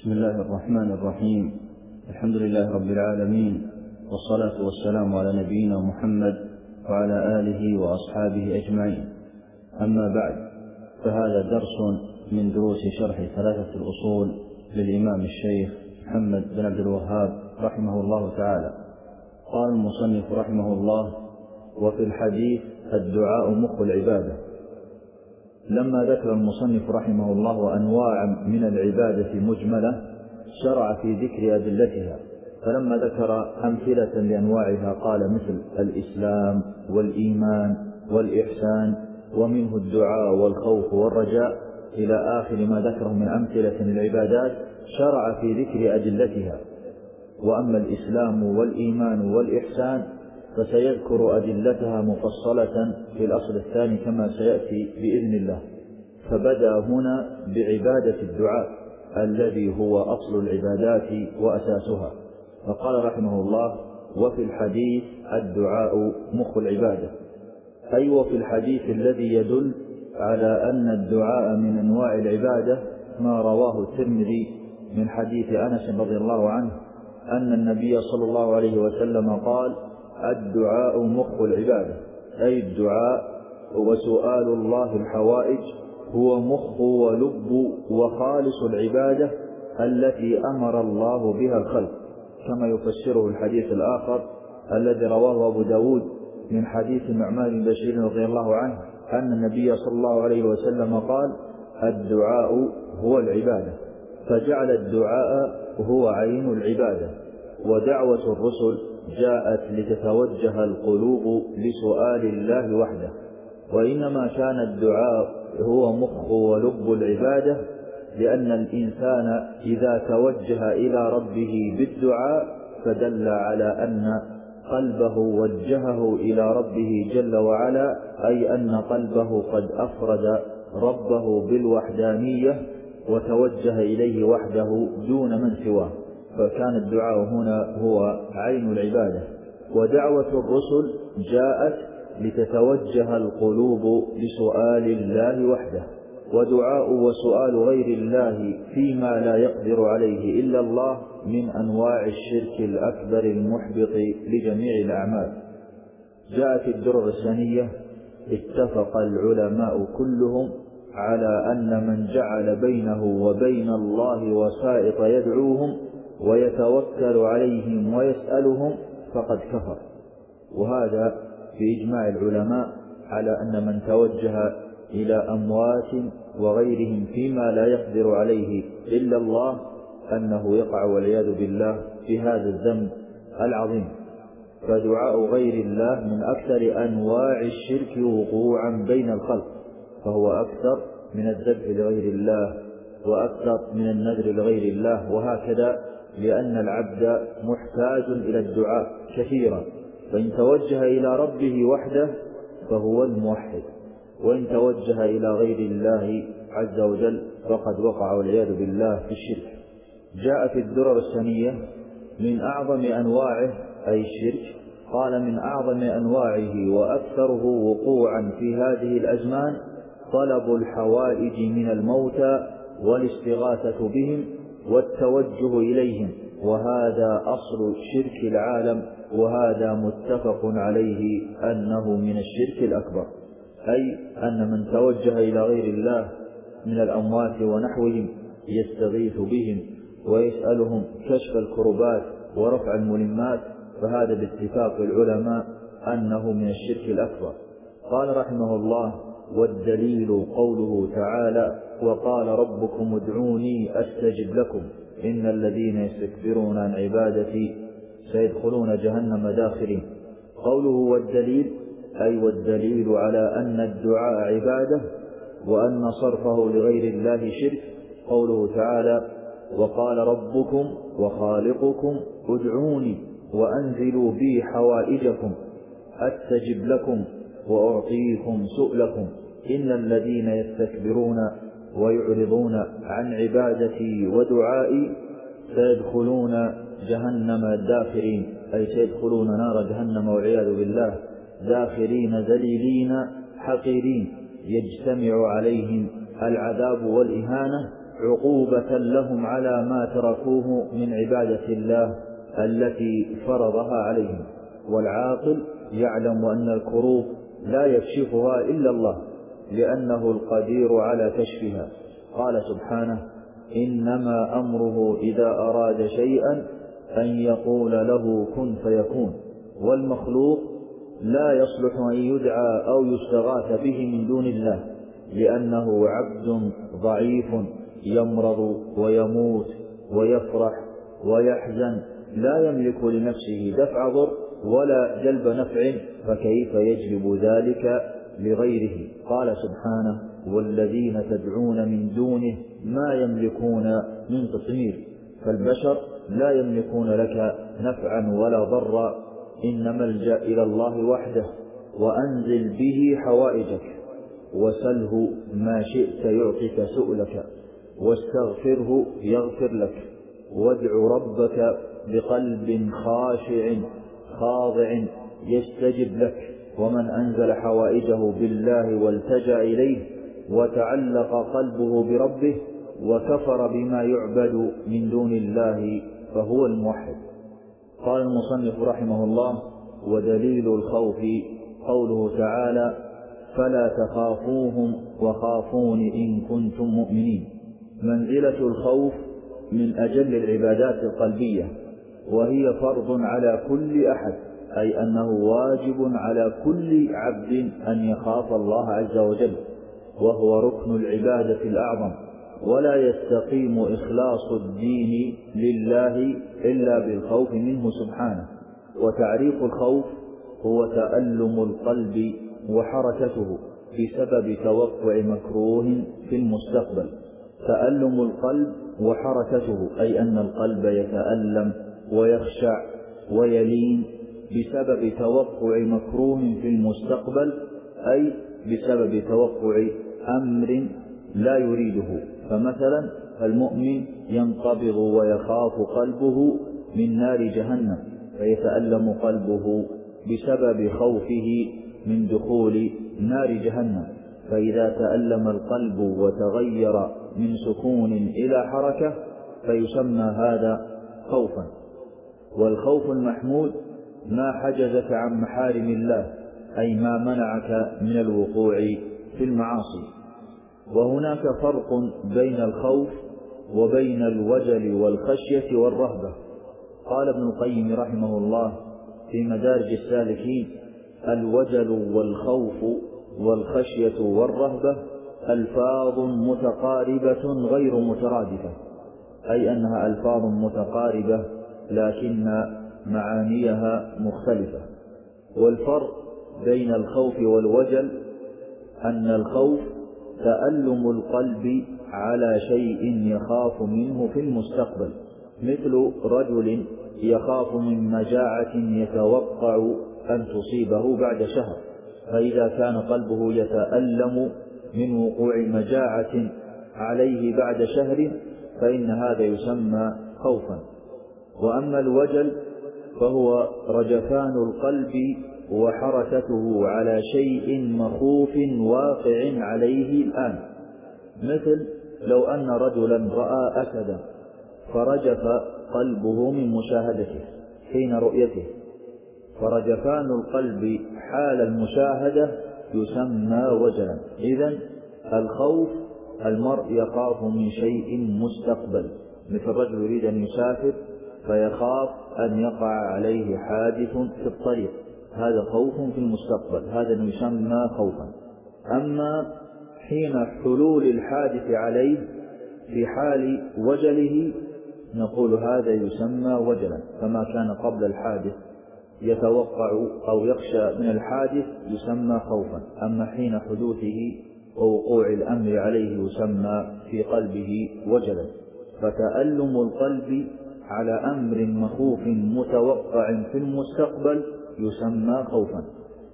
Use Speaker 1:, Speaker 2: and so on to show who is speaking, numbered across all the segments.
Speaker 1: بسم الله الرحمن الرحيم. الحمد لله رب العالمين، والصلاة والسلام على نبينا محمد وعلى آله وأصحابه أجمعين. أما بعد، فهذا درس من دروس شرح ثلاثة الأصول للإمام الشيخ محمد بن عبد الوهاب رحمه الله تعالى. قال المصنف رحمه الله: وفي الحديث الدعاء مخ العبادة. لما ذكر المصنف رحمه الله أنواع من العبادة مجملة، شرع في ذكر أدلتها، فلما ذكر أمثلة لأنواعها قال مثل الإسلام والإيمان والإحسان، ومنه الدعاء والخوف والرجاء إلى آخر ما ذكره من أمثلة للعبادات، شرع في ذكر أدلتها. وأما الإسلام والإيمان والإحسان فسيذكر أدلتها مفصلة في الأصل الثاني كما سيأتي بإذن الله. فبدأ هنا بعبادة الدعاء الذي هو أصل العبادات وأساسها، فقال رحمه الله: وفي الحديث الدعاء مخ العبادة، أي وفي الحديث الذي يدل على أن الدعاء من أنواع العبادة ما رواه الترمذي من حديث أنس رضي الله عنه أن النبي صلى الله عليه وسلم قال: الدعاء مخ العبادة، أي الدعاء وسؤال الله الحوائج هو مخ ولب وخالص العبادة التي أمر الله بها الخلق، كما يفسره الحديث الآخر الذي رواه أبو داود من حديث النعمان بن بشير رضي الله عنه أن النبي صلى الله عليه وسلم قال: الدعاء هو العبادة، فجعل الدعاء هو عين العبادة. ودعوة الرسل جاءت لتتوجه القلوب لسؤال الله وحده، وإنما كان الدعاء هو مخ ولب العبادة، لأن الإنسان إذا توجه إلى ربه بالدعاء فدل على أن قلبه وجهه إلى ربه جل وعلا، أي أن قلبه قد أفرد ربه بالوحدانية وتوجه إليه وحده دون من سواه، فكان الدعاء هنا هو عين العبادة. ودعوة الرسل جاءت لتتوجه القلوب لسؤال الله وحده، ودعاء وسؤال غير الله فيما لا يقدر عليه إلا الله من أنواع الشرك الأكبر المحبط لجميع الأعمال. جاءت الدرر الثانية: اتفق العلماء كلهم على أن من جعل بينه وبين الله وسائط يدعوهم ويتوكل عليهم ويسألهم فقد كفر. وهذا بإجماع العلماء على أن من توجه إلى أموات وغيرهم فيما لا يقدر عليه إلا الله أنه يقع والعياذ بالله في هذا الذنب العظيم. فدعاء غير الله من أكثر أنواع الشرك وقوعا بين الخلق، فهو أكثر من الذبح لغير الله وأكثر من النذر لغير الله، وهكذا، لأن العبد محتاج إلى الدعاء كثيرا، فإن توجه إلى ربه وحده فهو الموحد، وإن توجه إلى غير الله عز وجل فقد وقع والعياذ بالله في الشرك. جاءت الدرر الثانية: من أعظم أنواعه أي الشرك، قال: من أعظم أنواعه وأكثره وقوعا في هذه الأزمان طلب الحوائج من الموتى والاستغاثة بهم والتوجه إليهم، وهذا أصل شرك العالم، وهذا متفق عليه أنه من الشرك الأكبر، أي أن من توجه إلى غير الله من الأموات ونحوهم يستغيث بهم ويسألهم كشف الكربات ورفع الملمات، فهذا باتفاق العلماء أنه من الشرك الأكبر. قال رحمه الله: والدليل قوله تعالى: وقال ربكم ادعوني أستجب لكم إن الذين يستكبرون عن عبادتي سيدخلون جهنم داخرين. قوله والدليل، أي والدليل على أن الدعاء عبادة وأن صرفه لغير الله شرك. قوله تعالى: وقال ربكم وخالقكم ادعوني وأنزلوا بي حوائجكم أستجب لكم وأعطيكم سؤلكم إن الذين يستكبرون ويعرضون عن عبادتي ودعائي سيدخلون جهنم داخرين، أي سيدخلون نار جهنم والعياذ بالله داخرين ذليلين حقيرين، يجتمع عليهم العذاب والإهانة عقوبة لهم على ما تركوه من عبادة الله التي فرضها عليهم. والعاقل يعلم أن الكروب لا يكشفها إلا الله لأنه القدير على كشفها. قال سبحانه: إنما أمره إذا أراد شيئا أن يقول له كن فيكون. والمخلوق لا يصلح أن يدعى أو يستغاث به من دون الله لأنه عبد ضعيف يمرض ويموت ويفرح ويحزن، لا يملك لنفسه دفع ضر ولا جلب نفع، فكيف يجلب ذلك لغيره؟ قال سبحانه: والذين تدعون من دونه ما يملكون من قطمير. فالبشر لا يملكون لك نفعا ولا ضرا، إنما الجأ إلى الله وحده، وأنزل به حوائجك، وسله ما شئت يعطيك سؤلك، واستغفره يغفر لك، وادع ربك بقلب خاشع خاضع يستجب لك. ومن أنزل حوائجه بالله والتجأ إليه وتعلق قلبه بربه وكفر بما يعبد من دون الله فهو الموحد. قال المصنف رحمه الله: ودليل الخوف قوله تعالى: فلا تخافوهم وخافون إن كنتم مؤمنين. منزلة الخوف من أجل العبادات القلبية، وهي فرض على كل أحد، أي أنه واجب على كل عبد أن يخاف الله عز وجل، وهو ركن العبادة الأعظم، ولا يستقيم إخلاص الدين لله إلا بالخوف منه سبحانه. وتعريف الخوف هو تألم القلب وحركته بسبب توقع مكروه في المستقبل. تألم القلب وحركته أي أن القلب يتألم ويخشع ويلين بسبب توقع مكروه في المستقبل، أي بسبب توقع أمر لا يريده. فمثلا المؤمن ينقبض ويخاف قلبه من نار جهنم، فيتألم قلبه بسبب خوفه من دخول نار جهنم. فإذا تألم القلب وتغير من سكون إلى حركة فيسمى هذا خوفا. والخوف المحمود ما حجزك عن محارم الله، أي ما منعك من الوقوع في المعاصي. وهناك فرق بين الخوف وبين الوجل والخشية والرهبة. قال ابن القيم رحمه الله في مدارج السالكين: الوجل والخوف والخشية والرهبة ألفاظ متقاربة غير مترادفة، أي أنها ألفاظ متقاربة لكن معانيها مختلفة. والفرق بين الخوف والوجل أن الخوف تألم القلب على شيء يخاف منه في المستقبل، مثل رجل يخاف من مجاعة يتوقع أن تصيبه بعد شهر، فإذا كان قلبه يتألم من وقوع مجاعة عليه بعد شهر فإن هذا يسمى خوفا. وأما الوجل فهو رجفان القلب وحركته على شيء مخوف واقع عليه الآن، مثل لو أن رجلا رأى أسدا فرجف قلبه من مشاهدته حين رؤيته، فرجفان القلب حال المشاهدة يسمى وجلا. إذن الخوف المرء يخاف من شيء مستقبل، مثل رجل يريد أن يسافر فيخاف أن يقع عليه حادث في الطريق، هذا خوف في المستقبل، هذا يسمى خوفا. أما حين حلول الحادث عليه في حال وجله نقول هذا يسمى وجلا، فما كان قبل الحادث يتوقع أو يخشى من الحادث يسمى خوفا، أما حين حدوثه ووقوع الأمر عليه يسمى في قلبه وجلا. فتألم القلب على أمر مخوف متوقع في المستقبل يسمى خوفا،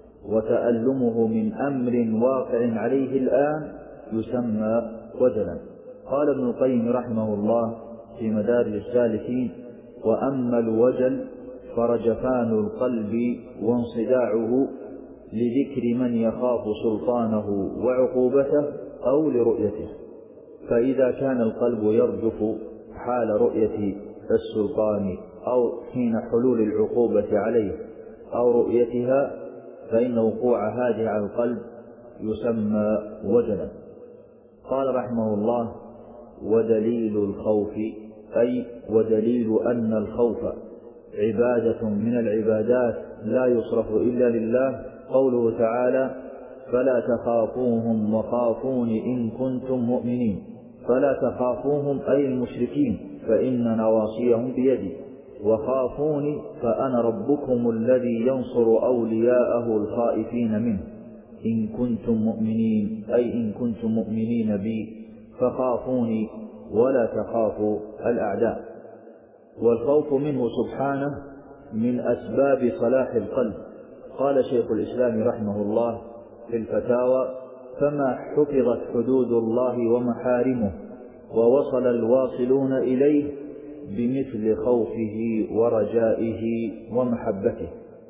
Speaker 1: وتألمه من أمر واقع عليه الآن يسمى وجلا. قال ابن القيم رحمه الله في مدارج السالكين: وأما الوجل فرجفان القلب وانصداعه لذكر من يخاف سلطانه وعقوبته أو لرؤيته. فإذا كان القلب يرجف حال رؤية السلطان أو حين حلول العقوبة عليه أو رؤيتها، فإن وقوع هذه على القلب يسمى وجلا. قال رحمه الله: ودليل الخوف، أي ودليل أن الخوف عبادة من العبادات لا يصرف إلا لله، قوله تعالى: فلا تخافوهم وخافون إن كنتم مؤمنين. فلا تخافوهم أي المشركين، فإن نواصيهم بيدي، وخافوني فأنا ربكم الذي ينصر أولياءه الخائفين منه، إن كنتم مؤمنين، أي إن كنتم مؤمنين بي فخافوني ولا تخافوا الأعداء. والخوف منه سبحانه من أسباب صلاح القلب. قال شيخ الإسلام رحمه الله في الفتاوى: فما حفظت حدود الله ومحارمه ووصل الواصلون إليه بمثل خوفه ورجائه ومحبته.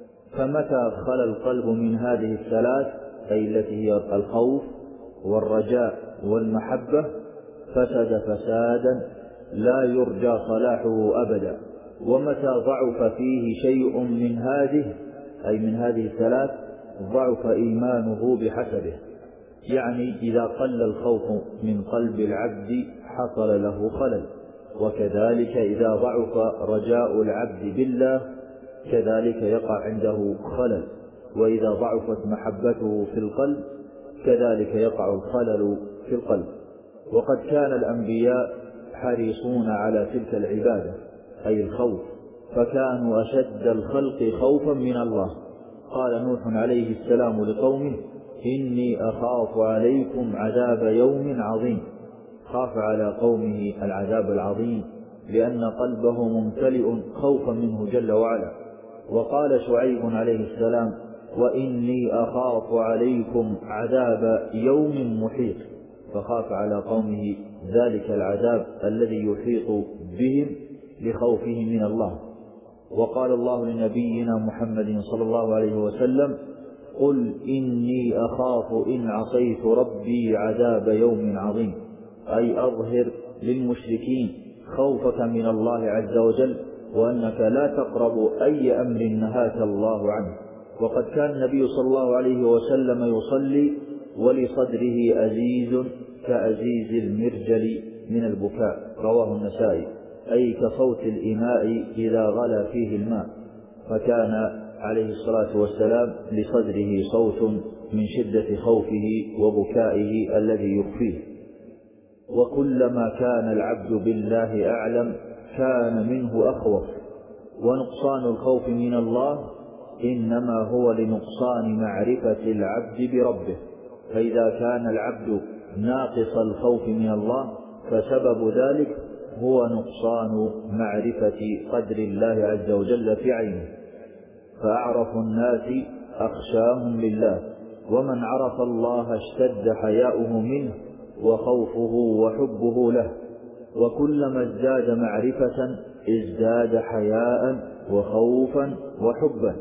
Speaker 1: فمتى خلا القلب من هذه الثلاث، أي التي هي الخوف والرجاء والمحبة، فسد فسادا لا يرجى صلاحه أبدا. ومتى ضعف فيه شيء من هذه، أي من هذه الثلاث، ضعف إيمانه بحسبه. يعني إذا قل الخوف من قلب العبد حصل له خلل، وكذلك إذا ضعف رجاء العبد بالله كذلك يقع عنده خلل، وإذا ضعفت محبته في القلب كذلك يقع الخلل في القلب. وقد كان الأنبياء حريصون على تلك العبادة، أي الخوف، فكانوا أشد الخلق خوفا من الله. قال نوح عليه السلام لقومه: إني أخاف عليكم عذاب يوم عظيم. خاف على قومه العذاب العظيم لأن قلبه ممتلئ خوفا منه جل وعلا. وقال شعيب عليه السلام: وإني أخاف عليكم عذاب يوم محيط، فخاف على قومه ذلك العذاب الذي يحيط بهم لخوفهم من الله. وقال الله لنبينا محمد صلى الله عليه وسلم: قل إني أخاف إن عصيت ربي عذاب يوم عظيم، أي أظهر للمشركين خوفك من الله عز وجل، وأنك لا تقرب أي أمر نهاك الله عنه. وقد كان النبي صلى الله عليه وسلم يصلي ولصدره أزيز كأزيز المرجل من البكاء، رواه النسائي، أي كصوت الإناء إذا غلى فيه الماء. فكان عليه الصلاة والسلام لصدره صوت من شدة خوفه وبكائه الذي يخفيه. وكلما كان العبد بالله أعلم كان منه أخوف. ونقصان الخوف من الله إنما هو لنقصان معرفة العبد بربه. فإذا كان العبد ناقص الخوف من الله فسبب ذلك هو نقصان معرفة قدر الله عز وجل في عينه. فأعرف الناس أخشاهم لله، ومن عرف الله اشتد حياؤه منه وخوفه وحبه له. وكلما ازداد معرفة ازداد حياء وخوفا وحبا،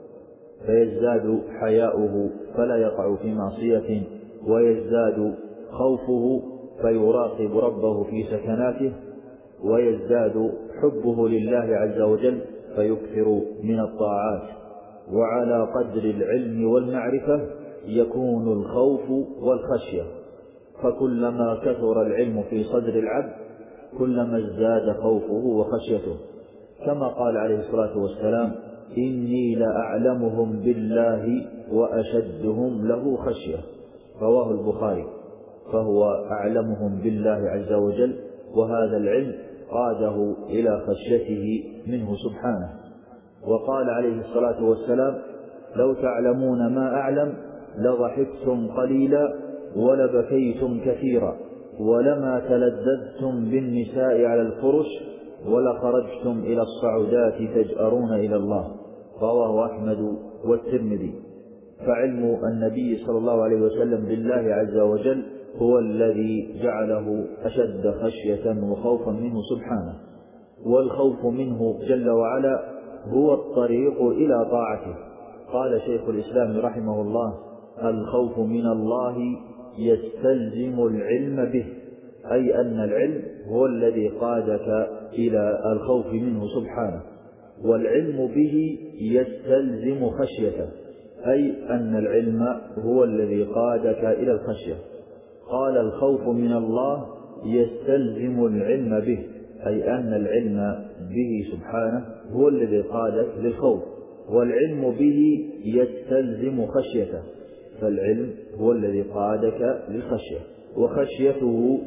Speaker 1: فيزداد حياؤه فلا يقع في معصية، ويزداد خوفه فيراقب ربه في سكناته، ويزداد حبه لله عز وجل فيكثر من الطاعات. وعلى قدر العلم والمعرفة يكون الخوف والخشية. فكلما كثر العلم في صدر العبد كلما ازداد خوفه وخشيته، كما قال عليه الصلاة والسلام: إني لأعلمهم بالله وأشدهم له خشية، رواه البخاري. فهو أعلمهم بالله عز وجل، وهذا العلم قاده إلى خشيته منه سبحانه. وقال عليه الصلاة والسلام: لو تعلمون ما أعلم لضحكتم قليلا ولبكيتم كثيرا ولما تلذذتم بالنساء على الفرش ولخرجتم إلى الصعودات تجأرون إلى الله، رواه أحمد والترمذي. فعلم النبي صلى الله عليه وسلم بالله عز وجل هو الذي جعله أشد خشية وخوفا منه سبحانه. والخوف منه جل وعلا هو الطريق إلى طاعته. قال شيخ الإسلام رحمه الله: الخوف من الله يستلزم العلم به، أي أن العلم هو الذي قادك إلى الخوف منه سبحانه، والعلم به يستلزم خشيته، أي أن العلم هو الذي قادك إلى الخشية. قال الخوف من الله يستلزم العلم به، أي أن العلم به سبحانه هو الذي قادك للخوف، والعلم به يستلزم خشيته، فالعلم هو الذي قادك للخشية، وخشيته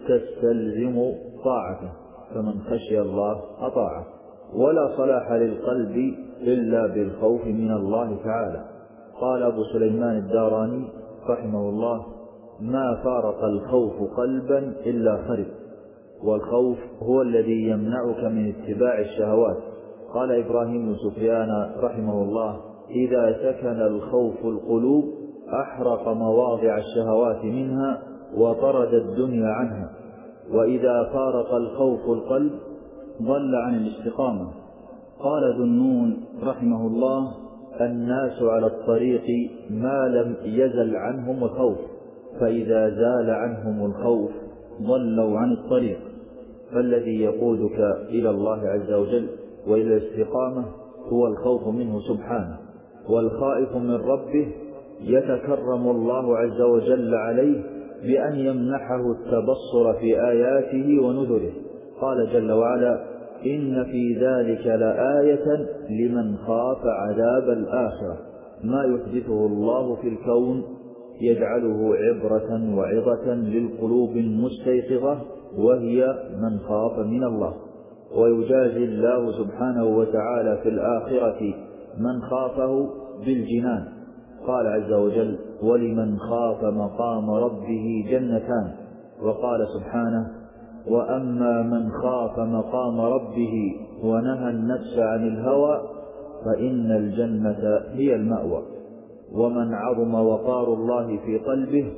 Speaker 1: تستلزم طاعته، فمن خشي الله أطاعه. ولا صلاح للقلب إلا بالخوف من الله تعالى. قال أبو سليمان الداراني رحمه الله: ما فارق الخوف قلبا إلا خرب. والخوف هو الذي يمنعك من اتباع الشهوات. قال إبراهيم بن سفيان رحمه الله: إذا سكن الخوف القلوب أحرق مواضع الشهوات منها وطرد الدنيا عنها، وإذا فارق الخوف القلب ضل عن الاستقامة. قال ذو النون رحمه الله: الناس على الطريق ما لم يزل عنهم الخوف، فإذا زال عنهم الخوف ضلوا عن الطريق. فالذي يقودك إلى الله عز وجل وإلى الاستقامة هو الخوف منه سبحانه، والخائف من ربه يتكرم الله عز وجل عليه بأن يمنحه التبصر في آياته ونذره. قال جل وعلا: إن في ذلك لآية لمن خاف عذاب الآخرة. ما يحدثه الله في الكون يجعله عبرة وعظة للقلوب المستيقظة، وهي من خاف من الله. ويجازي الله سبحانه وتعالى في الآخرة من خافه بالجنان. قال عز وجل: ولمن خاف مقام ربه جنتان. وقال سبحانه: وأما من خاف مقام ربه ونهى النفس عن الهوى فإن الجنة هي المأوى. ومن عظم وقار الله في قلبه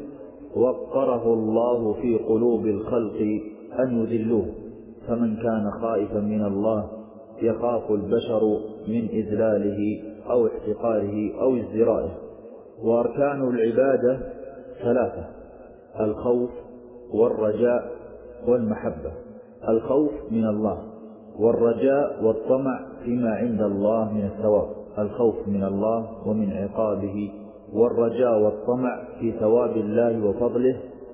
Speaker 1: وقره الله في قلوب الخلق أن يذلوه. فمن كان خائفا من الله يخاف البشر من إذلاله أو احتقاره أو ازدرائه. وأركان العبادة ثلاثة: الخوف والرجاء والمحبة. الخوف من الله، والرجاء والطمع فيما عند الله من الثواب. الخوف من الله ومن عقابه، والرجاء والطمع في ثواب الله وفضله،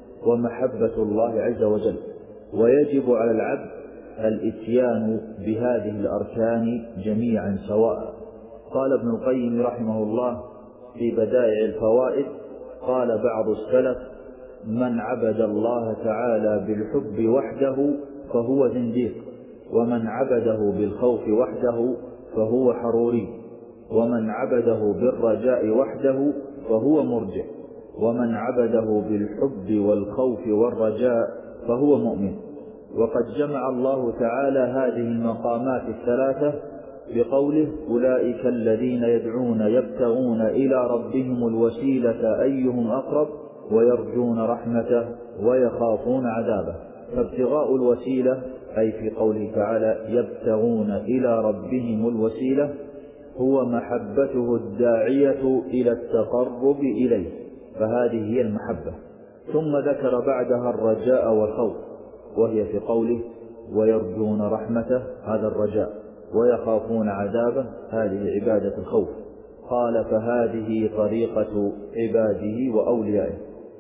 Speaker 1: ومحبة الله عز وجل. ويجب على العبد الاتيان بهذه الأركان جميعا سواء. قال ابن القيم رحمه الله في بدائع الفوائد: قال بعض السلف: من عبد الله تعالى بالحب وحده فهو زنديق، ومن عبده بالخوف وحده فهو حروري، ومن عبده بالرجاء وحده فهو مرجع، ومن عبده بالحب والخوف والرجاء فهو مؤمن. وقد جمع الله تعالى هذه المقامات الثلاثة بقوله: أولئك الذين يدعون يبتغون إلى ربهم الوسيلة أيهم أقرب ويرجون رحمته ويخافون عذابه. فابتغاء الوسيلة أي في قوله تعالى يبتغون إلى ربهم الوسيلة هو محبته الداعية إلى التقرب إليه، فهذه هي المحبة. ثم ذكر بعدها الرجاء والخوف، وهي في قوله ويرجون رحمته، هذا الرجاء، ويخافون عذابه، هذه عبادة الخوف. قال: فهذه طريقة عباده وأوليائه.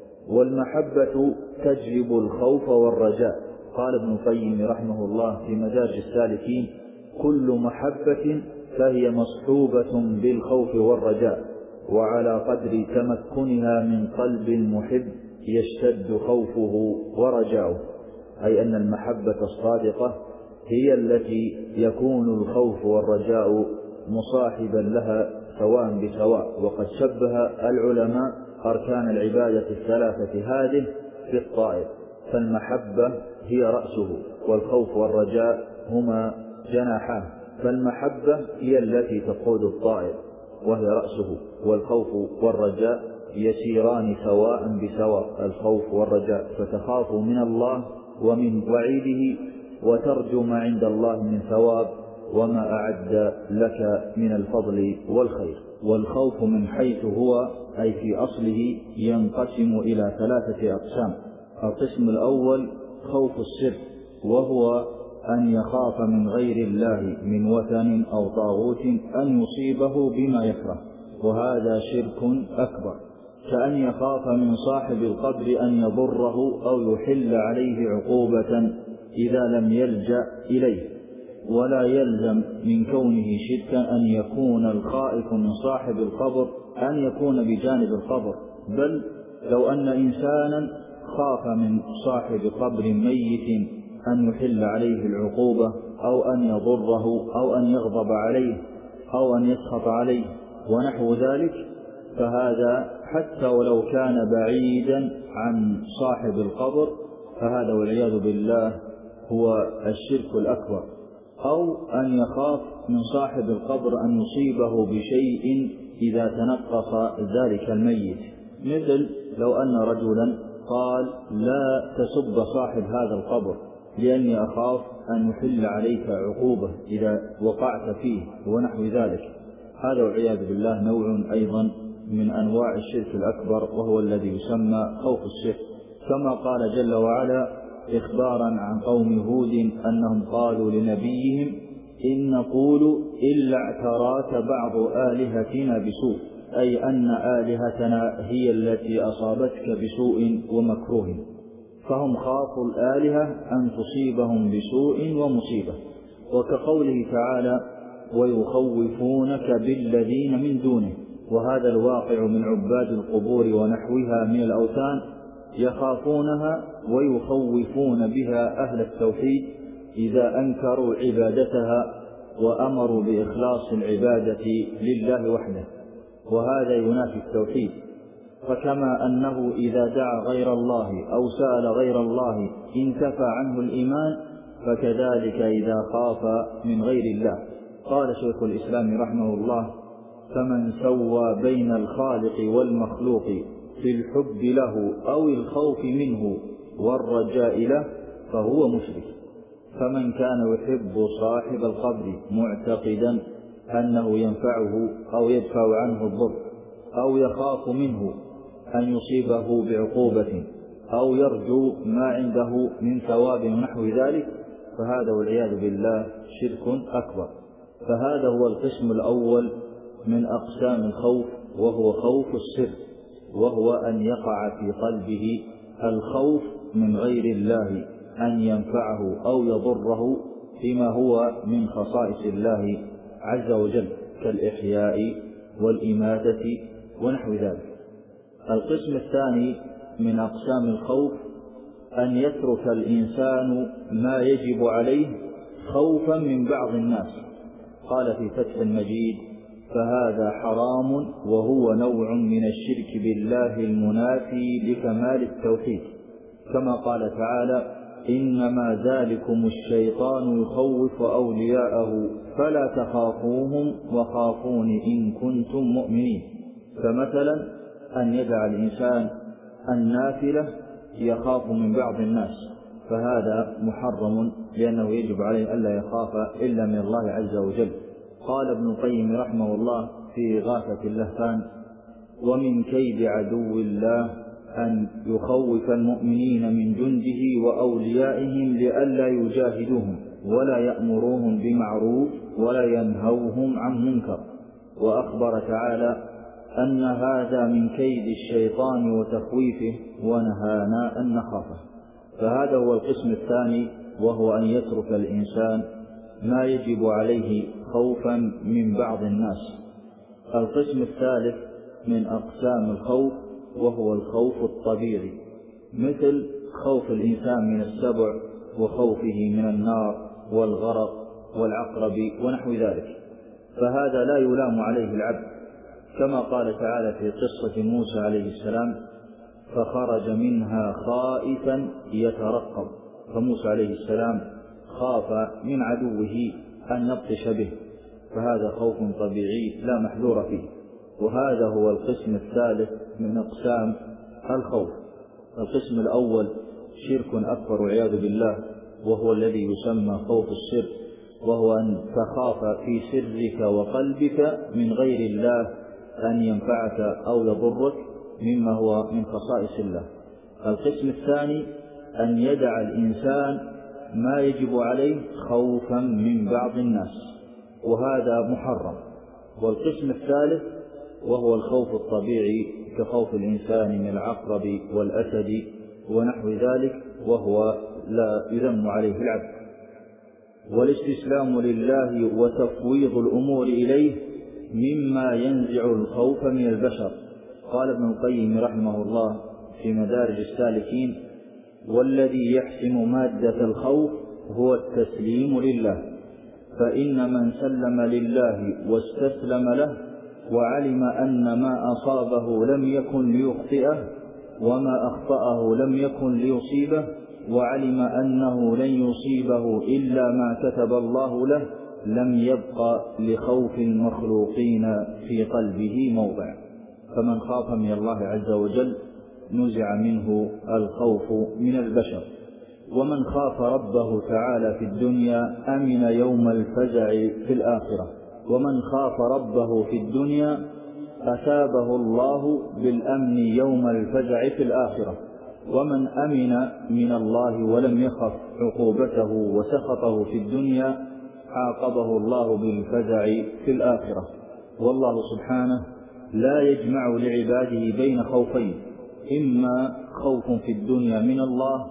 Speaker 1: والمحبة تجلب الخوف والرجاء. قال ابن القيم رحمه الله في مدارج السالكين: كل محبة فهي مصحوبة بالخوف والرجاء، وعلى قدر تمكنها من قلب المحب يشتد خوفه ورجاؤه. أي أن المحبة الصادقة هي التي يكون الخوف والرجاء مصاحبا لها سواء بسواء. وقد شبه العلماء أركان العبادة الثلاثة هذه في الطائر، فالمحبة هي رأسه، والخوف والرجاء هما جناحاه. فالمحبة هي التي تقود الطائر وهي رأسه، والخوف والرجاء يسيران سواء بسواء، الخوف والرجاء، فتخاف من الله ومن وعيده، وترجو ما عند الله من ثواب وما أعد لك من الفضل والخير. والخوف من حيث هو أي في أصله ينقسم إلى ثلاثة أقسام. القسم الأول خوف السر، وهو أن يخاف من غير الله من وثن أو طاغوت أن يصيبه بما يكره، وهذا شرك أكبر، كأن يخاف من صاحب القبر أن يضره أو يحل عليه عقوبة إذا لم يلجأ إليه. ولا يلزم من كونه شركا أن يكون الخائف من صاحب القبر أن يكون بجانب القبر، بل لو أن إنسانا خاف من صاحب قبر ميت أن يحل عليه العقوبة أو أن يضره أو أن يغضب عليه أو أن يسخط عليه ونحو ذلك، فهذا حتى ولو كان بعيدا عن صاحب القبر فهذا والعياذ بالله هو الشرك الأكبر. أو أن يخاف من صاحب القبر أن يصيبه بشيء إذا تنقص ذلك الميت، مثل لو أن رجلا قال لا تسب صاحب هذا القبر لأني أخاف أن يحل عليك عقوبة إذا وقعت فيه ونحو ذلك، هذا والعياذ بالله نوع أيضا من أنواع الشرك الأكبر، وهو الذي يسمى خوف السر. كما قال جل وعلا إخبارا عن قوم هود أنهم قالوا لنبيهم إن نقول إلا اعتراك بعض آلهتنا بسوء، أي أن آلهتنا هي التي أصابتك بسوء ومكروه، فهم خافوا الآلهة أن تصيبهم بسوء ومصيبة. وكقوله تعالى ويخوفونك بالذين من دونه، وهذا الواقع من عباد القبور ونحوها من الأوثان، يخافونها ويخوفون بها أهل التوحيد إذا أنكروا عبادتها وأمروا بإخلاص العبادة لله وحده، وهذا ينافي التوحيد. فكما أنه إذا دعا غير الله أو سأل غير الله انتفى عنه الإيمان، فكذلك إذا خاف من غير الله. قال شيخ الإسلام رحمه الله فمن سوى بين الخالق والمخلوق في الحب له أو الخوف منه والرجاء له فهو مشرك. فمن كان يحب صاحب القبر معتقدا أنه ينفعه أو يدفع عنه الضر أو يخاف منه أن يصيبه بعقوبة أو يرجو ما عنده من ثواب ونحو ذلك، فهذا والعياذ بالله شرك أكبر. فهذا هو القسم الأول من أقسام الخوف، وهو خوف السر، وهو أن يقع في قلبه الخوف من غير الله أن ينفعه أو يضره فيما هو من خصائص الله عز وجل كالإحياء والإماتة ونحو ذلك. القسم الثاني من أقسام الخوف أن يترك الإنسان ما يجب عليه خوفا من بعض الناس. قال في فتح المجيد فهذا حرام وهو نوع من الشرك بالله المنافي لكمال التوحيد، كما قال تعالى إنما ذلكم الشيطان يخوف أولياءه فلا تخافوهم وخافون إن كنتم مؤمنين. فمثلا أن يدع الإنسان النافلة يخاف من بعض الناس، فهذا محرم لأنه يجب عليه ألا يخاف إلا من الله عز وجل. قال ابن القيم رحمه الله في غاثة اللهفان ومن كيد عدو الله أن يخوف المؤمنين من جنده وأوليائهم لئلا يجاهدوهم ولا يأمروهم بمعروف ولا ينهوهم عن منكر. وأخبر تعالى أن هذا من كيد الشيطان وتخويفه ونهانا أن نخافه. فهذا هو القسم الثاني، وهو أن يترك الإنسان ما يجب عليه خوفا من بعض الناس. القسم الثالث من أقسام الخوف وهو الخوف الطبيعي، مثل خوف الإنسان من السبع وخوفه من النار والغرق والعقرب ونحو ذلك، فهذا لا يلام عليه العبد، كما قال تعالى في قصة موسى عليه السلام فخرج منها خائفا يترقب، فموسى عليه السلام خاف من عدوه أن يبطش به، فهذا خوف طبيعي لا محذور فيه. وهذا هو القسم الثالث من أقسام الخوف. القسم الأول شرك أكبر والعياذ بالله، وهو الذي يسمى خوف السر، وهو أن تخاف في سرك وقلبك من غير الله أن ينفعك أو يضرك مما هو من خصائص الله. القسم الثاني أن يدع الإنسان ما يجب عليه خوفا من بعض الناس، وهذا محرم. والقسم الثالث وهو الخوف الطبيعي كخوف الإنسان من العقرب والأسد ونحو ذلك، وهو لا يذم عليه العبد. والاستسلام لله وتفويض الأمور إليه مما ينزع الخوف من البشر. قال ابن القيم رحمه الله في مدارج السالكين: والذي يحسم مادة الخوف هو التسليم لله، فإن من سلم لله واستسلم له وعلم أن ما أصابه لم يكن ليخطئه وما أخطأه لم يكن ليصيبه، وعلم أنه لن يصيبه إلا ما كتب الله له، لم يبق لخوف المخلوقين في قلبه موضع. فمن خاف من الله عز وجل نزع منه الخوف من البشر. ومن خاف ربه تعالى في الدنيا أمن يوم الفزع في الآخرة. ومن خاف ربه في الدنيا أثابه الله بالأمن يوم الفزع في الآخرة. ومن أمن من الله ولم يخف عقوبته وسخطه في الدنيا عاقبه الله بالفزع في الآخرة. والله سبحانه لا يجمع لعباده بين خوفين: إما خوف في الدنيا من الله،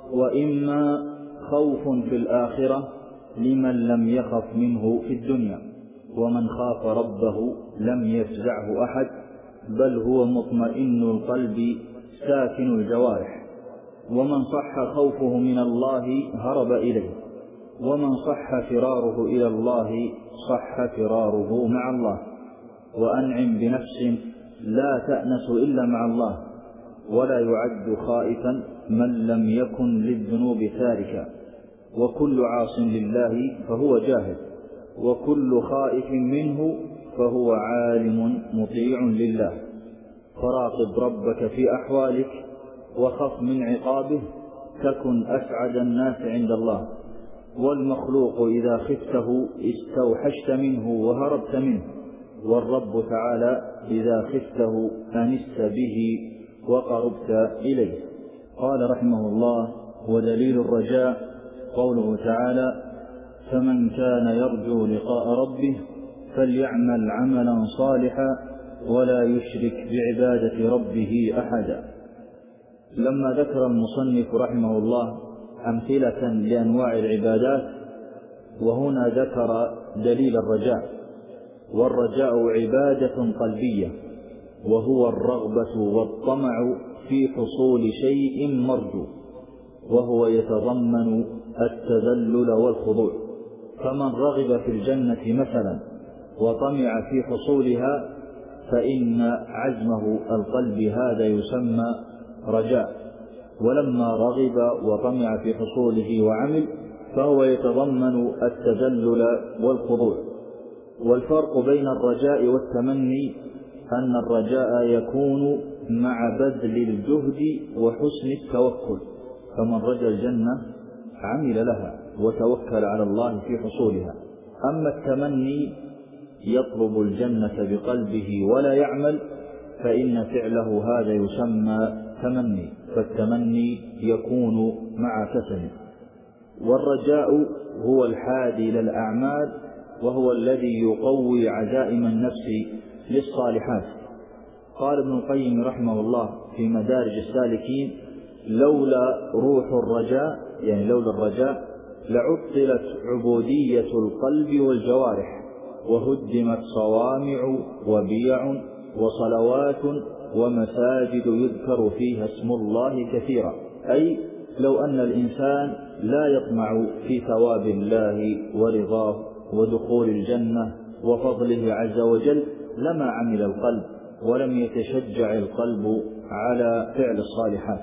Speaker 1: وإما خوف في الآخرة لمن لم يخف منه في الدنيا. ومن خاف ربه لم يفزعه أحد، بل هو مطمئن القلب ساكن الجوارح. ومن صح خوفه من الله هرب إليه، ومن صح فراره إلى الله صح فراره مع الله. وأنعم بنفس لا تأنس إلا مع الله، ولا يعد خائفا من لم يكن للذنوب تاركا. وكل عاص لله فهو جاهل، وكل خائف منه فهو عالم مطيع لله. فراقب ربك في أحوالك وخف من عقابه، تكن أسعد الناس عند الله. والمخلوق إذا خفته استوحشت منه وهربت منه، والرب تعالى إذا خفته أنست به وقربت إليه. قال رحمه الله: ودليل الرجاء قوله تعالى: فمن كان يرجو لقاء ربه فليعمل عملا صالحا ولا يشرك بعبادة ربه أحدا. لما ذكر المصنف رحمه الله أمثلة لأنواع العبادات، وهنا ذكر دليل الرجاء. والرجاء عبادة قلبية، وهو الرغبة والطمع في حصول شيء مرجو، وهو يتضمن التذلل والخضوع. فمن رغب في الجنة مثلا وطمع في حصولها فإن عزمه القلب هذا يسمى رجاء. ولما رغب وطمع في حصوله وعمل فهو يتضمن التذلل والخضوع. والفرق بين الرجاء والتمني أن الرجاء يكون مع بذل الجهد وحسن التوكل، فمن رجا الجنة عمل لها وتوكل على الله في حصولها. أما التمني يطلب الجنة بقلبه ولا يعمل، فإن فعله هذا يسمى تمني، فالتمني يكون مع كسل. والرجاء هو الحادي إلى الأعمال، وهو الذي يقوي عزائم النفس للصالحات. قال ابن القيم رحمه الله في مدارج السالكين: لولا روح الرجاء، يعني لولا الرجاء، لعطلت عبودية القلب والجوارح، وهدمت صوامع وبيع وصلوات ومساجد يذكر فيها اسم الله كثيرا. أي لو أن الإنسان لا يطمع في ثواب الله ورضاه ودخول الجنة وفضله عز وجل لما عمل القلب، ولم يتشجع القلب على فعل الصالحات.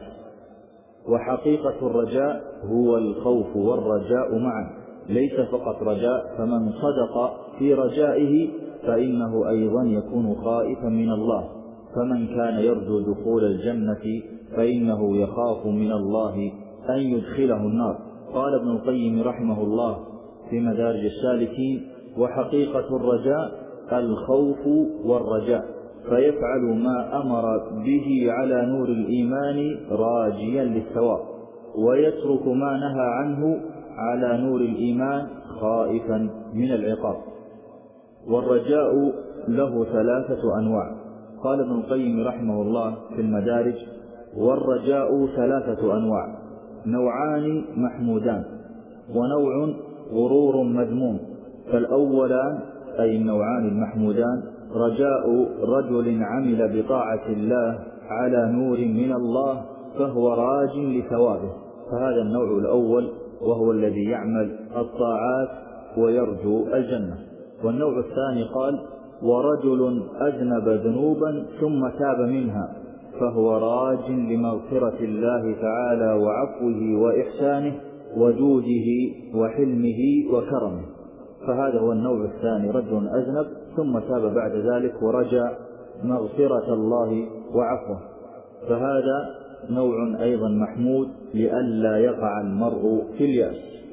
Speaker 1: وحقيقة الرجاء هو الخوف والرجاء معا، ليس فقط رجاء. فمن صدق في رجائه فإنه أيضا يكون خائفا من الله. فمن كان يرجو دخول الجنة فإنه يخاف من الله أن يدخله النار. قال ابن القيم رحمه الله في مدارج السالكين: وحقيقة الرجاء الخوف والرجاء، فيفعل ما أمر به على نور الإيمان راجيا للثواب، ويترك ما نهى عنه على نور الإيمان خائفا من العقاب. والرجاء له 3 أنواع. قال ابن القيم رحمه الله في المدارج: والرجاء 3 أنواع: نوعان محمودان، ونوع غرور مذموم. فالأولان أي النوعان المحمودان رجاء رجل عمل بطاعة الله على نور من الله فهو راج لثوابه، فهذا النوع الأول وهو الذي يعمل الطاعات ويرجو الجنة. والنوع الثاني قال: ورجل أذنب ذنوبا ثم تاب منها فهو راج لمغفرة الله تعالى وعفوه وإحسانه وجوده وحلمه وكرمه، فهذا هو النوع الثاني: رجل أذنب ثم تاب بعد ذلك ورجى مغفرة الله وعفوه، فهذا نوع أيضا محمود لئلا يقع المرء في اليأس.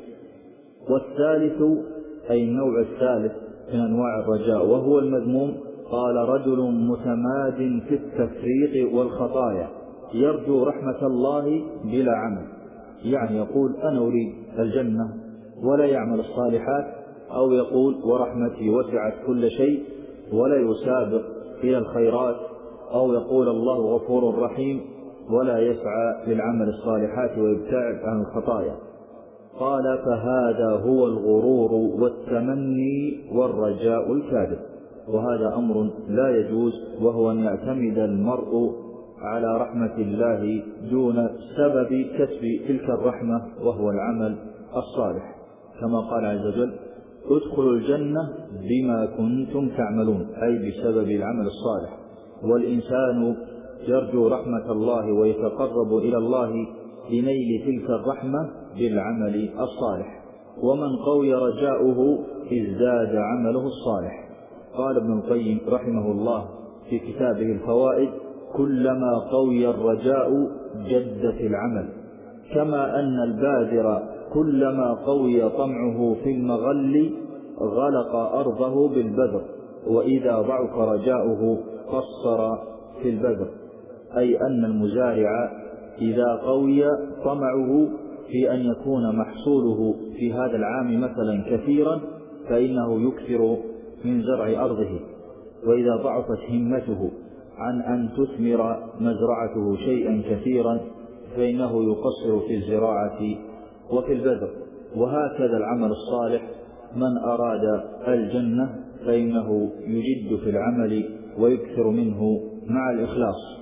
Speaker 1: والثالث أي النوع الثالث من أنواع الرجاء وهو المذموم قال: رجل متماد في التفريط والخطايا يرجو رحمة الله بلا عمل، يعني يقول أنا أريد الجنة ولا يعمل الصالحات، أو يقول ورحمتي وسعت كل شيء ولا يسابق إلى الخيرات، أو يقول الله غفور رحيم ولا يسعى للعمل الصالحات ويبتعد عن الخطايا. قال: فهذا هو الغرور والتمني والرجاء الكاذب، وهذا أمر لا يجوز، وهو أن يعتمد المرء على رحمة الله دون سبب كسب تلك الرحمة وهو العمل الصالح، كما قال عز وجل: ادخلوا الجنة بما كنتم تعملون، أي بسبب العمل الصالح. والإنسان يرجو رحمة الله ويتقرب إلى الله لنيل تلك الرحمة بالعمل الصالح، ومن قوي رجاؤه ازداد عمله الصالح. قال ابن القيم رحمه الله في كتابه الفوائد: كلما قوي الرجاء جد في العمل، كما أن الباذر كلما قوي طمعه في المغل غلق أرضه بالبذر، وإذا ضعف رجاؤه قصر في البذر، أي أن المزارع إذا قوي طمعه في أن يكون محصوله في هذا العام مثلا كثيرا فإنه يكثر من زرع أرضه، وإذا ضعفت همته عن أن تثمر مزرعته شيئا كثيرا فإنه يقصر في الزراعة وفي البذر. وهكذا العمل الصالح: من أراد الجنة فإنه يجد في العمل ويكثر منه مع الإخلاص.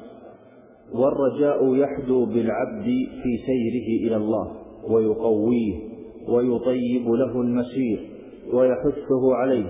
Speaker 1: والرجاء يحدو بالعبد في سيره إلى الله ويقويه ويطيب له المسير ويحثه عليه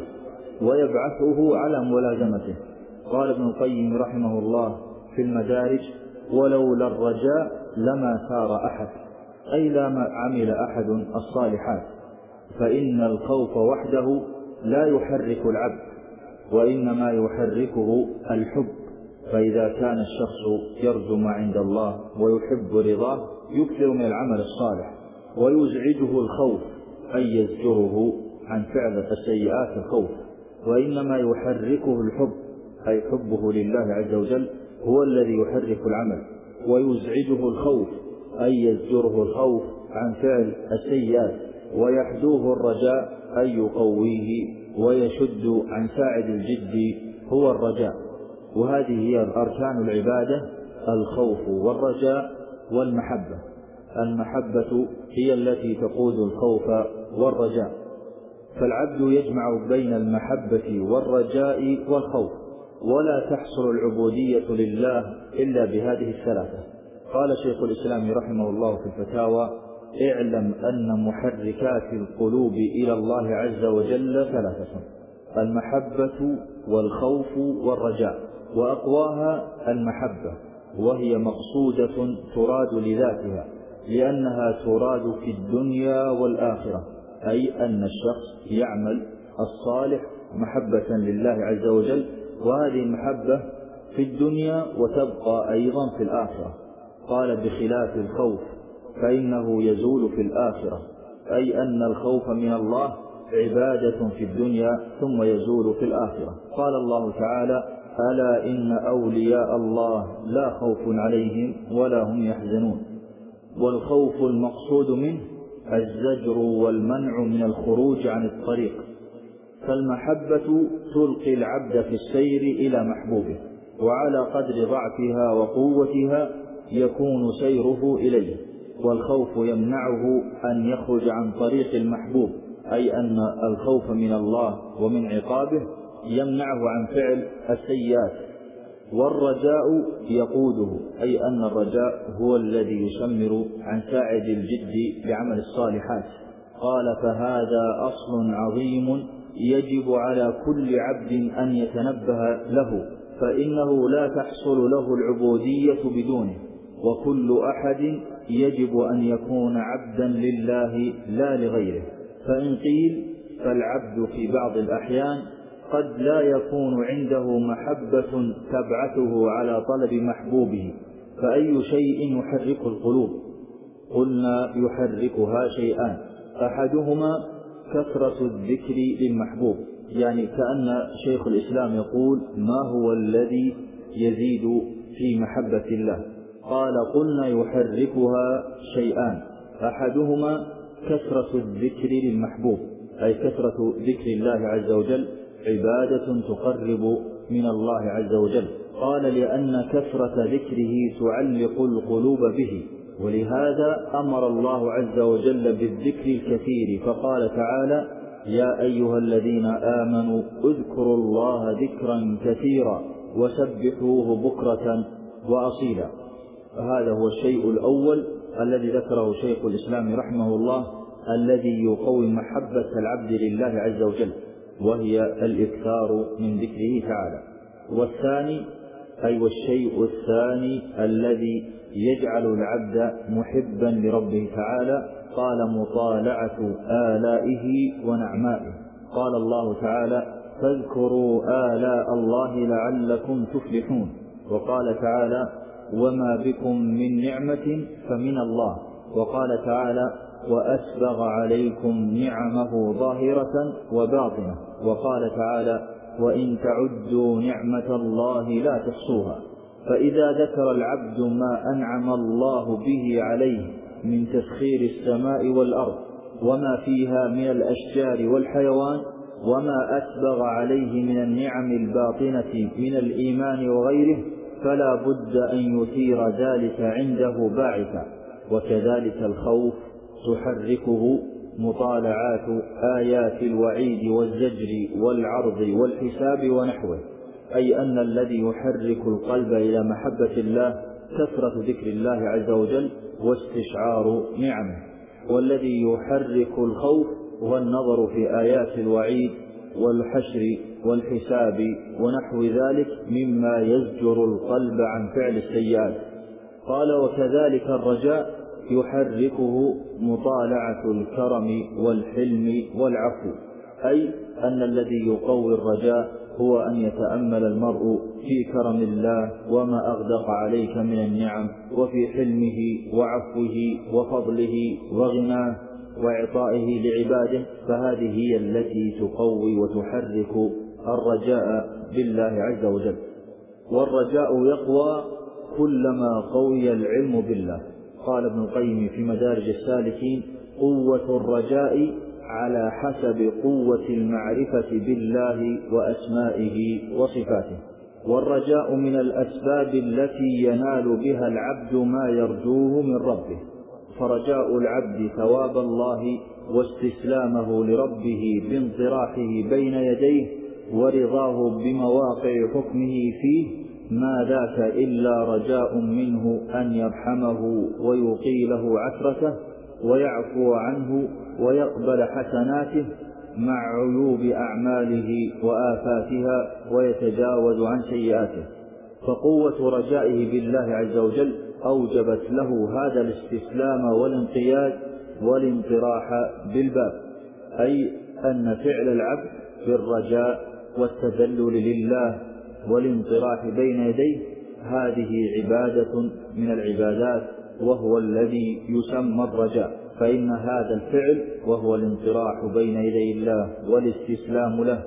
Speaker 1: ويبعثه على ملازمته. قال ابن القيم رحمه الله في المدارج: ولولا الرجاء لما سار أحد، أي لما عمل أحد الصالحات، فإن الخوف وحده لا يحرك العبد، وإنما يحركه الحب، فإذا كان الشخص يرجو ما عند الله ويحب رضاه يكثر من العمل الصالح، ويزعجه الخوف أي يزجره عن فعل السيئات الخوف، وإنما يحركه الحب أي حبه لله عز وجل هو الذي يحرك العمل، ويزعجه الخوف أي يزجره الخوف عن فعل السيئات، ويحدوه الرجاء أي يقويه ويشد عن ساعد الجد هو الرجاء. وهذه هي أركان العبادة: الخوف والرجاء والمحبة. المحبة هي التي تقود الخوف والرجاء، فالعبد يجمع بين المحبة والرجاء والخوف، ولا تحصل العبودية لله إلا بهذه الثلاثة. قال شيخ الإسلام رحمه الله في الفتاوى: اعلم أن محركات القلوب إلى الله عز وجل 3: المحبة والخوف والرجاء، وأقواها المحبة، وهي مقصودة تراد لذاتها لأنها تراد في الدنيا والآخرة، أي أن الشخص يعمل الصالح محبة لله عز وجل، وهذه المحبة في الدنيا وتبقى أيضا في الآخرة. قال: بخلاف الخوف فإنه يزول في الآخرة، أي أن الخوف من الله عبادة في الدنيا ثم يزول في الآخرة. قال الله تعالى: ألا إن أولياء الله لا خوف عليهم ولا هم يحزنون. والخوف المقصود منه الزجر والمنع من الخروج عن الطريق، فالمحبة تلقي العبد في السير إلى محبوبه، وعلى قدر ضعفها وقوتها يكون سيره إليه، والخوف يمنعه أن يخرج عن طريق المحبوب، أي أن الخوف من الله ومن عقابه يمنعه عن فعل السيئات. والرجاء يقوده، أي أن الرجاء هو الذي يشمر عن ساعد الجد بعمل الصالحات. قال: فهذا أصل عظيم يجب على كل عبد أن يتنبه له، فإنه لا تحصل له العبودية بدونه، وكل أحد يجب أن يكون عبدا لله لا لغيره. فإن قيل فالعبد في بعض الأحيان قد لا يكون عنده محبة تبعثه على طلب محبوبه، فأي شيء يحرك القلوب؟ قلنا يحركها شيئان: أحدهما كثرة الذكر للمحبوب، يعني كأن شيخ الإسلام يقول: ما هو الذي يزيد في محبة الله؟ قال: قلنا يحركها شيئان: أحدهما كثرة الذكر للمحبوب، أي كثرة ذكر الله عز وجل عبادة تقرب من الله عز وجل. قال: لأن كثرة ذكره تعلق القلوب به، ولهذا أمر الله عز وجل بالذكر الكثير، فقال تعالى: يا أيها الذين آمنوا اذكروا الله ذكرا كثيرا وسبحوه بكرة وأصيلا. فهذا هو الشيء الأول الذي ذكره شيخ الإسلام رحمه الله، الذي يقوي محبة العبد لله عز وجل، وهي الإكثار من ذكره تعالى. والثاني، أي والشيء الثاني الذي يجعل العبد محبا لربه تعالى، قال: مطالعة آلائه ونعمائه. قال الله تعالى: فاذكروا آلاء الله لعلكم تفلحون. وقال تعالى: وما بكم من نعمة فمن الله. وقال تعالى: وأسبغ عليكم نعمه ظاهرة وباطنة. وقال تعالى: وإن تعدوا نعمة الله لا تحصوها. فإذا ذكر العبد ما أنعم الله به عليه من تسخير السماء والأرض وما فيها من الأشجار والحيوان، وما أسبغ عليه من النعم الباطنة من الإيمان وغيره، فلا بد أن يثير ذلك عنده باعثا. وكذلك الخوف تحركه مطالعات آيات الوعيد والزجر والعرض والحساب ونحوه، أي أن الذي يحرك القلب إلى محبة الله كثرة ذكر الله عز وجل واستشعار نعمه. والذي يحرك الخوف هو النظر في آيات الوعيد والحشر والحساب ونحو ذلك مما يزجر القلب عن فعل السيئات. قال: وكذلك الرجاء يحركه مطالعة الكرم والحلم والعفو، أي أن الذي يقوي الرجاء هو أن يتأمل المرء في كرم الله وما أغدق عليك من النعم، وفي حلمه وعفوه وفضله وغناه وإعطائه لعباده، فهذه هي التي تقوي وتحرك الرجاء بالله عز وجل. والرجاء يقوى كلما قوي العلم بالله. قال ابن القيم في مدارج السالكين: قوة الرجاء على حسب قوة المعرفة بالله وأسمائه وصفاته. والرجاء من الأسباب التي ينال بها العبد ما يرجوه من ربه، فرجاء العبد ثواب الله واستسلامه لربه بانطراحه بين يديه ورضاه بمواقع حكمه فيه، ما ذاك إلا رجاء منه أن يرحمه ويقيله عثرته ويعفو عنه ويقبل حسناته مع عيوب أعماله وآفاتها ويتجاوز عن سيئاته. فقوة رجائه بالله عز وجل أوجبت له هذا الاستسلام والانقياد والانطراح بالباب، أي أن فعل العبد بالرجاء والتذلل لله والانطراح بين يديه هذه عبادة من العبادات، وهو الذي يسمى الرجاء. فإن هذا الفعل وهو الانطراح بين يدي الله والاستسلام له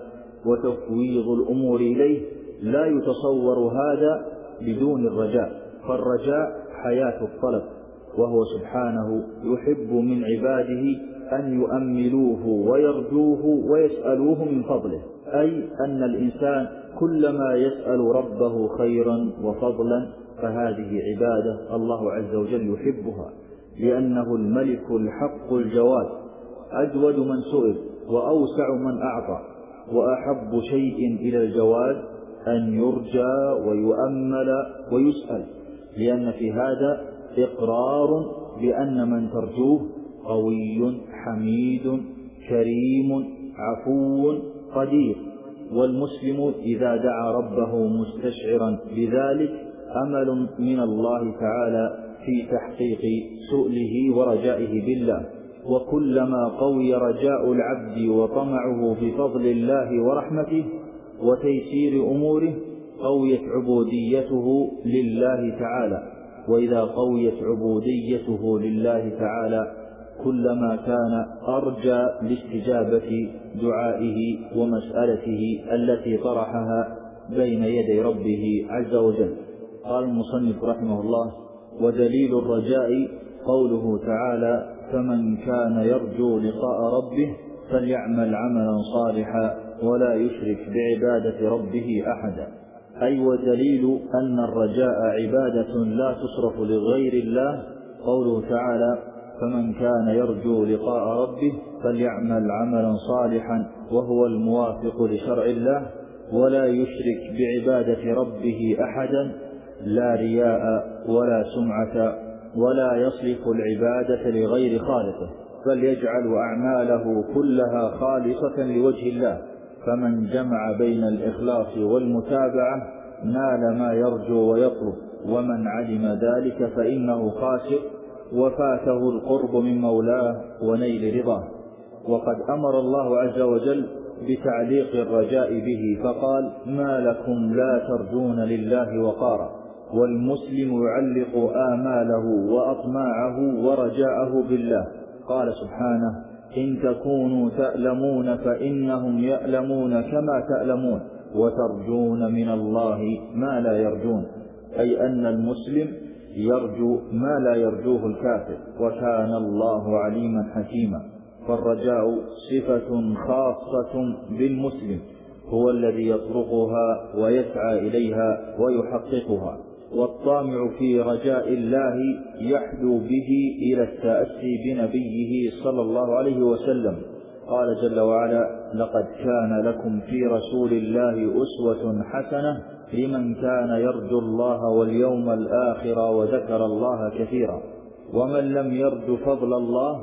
Speaker 1: وتفويض الأمور إليه لا يتصور هذا بدون الرجاء، فالرجاء حياة الطلب، وهو سبحانه يحب من عباده أن يؤملوه ويرجوه ويسألوه من فضله، أي أن الإنسان كلما يسأل ربه خيرا وفضلا فهذه عبادة الله عز وجل يحبها، لأنه الملك الحق الجواد، أجود من سئل وأوسع من أعطى، وأحب شيء إلى الجواد أن يرجى ويؤمل ويسأل، لأن في هذا إقرار بأن من ترجوه قوي حميد كريم عفو قدير. والمسلم إذا دعا ربه مستشعرا بذلك أمل من الله تعالى في تحقيق سؤله ورجائه بالله، وكلما قوي رجاء العبد وطمعه بفضل الله ورحمته وتيسير أموره قويت عبوديته لله تعالى، وإذا قويت عبوديته لله تعالى كلما كان أرجى لاستجابة دعائه ومسألته التي طرحها بين يدي ربه عز وجل. قال المصنف رحمه الله: ودليل الرجاء قوله تعالى: فمن كان يرجو لقاء ربه فليعمل عملا صالحا ولا يشرك بعبادة ربه أحدا. أي ودليل أن الرجاء عبادة لا تصرف لغير الله قوله تعالى: فمن كان يرجو لقاء ربه فليعمل عملا صالحا، وهو الموافق لشرع الله، ولا يشرك بعبادة ربه أحدا، لا رياء ولا سمعة، ولا يصرف العبادة لغير خالقه، بل يجعل أعماله كلها خالصة لوجه الله. فمن جمع بين الإخلاص والمتابعة نال ما يرجو ويطلب، ومن علم ذلك فإنه خاسر وفاته القرب من مولاه ونيل رضاه. وقد أمر الله عز وجل بتعليق الرجاء به فقال: ما لكم لا ترجون لله وقارا. والمسلم يعلق آماله وأطماعه ورجاءه بالله. قال سبحانه: إن تكونوا تألمون فإنهم يألمون كما تألمون وترجون من الله ما لا يرجون، أي أن المسلم يرجو ما لا يرجوه الكافر، وكان الله عليما حكيما. فالرجاء صفة خاصة بالمسلم، هو الذي يطرقها ويسعى إليها ويحققها. والطامع في رجاء الله يحدو به إلى التأسي بنبيه صلى الله عليه وسلم. قال جل وعلا: لقد كان لكم في رسول الله أسوة حسنة لمن كان يرجو الله واليوم الآخر وذكر الله كثيرا. ومن لم يرج فضل الله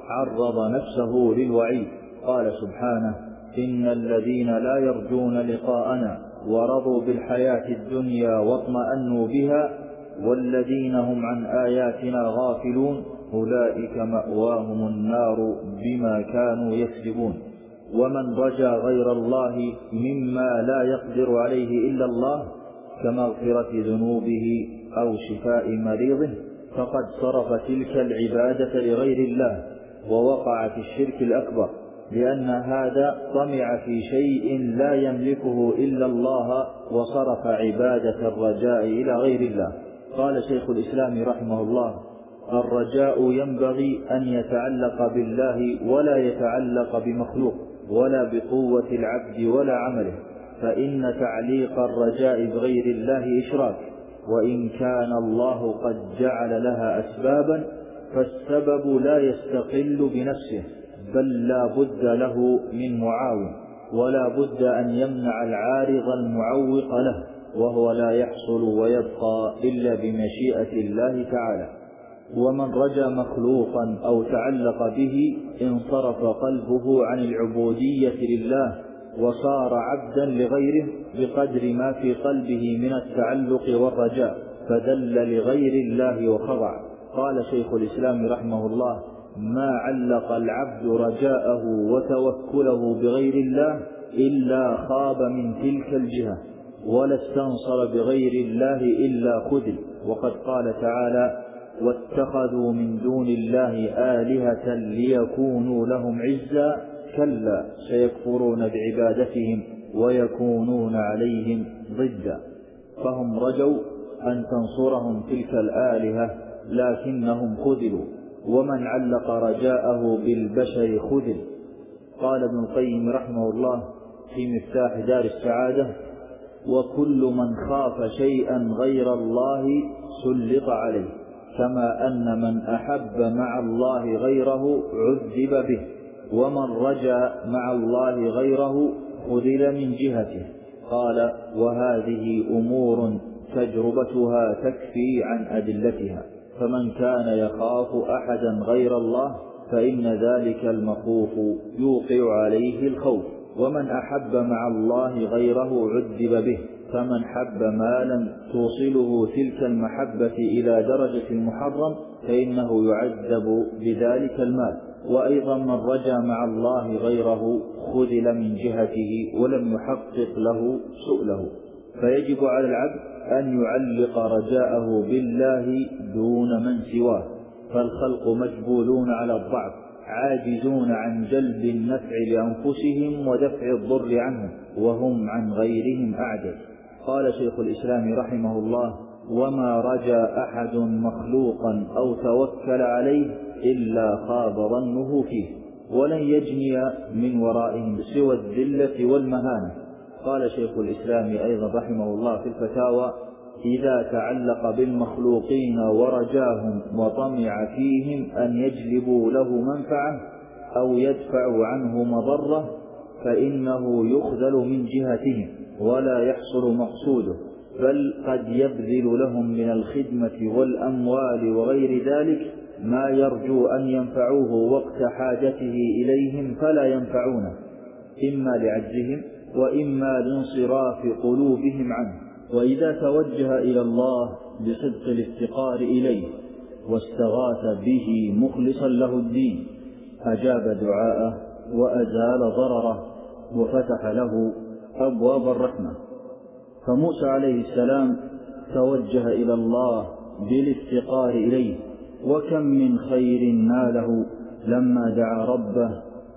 Speaker 1: عرض نفسه للوعيد. قال سبحانه: إن الذين لا يرجون لقاءنا ورضوا بالحياة الدنيا واطمأنوا بها والذين هم عن آياتنا غافلون أولئك مأواهم النار بما كانوا يكسبون. ومن رجا غير الله مما لا يقدر عليه إلا الله كمغفرة ذنوبه أو شفاء مريضه فقد صرف تلك العبادة لغير الله ووقع في الشرك الأكبر، لأن هذا طمع في شيء لا يملكه إلا الله وصرف عبادة الرجاء إلى غير الله. قال شيخ الإسلام رحمه الله: الرجاء ينبغي أن يتعلق بالله ولا يتعلق بمخلوق ولا بقوة العبد ولا عمله، فإن تعليق الرجاء بغير الله إشراك، وإن كان الله قد جعل لها أسبابا فالسبب لا يستقل بنفسه، بل لا بد له من معاون، ولا بد أن يمنع العارض المعوق له، وهو لا يحصل ويبقى إلا بمشيئة الله تعالى. ومن رجا مخلوقا أو تعلق به انصرف قلبه عن العبودية لله وصار عبدا لغيره بقدر ما في قلبه من التعلق والرجاء، فذل لغير الله وخضع. قال شيخ الإسلام رحمه الله: ما علق العبد رجاءه وتوكله بغير الله إلا خاب من تلك الجهة، ولا استنصر بغير الله إلا خذل. وقد قال تعالى: واتخذوا من دون الله آلهة ليكونوا لهم عزا كلا سيكفرون بعبادتهم ويكونون عليهم ضدا. فهم رجوا أن تنصرهم تلك الآلهة لكنهم خذلوا، ومن علق رجاءه بالبشر خذل. قال ابن القيم رحمه الله في مفتاح دار السعادة: وكل من خاف شيئا غير الله سلط عليه، كما أن من أحب مع الله غيره عذب به، ومن رجا مع الله غيره خذل من جهته. قال: وهذه أمور تجربتها تكفي عن أدلتها، فمن كان يخاف أحدا غير الله فإن ذلك المخوف يوقع عليه الخوف، ومن أحب مع الله غيره عذب به، فمن حب مالا توصله تلك المحبة إلى درجة المحرم فإنه يعذب بذلك المال. وأيضا من رجا مع الله غيره خذل من جهته ولم يحقق له سؤله. فيجب على العبد أن يعلق رجاءه بالله دون من سواه، فالخلق مجبولون على الضعف، عاجزون عن جلب النفع لأنفسهم ودفع الضر عنهم، وهم عن غيرهم أعجز. قال شيخ الإسلام رحمه الله: وما رجا أحد مخلوقا أو توكل عليه إلا خاب ظنه فيه، ولن يجني من ورائهم سوى الذلة والمهانة. قال شيخ الإسلام أيضا رحمه الله في الفتاوى: إذا تعلق بالمخلوقين ورجاهم وطمع فيهم أن يجلبوا له منفعة أو يدفعوا عنه مضرة فإنه يخذل من جهتهم ولا يحصل مقصوده، بل قد يبذل لهم من الخدمة والأموال وغير ذلك ما يرجو أن ينفعوه وقت حاجته إليهم فلا ينفعونه، إما لعجزهم وإما لانصراف قلوبهم عنه. وإذا توجه إلى الله بصدق الافتقار إليه واستغاث به مخلصا له الدين أجاب دعاءه وأزال ضرره وفتح له أبواب الرحمة. فموسى عليه السلام توجه إلى الله بالافتقار إليه، وكم من خير ناله لما دعا ربه: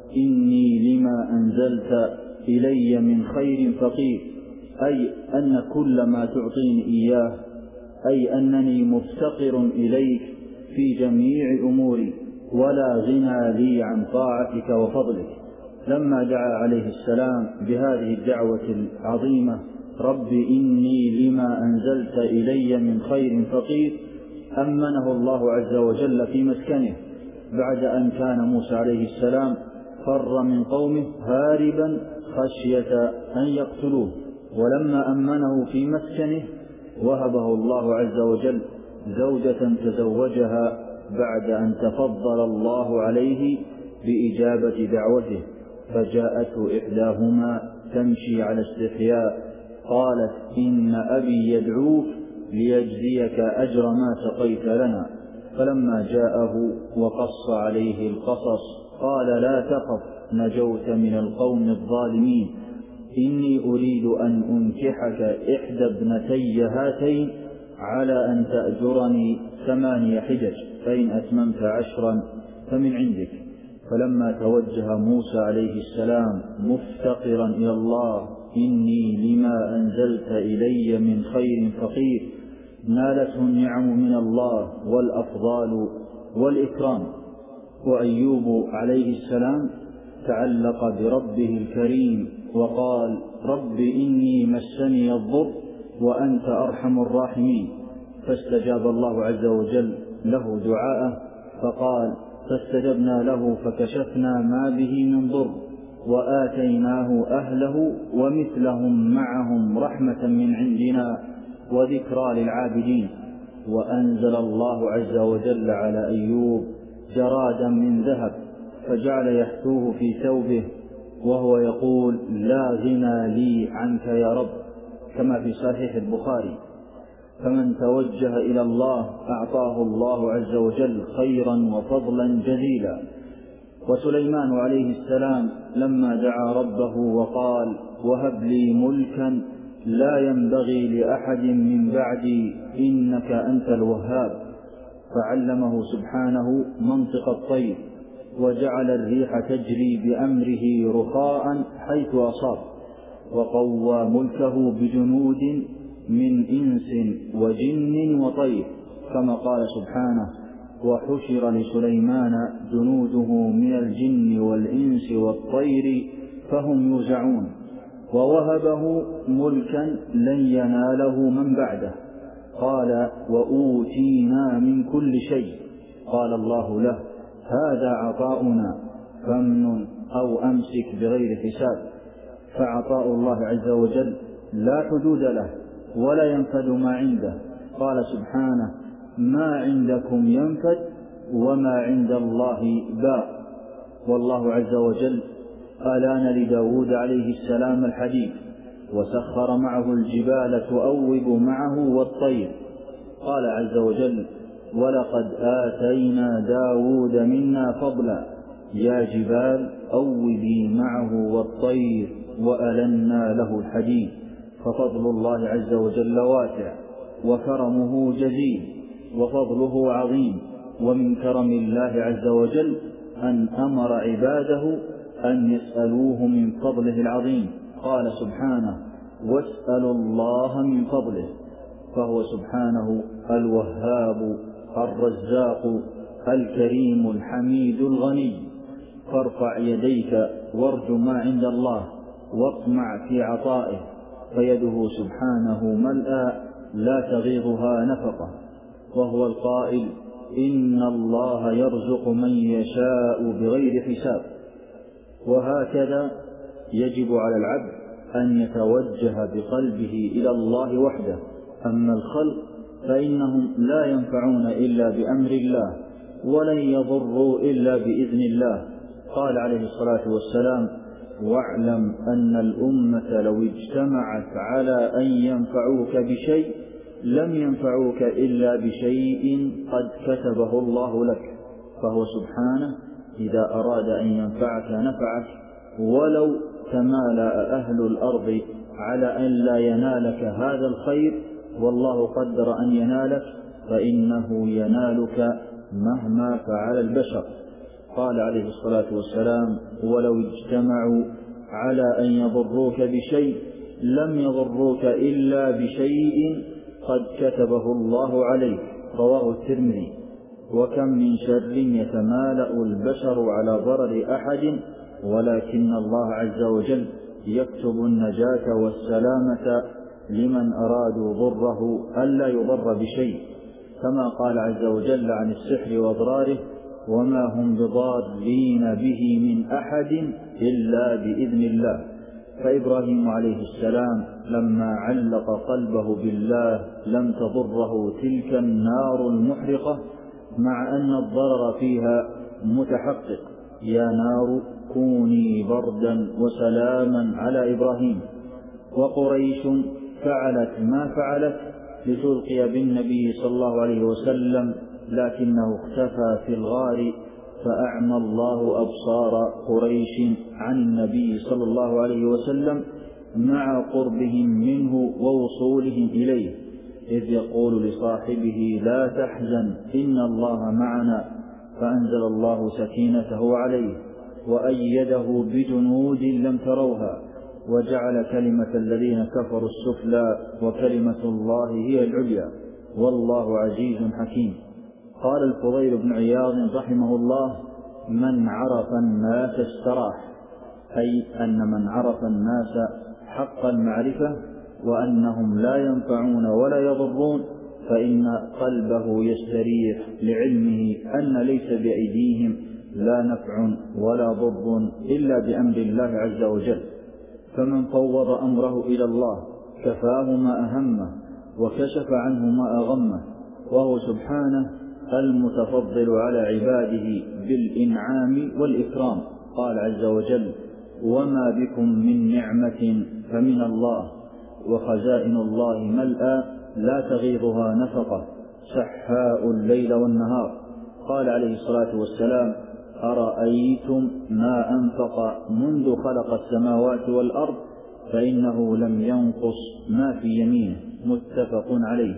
Speaker 1: إني لما أنزلت إلي من خير فقير، أي أن كل ما تعطيني إياه، أي أنني مفتقر إليك في جميع أموري، ولا غنى لي عن طاعتك وفضلك. لما دعا عليه السلام بهذه الدعوة العظيمة: رب إني لما أنزلت إلي من خير فقير، أمنه الله عز وجل في مسكنه بعد أن كان موسى عليه السلام فر من قومه هاربا خشية أن يقتلوه، ولما أمنه في مسكنه وهبه الله عز وجل زوجة تزوجها بعد أن تفضل الله عليه بإجابة دعوته، فجاءته إحداهما تمشي على استحياء قالت: إن أبي يدعوك ليجزيك أجر ما سقيت لنا. فلما جاءه وقص عليه القصص قال: لا تخف، نجوت من القوم الظالمين، إني أريد أن أنكحك إحدى ابنتي هاتين على أن تأجرني 8 حجج، فإن أتممت 10 فمن عندك. فلما توجه موسى عليه السلام مفتقرا إلى الله: إني لما أنزلت إلي من خير فقير، نالته النعم من الله والأفضال والإكرام. وأيوب عليه السلام تعلق بربه الكريم وقال: رب إني مسني الضر وأنت أرحم الراحمين، فاستجاب الله عز وجل له دعاءه فقال: فاستجبنا له فكشفنا ما به من ضر وآتيناه أهله ومثلهم معهم رحمة من عندنا وذكرى للعابدين. وأنزل الله عز وجل على أيوب جرادا من ذهب فجعل يحثوه في ثوبه وهو يقول: لا غنى لي عنك يا رب، كما في صحيح البخاري. فمن توجه إلى الله أعطاه الله عز وجل خيرا وفضلا جزيلا. وسليمان عليه السلام لما دعا ربه وقال: وهب لي ملكا لا ينبغي لأحد من بعدي إنك أنت الوهاب، فعلمه سبحانه منطق الطير وجعل الريح تجري بأمره رخاء حيث أصاب، وقوى ملكه بجنود من إنس وجن وطير، كما قال سبحانه: وحشر لسليمان جنوده من الجن والإنس والطير فهم يوزعون، ووهبه ملكا لن يناله من بعده. قال: وأوتينا من كل شيء. قال الله له: هذا عطاؤنا فامنن أو أمسك بغير حساب. فعطاء الله عز وجل لا حدود له ولا ينفد ما عنده. قال سبحانه: ما عندكم ينفد وما عند الله باق. والله عز وجل ألان لداود عليه السلام الحديد، وسخر معه الجبال تؤوب معه والطير. قال عز وجل: ولقد آتينا داود منا فضلا يا جبال أوبي معه والطير وألنا له الحديد. ففضل الله عز وجل واسع، وكرمه جزيل، وفضله عظيم. ومن كرم الله عز وجل أن أمر عباده أن يسألوه من فضله العظيم. قال سبحانه: واسألوا الله من فضله. فهو سبحانه الوهاب الرزاق الكريم الحميد الغني. فارفع يديك وارج ما عند الله واطمع في عطائه، فيده سبحانه ملأى لا تغيضها نفقة. وهو القائل: إن الله يرزق من يشاء بغير حساب. وهكذا يجب على العبد أن يتوجه بقلبه إلى الله وحده. أما الخلق فإنهم لا ينفعون إلا بأمر الله، ولن يضروا إلا بإذن الله. قال عليه الصلاة والسلام: واعلم أن الأمة لو اجتمعت على أن ينفعوك بشيء لم ينفعوك إلا بشيء قد كتبه الله لك. فهو سبحانه إذا أراد أن ينفعك نفعك، ولو تمالأ أهل الأرض على أن لا ينالك هذا الخير والله قدر أن ينالك، فإنه ينالك مهما فعل البشر. قال عليه الصلاة والسلام: ولو اجتمعوا على أن يضروك بشيء لم يضروك إلا بشيء قد كتبه الله عليك. رواه الترمذي. وكم من شر يتمالأ البشر على ضرر أحد، ولكن الله عز وجل يكتب النجاة والسلامة لمن أرادوا ضره ألا يضر بشيء، كما قال عز وجل عن السحر وأضراره: وما هم بضارين به من أحد إلا بإذن الله. فإبراهيم عليه السلام لما علق قلبه بالله لم تضره تلك النار المحرقة، مع أن الضرر فيها متحقق: يا نار كوني بردا وسلاما على إبراهيم. وقريش فعلت ما فعلت لتلقي بالنبي صلى الله عليه وسلم، لكنه اختفى في الغار فأعمى الله أبصار قريش عن النبي صلى الله عليه وسلم مع قربهم منه ووصولهم إليه، إذ يقول لصاحبه: لا تحزن إن الله معنا. فأنزل الله سكينته عليه وأيده بجنود لم تروها، وجعل كلمة الذين كفروا السفلى وكلمة الله هي العليا، والله عزيز حكيم. قال الفضيل بن عياض رحمه الله: من عرف الناس استراح، أي أن من عرف الناس حق المعرفة وأنهم لا ينفعون ولا يضرون فإن قلبه يستريح لعلمه أن ليس بأيديهم لا نفع ولا ضر إلا بأمر الله عز وجل. فمن فوض أمره إلى الله كفاه ما أهمه وكشف عنه ما أغمه، وهو سبحانه المتفضل على عباده بالإنعام والإكرام. قال عز وجل: وما بكم من نعمة فمن الله وخزائن الله ملأى لا تغيضها نفقة سحاء الليل والنهار. قال عليه الصلاة والسلام: أرأيتم ما أنفق منذ خلق السماوات والأرض فإنه لم ينقص ما في يمينه. متفق عليه.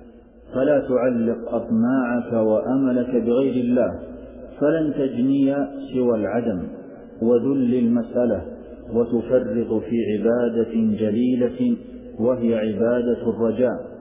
Speaker 1: فلا تعلق أطماعك وأملك بغير الله، فلن تجني سوى العدم وذل المسألة، وتفرط في عبادة جليلة وهي عبادة الرجاء.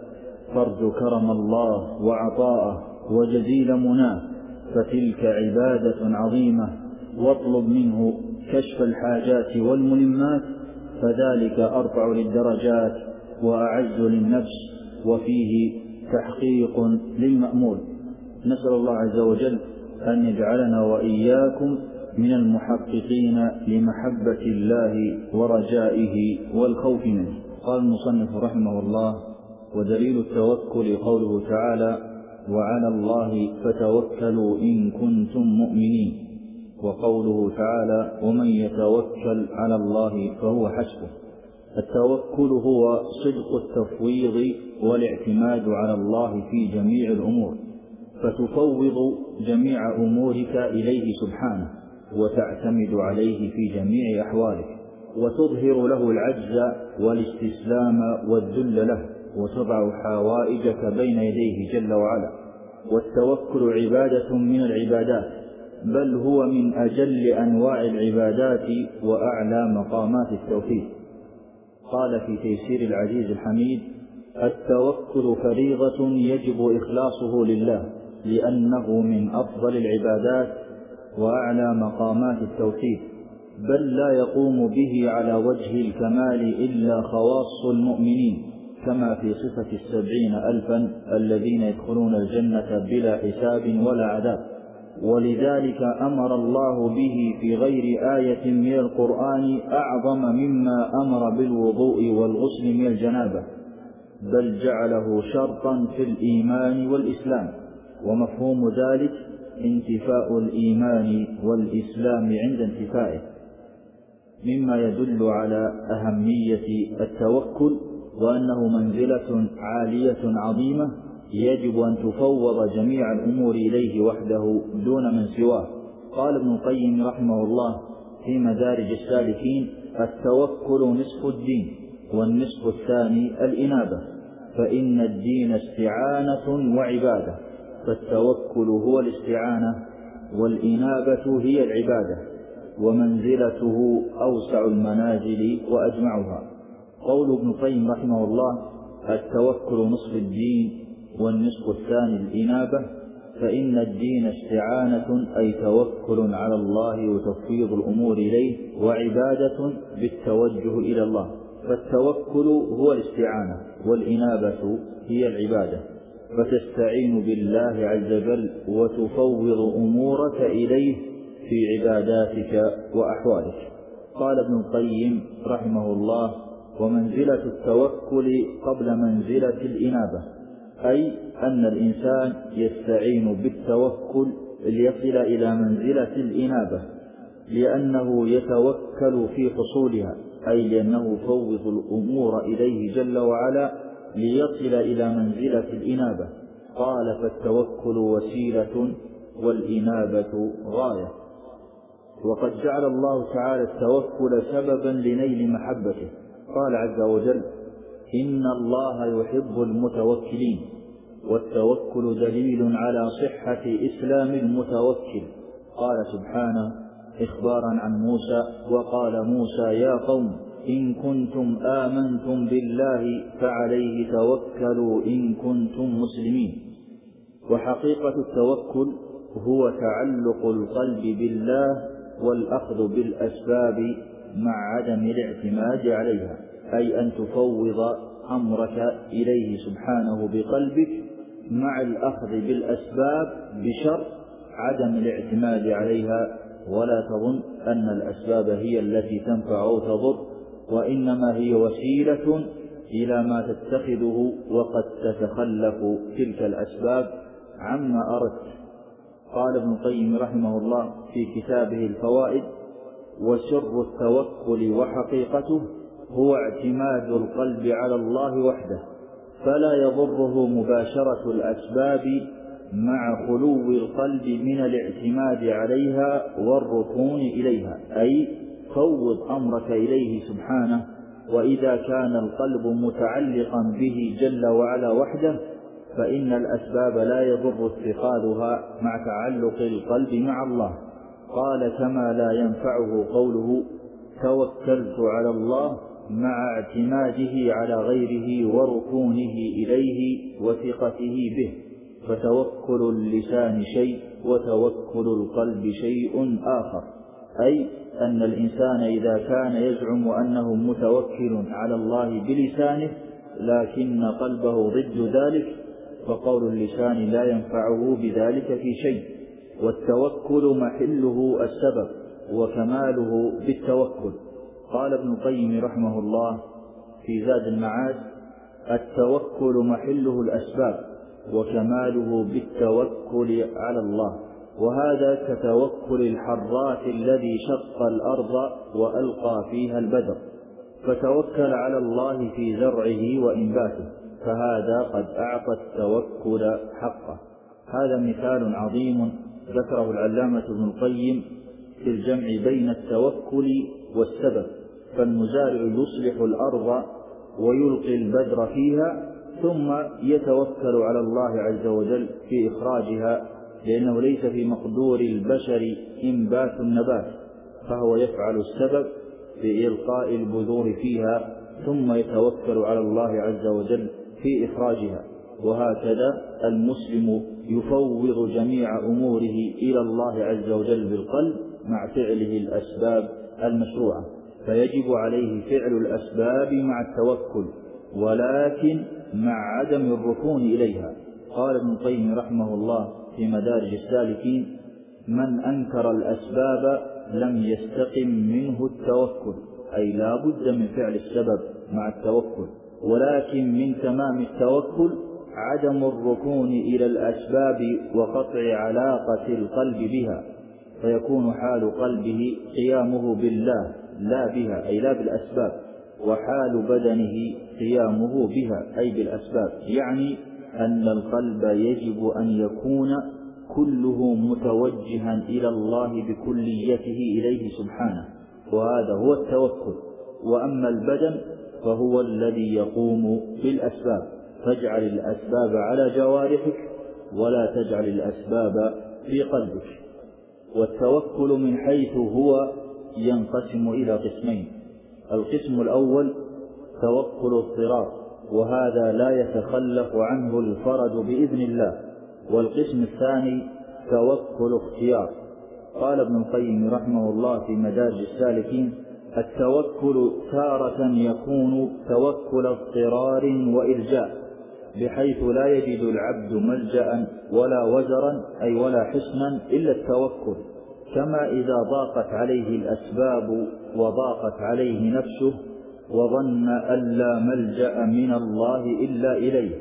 Speaker 1: فارج كرم الله وعطاءه وجزيل مناه، فتلك عبادة عظيمة. واطلب منه كشف الحاجات والملمات، فذلك أرفع للدرجات وأعز للنفس، وفيه تحقيق للمأمول. نسأل الله عز وجل أن يجعلنا وإياكم من المحققين لمحبة الله ورجائه والخوف منه. قال المصنف رحمه الله: ودليل التوكل قوله تعالى: وعلى الله فتوكلوا إن كنتم مؤمنين. وقوله تعالى: ومن يتوكل على الله فهو حسبه. التوكل هو صدق التفويض والاعتماد على الله في جميع الأمور، فتفوض جميع أمورك إليه سبحانه، وتعتمد عليه في جميع أحوالك، وتظهر له العجز والاستسلام والذل له، وتضع حوائجك بين يديه جل وعلا. والتوكل عبادة من العبادات، بل هو من أجل أنواع العبادات وأعلى مقامات التوحيد. قال في تيسير العزيز الحميد: التوكل فريضة يجب إخلاصه لله، لأنه من أفضل العبادات وأعلى مقامات التوحيد، بل لا يقوم به على وجه الكمال إلا خواص المؤمنين، كما في صفة 70,000 الذين يدخلون الجنة بلا حساب ولا عذاب. ولذلك أمر الله به في غير آية من القرآن أعظم مما أمر بالوضوء والغسل من الجنابة، بل جعله شرطا في الإيمان والإسلام. ومفهوم ذلك انتفاء الإيمان والإسلام عند انتفائه، مما يدل على أهمية التوكل، وأنه منزلة عالية عظيمة يجب أن تفوض جميع الأمور إليه وحده دون من سواه. قال ابن القيم رحمه الله في مدارج السالكين: التوكل نصف الدين، والنصف الثاني الإنابة، فإن الدين استعانة وعبادة، فالتوكل هو الاستعانة، والإنابة هي العبادة، ومنزلته أوسع المنازل وأجمعها. قول ابن القيم رحمه الله: التوكل نصف الدين والنصف الثاني الإنابة، فإن الدين استعانة، أي توكل على الله وتفويض الأمور إليه، وعبادة بالتوجه إلى الله، فالتوكل هو الاستعانة، والإنابة هي العبادة، فتستعين بالله عز وجل وتفوض أمورك إليه في عباداتك وأحوالك. قال ابن القيم رحمه الله: ومنزلة التوكل قبل منزلة الإنابة، أي أن الإنسان يستعين بالتوكل ليصل إلى منزلة الإنابة، لأنه يتوكل في حصولها، أي لأنه فوض الأمور إليه جل وعلا ليصل إلى منزلة الإنابة. قال: فالتوكل وسيلة والإنابة غاية. وقد جعل الله تعالى التوكل سببا لنيل محبته. قال عز وجل: إن الله يحب المتوكلين. والتوكل دليل على صحة إسلام المتوكل. قال سبحانه إخبارا عن موسى: وقال موسى يا قوم إن كنتم آمنتم بالله فعليه توكلوا إن كنتم مسلمين. وحقيقة التوكل هو تعلق القلب بالله والأخذ بالأسباب مع عدم الاعتماد عليها، أي أن تفوض أمرك إليه سبحانه بقلبك مع الأخذ بالأسباب بشرط عدم الاعتماد عليها. ولا تظن أن الأسباب هي التي تنفع أو تضر، وإنما هي وسيلة إلى ما تتخذه، وقد تتخلف تلك الأسباب عما أردت. قال ابن القيم رحمه الله في كتابه الفوائد: وسر التوكل وحقيقته هو اعتماد القلب على الله وحده، فلا يضره مباشرة الأسباب مع خلو القلب من الاعتماد عليها والركون إليها، أي فوض أمرك إليه سبحانه. وإذا كان القلب متعلقا به جل وعلا وحده، فإن الأسباب لا يضر اتخاذها مع تعلق القلب مع الله. قال: كما لا ينفعه قوله توكلت على الله مع اعتماده على غيره وركونه إليه وثقته به. فتوكل اللسان شيء وتوكل القلب شيء آخر، أي أن الإنسان إذا كان يزعم أنه متوكل على الله بلسانه لكن قلبه ضد ذلك، فقول اللسان لا ينفعه بذلك في شيء. والتوكل محله السبب وكماله بالتوكل. قال ابن القيم رحمه الله في زاد المعاد: التوكل محله الأسباب وكماله بالتوكل على الله. وهذا كتوكل الحراث الذي شق الأرض وألقى فيها البذر فتوكل على الله في زرعه وإنباته، فهذا قد أعطى التوكل حقه. هذا مثال عظيم ذكره العلامة ابن القيم في الجمع بين التوكل والسبب. فالمزارع يصلح الأرض ويلقي البذر فيها ثم يتوكل على الله عز وجل في إخراجها، لأنه ليس في مقدور البشر إنبات النبات، فهو يفعل السبب في إلقاء البذور فيها ثم يتوكل على الله عز وجل في إخراجها. وهكذا المسلم يفوض جميع أموره إلى الله عز وجل بالقلب مع فعله الأسباب المشروعة، فيجب عليه فعل الأسباب مع التوكل ولكن مع عدم الركون إليها. قال ابن القيم رحمه الله في مدارج السالكين: من أنكر الأسباب لم يستقم منه التوكل، أي لا بد من فعل السبب مع التوكل، ولكن من تمام التوكل عدم الركون إلى الأسباب وقطع علاقة القلب بها، فيكون حال قلبه قيامه بالله لا بها، أي لا بالأسباب، وحال بدنه قيامه بها أي بالأسباب. يعني أن القلب يجب أن يكون كله متوجها إلى الله بكليته إليه سبحانه، وهذا هو التوكل. وأما البدن فهو الذي يقوم بالأسباب، فاجعل الأسباب على جوارحك ولا تجعل الأسباب في قلبك. والتوكل من حيث هو ينقسم إلى قسمين: القسم الأول توكل اضطرار، وهذا لا يتخلف عنه الفرد بإذن الله. والقسم الثاني توكل اختيار. قال ابن القيم رحمه الله في مدارج السالكين: التوكل تارة يكون توكل اضطرار وإرجاء، بحيث لا يجد العبد ملجأ ولا وزرا أي ولا حصنا إلا التوكل، كما إذا ضاقت عليه الأسباب وضاقت عليه نفسه وظن أن لا ملجأ من الله إلا إليه.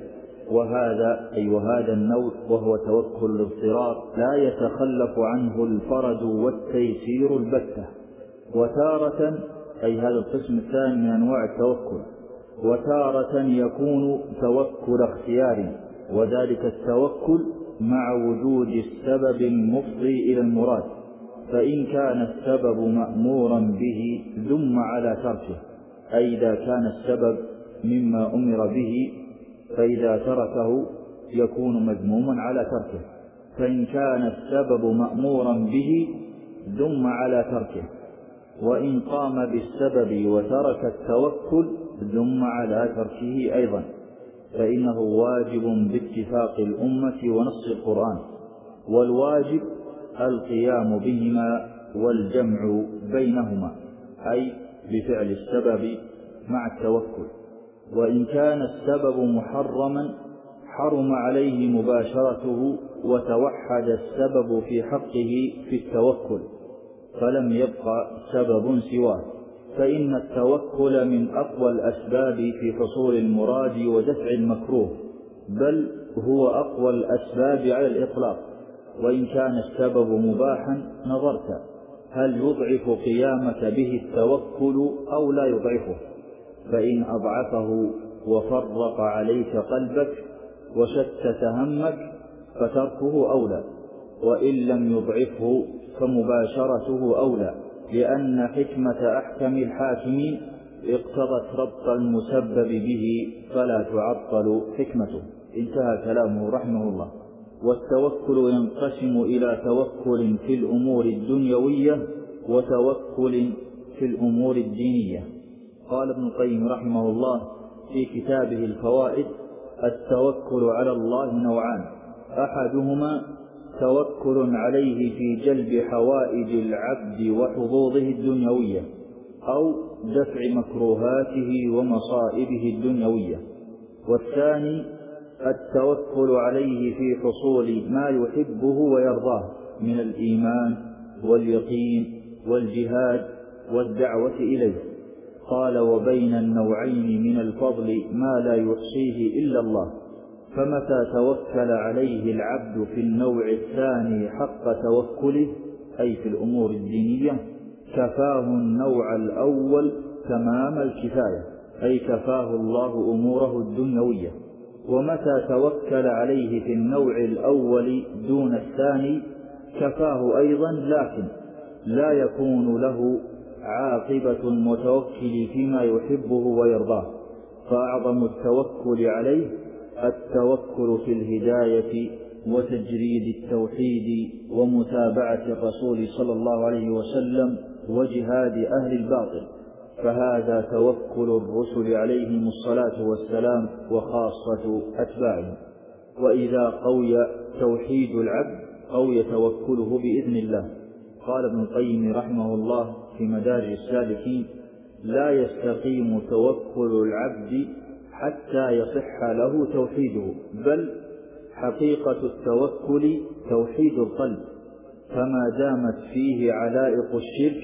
Speaker 1: وهذا النوع وهو توكل الاضطرار لا يتخلف عنه الفرج والتيسير البتة. وتارة أي هذا القسم الثاني من أنواع التوكل، وتارة يكون توكل اختيار، وذلك التوكل مع وجود السبب المفضي إلى المراد، فإن كان السبب مأمورا به ذم على تركه، أي إذا كان السبب مما أمر به فإذا تركه يكون مذموما على تركه، فإن كان السبب مأمورا به ذم على تركه، وإن قام بالسبب وترك التوكل ذم على تركه أيضا، فإنه واجب باتفاق الأمة ونص القرآن، والواجب القيام بهما والجمع بينهما، أي بفعل السبب مع التوكل. وإن كان السبب محرما حرم عليه مباشرته وتوحد السبب في حقه في التوكل، فلم يبقى سبب سواه، فإن التوكل من أقوى الأسباب في حصول المراد ودفع المكروه، بل هو أقوى الأسباب على الإطلاق. وإن كان السبب مباحا نظرت هل يضعف قيامك به التوكل أو لا يضعفه، فإن أضعفه وفرق عليك قلبك وشتت همك فتركه أولى، وإن لم يضعفه فمباشرته أولى، لأن حكمة أحكم الحاكمين اقتضت ربط المسبب به فلا تعطل حكمته. انتهى كلامه رحمه الله. والتوكل ينقسم إلى توكل في الأمور الدنيوية وتوكل في الأمور الدينية. قال ابن القيم رحمه الله في كتابه الفوائد: التوكل على الله نوعان: أحدهما توكل عليه في جلب حوائج العبد وحظوظه الدنيوية أو دفع مكروهاته ومصائبه الدنيوية، والثاني التوكل عليه في حصول ما يحبه ويرضاه من الإيمان واليقين والجهاد والدعوة إليه. قال: وبين النوعين من الفضل ما لا يحصيه إلا الله، فمتى توكل عليه العبد في النوع الثاني حق توكله، أي في الأمور الدينية، كفاه النوع الأول تمام الكفاية، أي كفاه الله أموره الدنيوية. ومتى توكل عليه في النوع الأول دون الثاني كفاه أيضا، لكن لا يكون له عاقبة المتوكل فيما يحبه ويرضاه. فأعظم التوكل عليه التوكل في الهداية وتجريد التوحيد ومتابعة الرسول صلى الله عليه وسلم وجهاد أهل الباطل، فهذا توكل الرسل عليهم الصلاة والسلام وخاصة أتباعهم. وإذا قوي توحيد العبد قوي توكله بإذن الله. قال ابن القيم رحمه الله في مدارج السالكين: لا يستقيم توكل العبد حتى يصح له توحيده، بل حقيقة التوكل توحيد القلب، فما دامت فيه علائق الشرك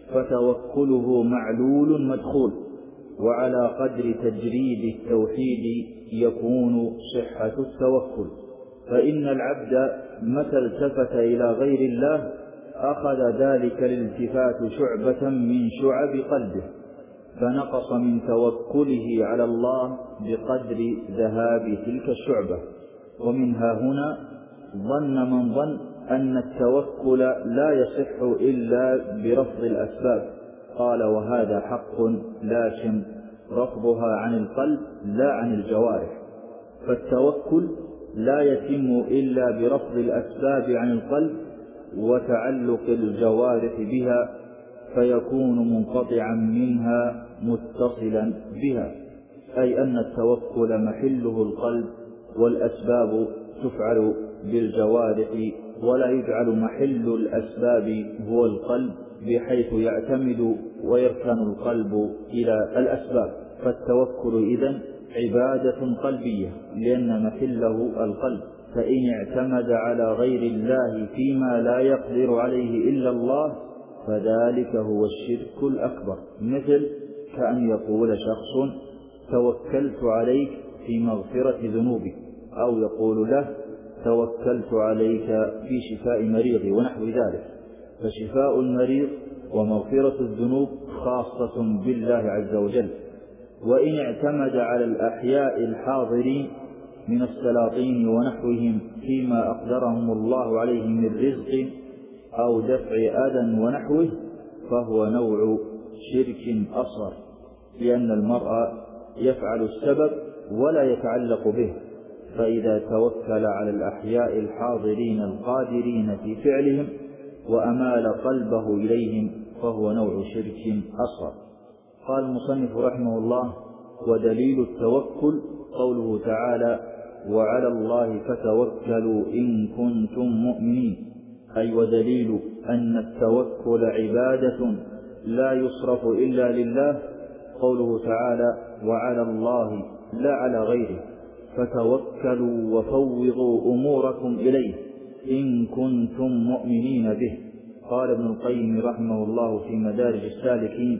Speaker 1: فتوكله معلول مدخول، وعلى قدر تجريد التوحيد يكون صحة التوكل. فإن العبد متى التفت إلى غير الله أخذ ذلك الالتفات شعبة من شعب قلبه، فنقص من توكله على الله بقدر ذهاب تلك الشعبة. ومنها هنا ظن من ظن أن التوكل لا يصح إلا برفض الأسباب. قال: وهذا حق، لكن رفضها عن القلب لا عن الجوارح. فالتوكل لا يتم إلا برفض الأسباب عن القلب وتعلق الجوارح بها، فيكون منقطعا منها متصلا بها، أي أن التوكل محله القلب، والأسباب تفعل بالجوارح، ولا يجعل محل الأسباب هو القلب بحيث يعتمد ويركن القلب إلى الأسباب. فالتوكل إذن عبادة قلبية لأن محله القلب، فإن اعتمد على غير الله فيما لا يقدر عليه إلا الله فذلك هو الشرك الأكبر. مثل كأن يقول شخص: توكلت عليك في مغفرة ذنوبك، أو يقول له: توكلت عليك في شفاء مريضي، ونحو ذلك. فشفاء المريض ومغفرة الذنوب خاصة بالله عز وجل. وإن اعتمد على الأحياء الحاضرين من السلاطين ونحوهم فيما أقدرهم الله عليه من رزق أو دفع أذى ونحوه فهو نوع شرك أصغر، لأن المرء يفعل السبب ولا يتعلق به، فإذا توكل على الأحياء الحاضرين القادرين في فعلهم وأمال قلبه إليهم فهو نوع شرك أصغر. قال المصنف رحمه الله: ودليل التوكل قوله تعالى: وعلى الله فتوكلوا إن كنتم مؤمنين، أي ودليل أن التوكل عبادة لا يصرف إلا لله قوله تعالى: وعلى الله لا على غيره، فتوكلوا وفوضوا أموركم إليه إن كنتم مؤمنين به. قال ابن القيم رحمه الله في مدارج السالكين: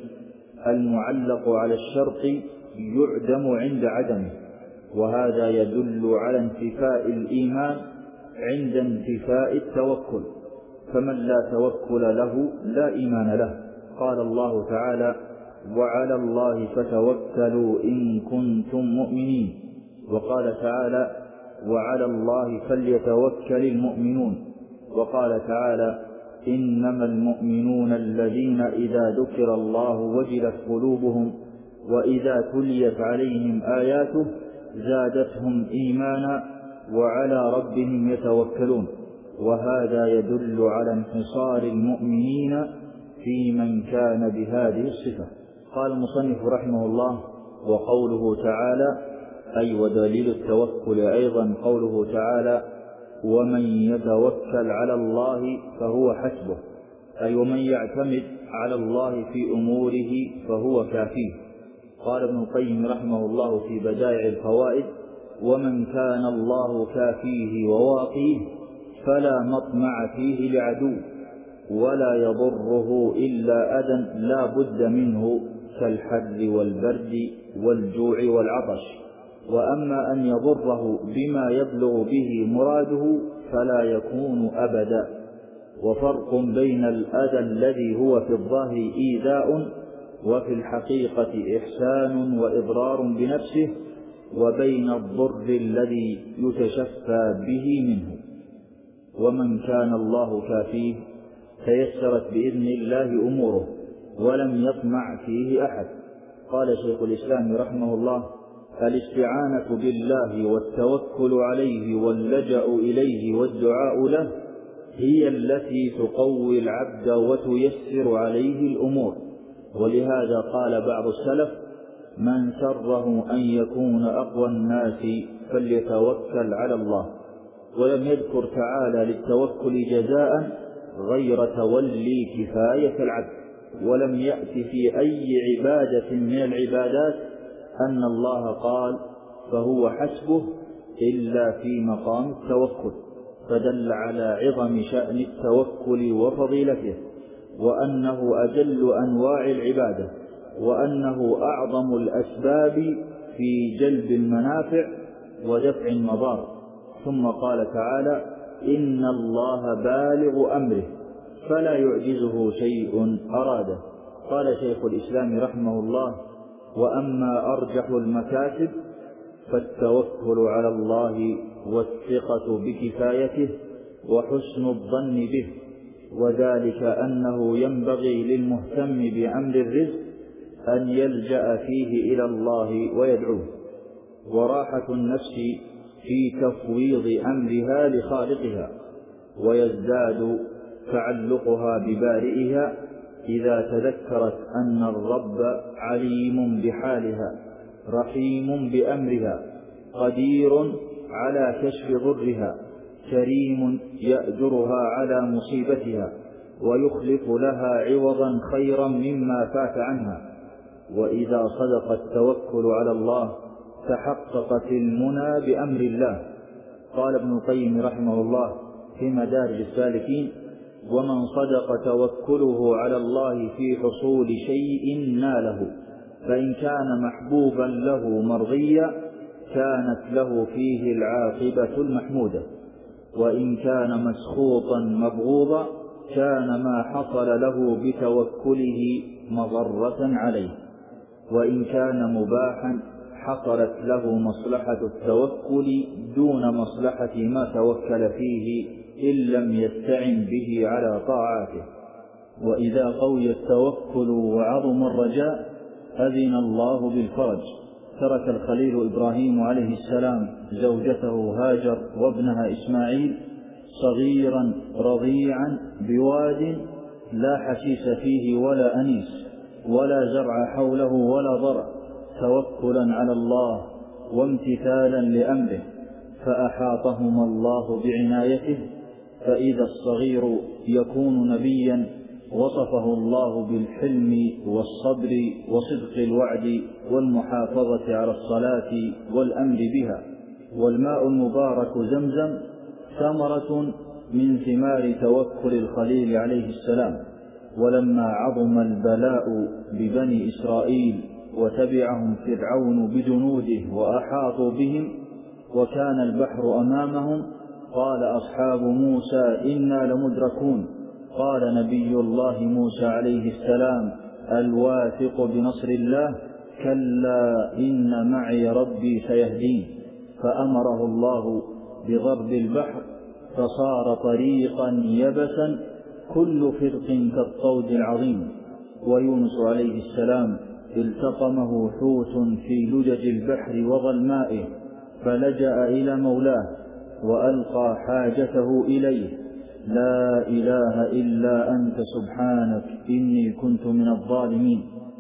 Speaker 1: المعلق على الشرط يعدم عند عدمه، وهذا يدل على انتفاء الإيمان عند انتفاء التوكل، فمن لا توكل له لا إيمان له. قال الله تعالى: وعلى الله فتوكلوا إن كنتم مؤمنين، وقال تعالى: وعلى الله فليتوكل المؤمنون، وقال تعالى: إنما المؤمنون الذين إذا ذكر الله وجلت قلوبهم وإذا تليت عليهم آياته زادتهم إيمانا وعلى ربهم يتوكلون. وهذا يدل على انحصار المؤمنين في من كان بهذه الصفة. قال المصنف رحمه الله: وقوله تعالى أي ودليل التوكل أيضا قوله تعالى: ومن يتوكل على الله فهو حسبه، أي ومن يعتمد على الله في أموره فهو كافيه. قال ابن القيم رحمه الله في بدائع الفوائد: ومن كان الله كافيه وواقيه فلا مطمع فيه لعدو ولا يضره إلا أذى لا بد منه كالحر والبرد والجوع والعطش. وأما أن يضره بما يبلغ به مراده فلا يكون أبدا. وفرق بين الأذى الذي هو في الظاهر إيذاء وفي الحقيقة إحسان وإضرار بنفسه، وبين الضر الذي يتشفى به منه. ومن كان الله كافيه تيسرت بإذن الله أموره ولم يطمع فيه أحد. قال شيخ الإسلام رحمه الله: الاستعانة بالله والتوكل عليه واللجأ إليه والدعاء له هي التي تقوي العبد وتيسر عليه الأمور. ولهذا قال بعض السلف: من سره أن يكون أقوى الناس فليتوكل على الله. ولم يذكر تعالى للتوكل جزاء غير تولي كفاية العبد، ولم يأت في أي عبادة من العبادات أن الله قال فهو حسبه إلا في مقام التوكل، فدل على عظم شأن التوكل وفضيلته، وأنه أجل أنواع العبادة، وأنه أعظم الأسباب في جلب المنافع ودفع المضار. ثم قال تعالى: إن الله بالغ أمره فلا يعجزه شيء أراده. قال شيخ الإسلام رحمه الله: وأما أرجح المكاسب فالتوكل على الله والثقة بكفايته وحسن الظن به، وذلك أنه ينبغي للمهتم بأمر الرزق أن يلجأ فيه إلى الله ويدعوه، وراحة النفس في تفويض أمرها لخالقها، ويزداد تعلقها ببارئها إذا تذكرت أن الرب عليم بحالها رحيم بأمرها قدير على كشف ضرها كريم يأجرها على مصيبتها ويخلف لها عوضا خيرا مما فات عنها. وإذا صدق التوكل على الله تحققت المنى بأمر الله. قال ابن القيم رحمه الله في مدارج السالكين: ومن صدق توكله على الله في حصول شيء ناله، فإن كان محبوبا له مرضيا كانت له فيه العاقبة المحمودة، وإن كان مسخوطا مبغوضا كان ما حصل له بتوكله مضرة عليه، وإن كان مباحا حصلت له مصلحة التوكل دون مصلحة ما توكل فيه إن لم يستعن به على طاعاته. وإذا قوي التوكل وعظم الرجاء أذن الله بالفرج. ترك الخليل إبراهيم عليه السلام زوجته هاجر وابنها إسماعيل صغيرا رضيعا بواد لا حشيش فيه ولا أنيس ولا زرع حوله ولا ضرع، توكلا على الله وامتثالا لأمره، فأحاطهما الله بعنايته. فإذا الصغير يكون نبيا وصفه الله بالحلم والصبر وصدق الوعد والمحافظة على الصلاة والأمر بها. والماء المبارك زمزم ثمرة من ثمار توكل الخليل عليه السلام. ولما عظم البلاء ببني إسرائيل وتبعهم فرعون بجنوده وأحاطوا بهم وكان البحر أمامهم قال أصحاب موسى إنا لمدركون. قال نبي الله موسى عليه السلام الواثق بنصر الله كلا إن معي ربي سيهدين، فأمره الله بضرب البحر فصار طريقا يبسا كل فرق كالطود العظيم. ويونس عليه السلام التقمه حوت في لجج البحر وظلمائه فلجأ إلى مولاه وألقى حاجته إليه: لا إله إلا أنت سبحانك إني كنت من الظالمين.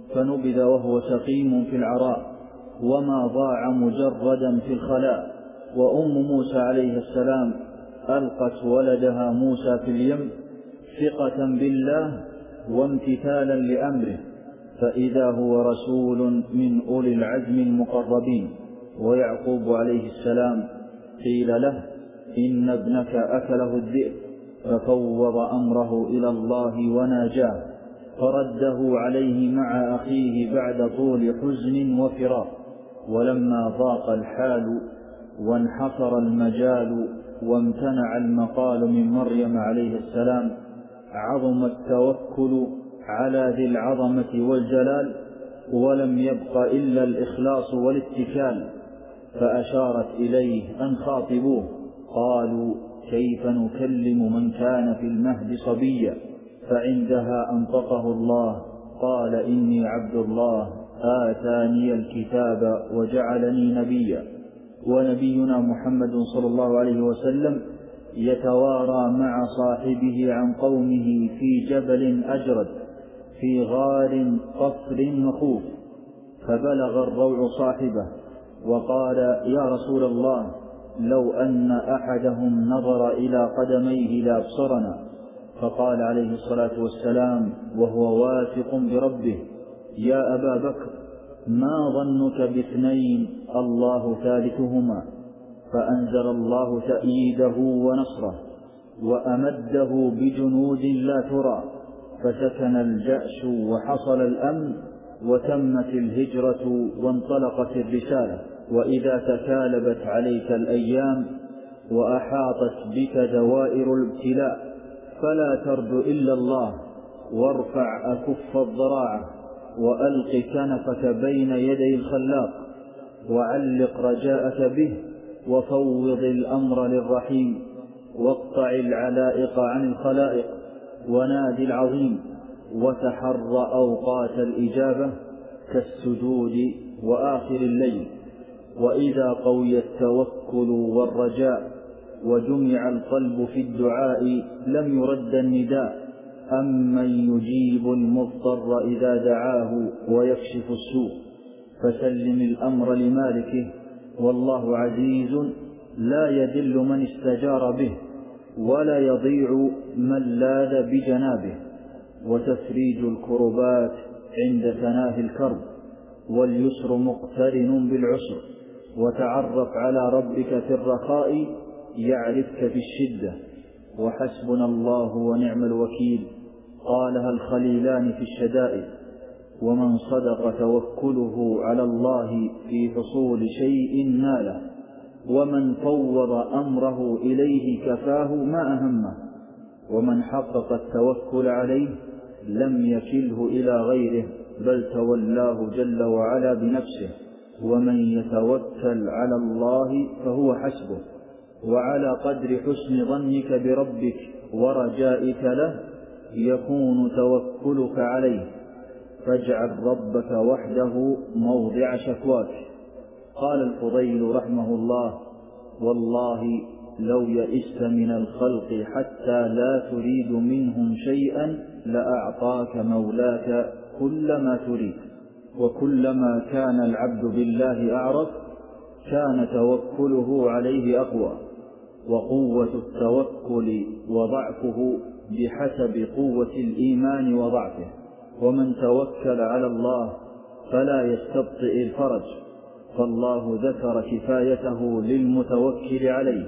Speaker 1: فنبذ وهو سقيم في العراء، وما ضاع مجردا في الخلاء. وأم موسى عليه السلام ألقت ولدها موسى في اليم ثقة بالله وامتثالا لأمره، فإذا هو رسول من أولي العزم المقربين. ويعقوب عليه السلام قيل له: إن ابنك أكله الذئب، ففوض أمره إلى الله وناجاه، فرده عليه مع أخيه بعد طول حزن وفراق. ولما ضاق الحال وانحصر المجال وامتنع المقال من مريم عليه السلام، عظم التوكل على ذي العظمة والجلال، ولم يبق إلا الإخلاص والاتكال. فأشارت إليه أن خاطبوه، قالوا: كيف نكلم من كان في المهد صبيا؟ فعندها أنطقه الله، قال: إني عبد الله آتاني الكتاب وجعلني نبيا. ونبينا محمد صلى الله عليه وسلم يتوارى مع صاحبه عن قومه في جبل أجرد في غار قصر مخوف، فبلغ الروع صاحبه وقال: يا رسول الله، لو أن أحدهم نظر إلى قدميه لأبصرنا. فقال عليه الصلاة والسلام وهو واثق بربه: يا أبا بكر، ما ظنك باثنين الله ثالثهما؟ فأنزل الله تأييده ونصره وأمده بجنود لا ترى، فسكن الجأش وحصل الأمن وتمت الهجرة وانطلقت الرسالة. وإذا تكالبت عليك الأيام وأحاطت بك دوائر الابتلاء، فلا ترد إلا الله، وارفع أكف الضراعة، وألق كنفك بين يدي الخلاق، وعلق رجاءك به، وفوض الأمر للرحيم، واقطع العلائق عن الخلائق، ونادي العظيم، وتحر أوقات الإجابة كالسجود وآخر الليل. وإذا قوي التوكل والرجاء وجمع القلب في الدعاء لم يرد النداء: أمن يجيب المضطر إذا دعاه ويكشف السوء. فسلم الأمر لمالكه، والله عزيز لا يذل من استجار به، ولا يضيع من لاذ بجنابه. وتفريج الكربات عند تناهي الكرب، واليسر مقترن بالعسر. وتعرف على ربك في الرخاء يعرفك في الشدة. وحسبنا الله ونعم الوكيل قالها الخليلان في الشدائد. ومن صدق توكله على الله في حصول شيء ناله، ومن فوض أمره إليه كفاه ما أهمه. ومن حقق التوكل عليه لم يكله إلى غيره، بل تولاه جل وعلا بنفسه. ومن يتوكل على الله فهو حسبه. وعلى قدر حسن ظنك بربك ورجائك له يكون توكلك عليه، فاجعل ربك وحده موضع شكواك. قال الفضيل رحمه الله: والله لو يئست من الخلق حتى لا تريد منهم شيئا لأعطاك مولاك كل ما تريد. وكلما كان العبد بالله أعرف كان توكله عليه أقوى. وقوة التوكل وضعفه بحسب قوة الإيمان وضعفه. ومن توكل على الله فلا يستبطئ الفرج، فالله ذكر كفايته للمتوكل عليه.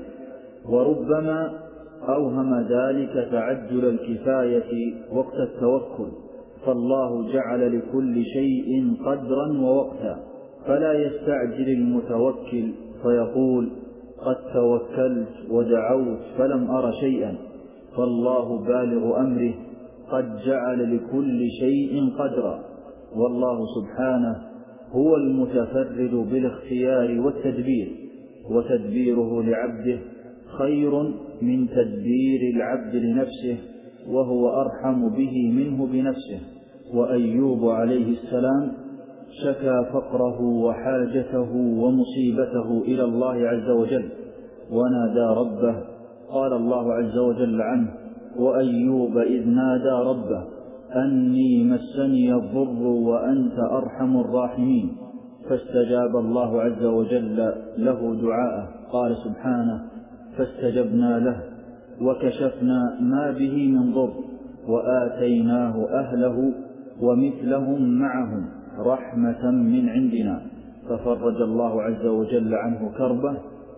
Speaker 1: وربما أوهم ذلك تعجل الكفاية وقت التوكل، فالله جعل لكل شيء قدرا ووقتا، فلا يستعجل المتوكل فيقول: قد توكلت ودعوت فلم أر شيئا، فالله بالغ أمره قد جعل لكل شيء قدرا. والله سبحانه هو المتفرد بالاختيار والتدبير، وتدبيره لعبده خير من تدبير العبد لنفسه، وهو أرحم به منه بنفسه. وأيوب عليه السلام شكى فقره وحاجته ومصيبته إلى الله عز وجل ونادى ربه. قال الله عز وجل عنه: وأيوب إذ نادى ربه أني مسني الضر وأنت أرحم الراحمين، فاستجاب الله عز وجل له دعاءه. قال سبحانه: فاستجبنا له وكشفنا ما به من ضر وآتيناه أهله ومثلهم معهم رحمة من عندنا، ففرج الله عز وجل عنه كربه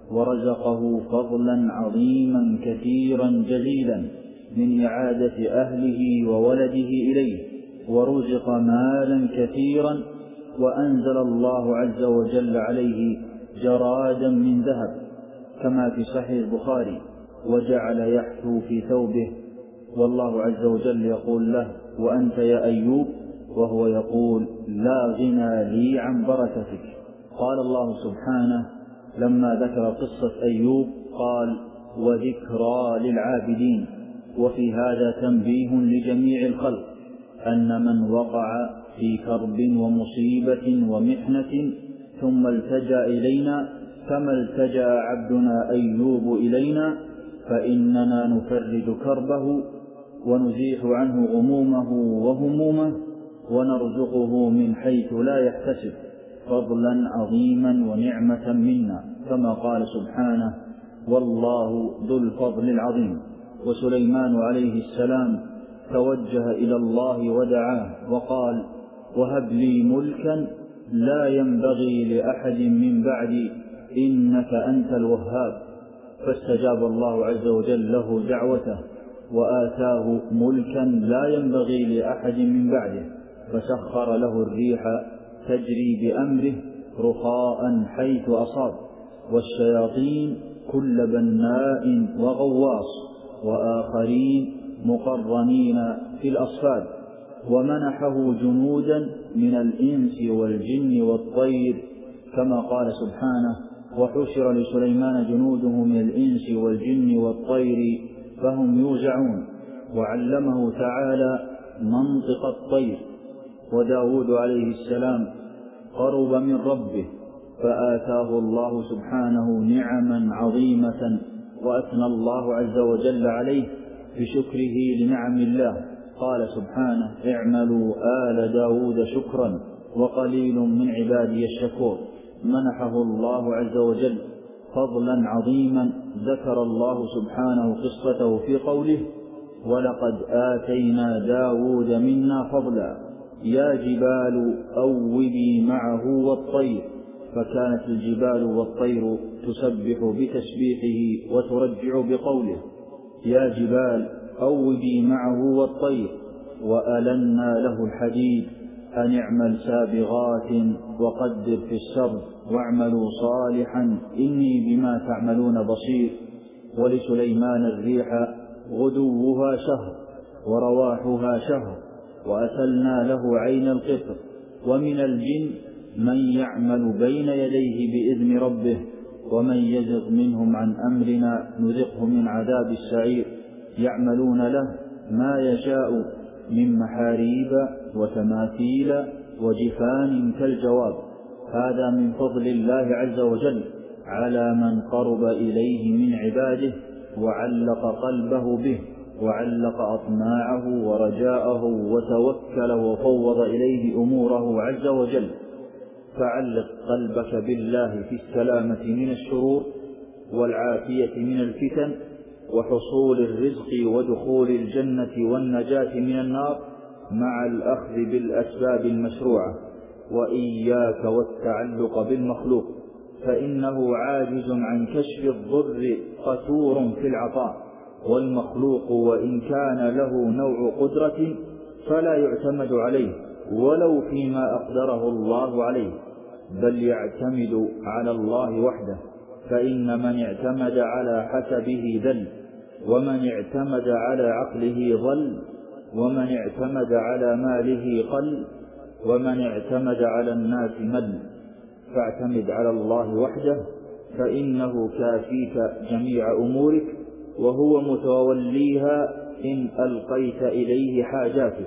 Speaker 1: ورزقه فضلا عظيما كثيرا جزيلا من إعادة أهله وولده إليه، ورزق مالا كثيرا، وأنزل الله عز وجل عليه جرادا من ذهب كما في صحيح البخاري، وجعل يحثو في ثوبه والله عز وجل يقول له: وأنت يا أيوب، وهو يقول: لا غنى لي عن بركتك. قال الله سبحانه لما ذكر قصة أيوب قال: وذكرى للعابدين. وفي هذا تنبيه لجميع الخلق أن من وقع في كرب ومصيبة ومحنة ثم التجأ إلينا كما التجأ عبدنا أيوب إلينا، فإننا نفرج كربه ونزيح عنه غمومه وهمومه ونرزقه من حيث لا يحتسب فضلا عظيما ونعمة منا، كما قال سبحانه: والله ذو الفضل العظيم. وسليمان عليه السلام توجه إلى الله ودعاه وقال: وهب لي ملكا لا ينبغي لأحد من بعدي إنك أنت الوهاب، فاستجاب الله عز وجل له دعوته وآتاه ملكا لا ينبغي لأحد من بعده، فسخر له الريح تجري بأمره رخاء حيث أصاب، والشياطين كل بناء وغواص، وآخرين مقرنين في الأصفاد، ومنحه جنودا من الإنس والجن والطير، كما قال سبحانه: وحشر لسليمان جنوده من الإنس والجن والطير فهم يوزعون. وعلمه تعالى منطق الطير. وداود عليه السلام قرب من ربه فآتاه الله سبحانه نعما عظيمة، وأثنى الله عز وجل عليه بشكره لنعم الله. قال سبحانه: اعملوا آل داود شكرا وقليل من عبادي الشكور. منحه الله عز وجل فضلا عظيما، ذكر الله سبحانه قصته في قوله: ولقد آتينا داود منا فضلا يا جبال أوبي معه والطير، فكانت الجبال والطير تسبح بتسبيحه وترجع بقوله: يا جبال أوبي معه والطير، وألنا له الحديد أن اعمل سابغات وقدر في السرد واعملوا صالحا إني بما تعملون بصير. ولسليمان الريح غدوها شهر ورواحها شهر، وأسلنا له عين القطر. ومن الجن من يعمل بين يديه بإذن ربه، ومن يزغ منهم عن أمرنا نذقه من عذاب السعير. يعملون له ما يشاء من محاريب وتماثيل وجفان كالجواب. هذا من فضل الله عز وجل على من قرب إليه من عباده وعلق قلبه به، وعلق أطماعه ورجاءه وتوكل وفوض إليه أموره عز وجل. فعلق قلبك بالله في السلامة من الشرور والعافية من الفتن وحصول الرزق ودخول الجنة والنجاة من النار، مع الأخذ بالأسباب المشروعة، وإياك والتعلق بالمخلوق، فإنه عاجز عن كشف الضر قتور في العطاء، والمخلوق وإن كان له نوع قدرة فلا يعتمد عليه ولو فيما أقدره الله عليه، بل يعتمد على الله وحده، فإن من اعتمد على حسبه ذل، ومن اعتمد على عقله ضل، ومن اعتمد على ماله قل، ومن اعتمد على الناس مل. فاعتمد على الله وحده فإنه كافيك جميع أمورك، وهو متوليها إن ألقيت إليه حاجاتك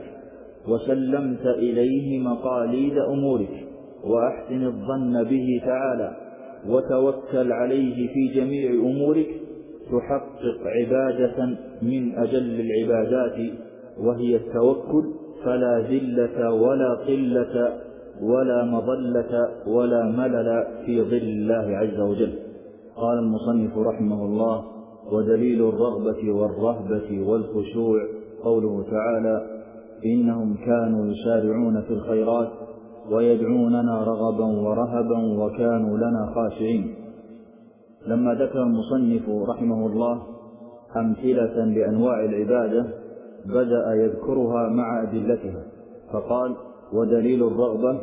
Speaker 1: وسلمت إليه مقاليد أمورك. وأحسن الظن به تعالى وتوكل عليه في جميع أمورك، تحقق عبادة من أجل العبادات وهي التوكل، فلا ذلة ولا قلة ولا مظلة ولا ملل في ظل الله عز وجل. قال المصنف رحمه الله: ودليل الرغبة والرهبة والخشوع قوله تعالى: إنهم كانوا يسارعون في الخيرات ويدعوننا رغبا ورهبا وكانوا لنا خاشعين. لما ذكر المصنف رحمه الله أمثلة لأنواع العبادة بدأ يذكرها مع أدلتها، فقال: ودليل الرغبة: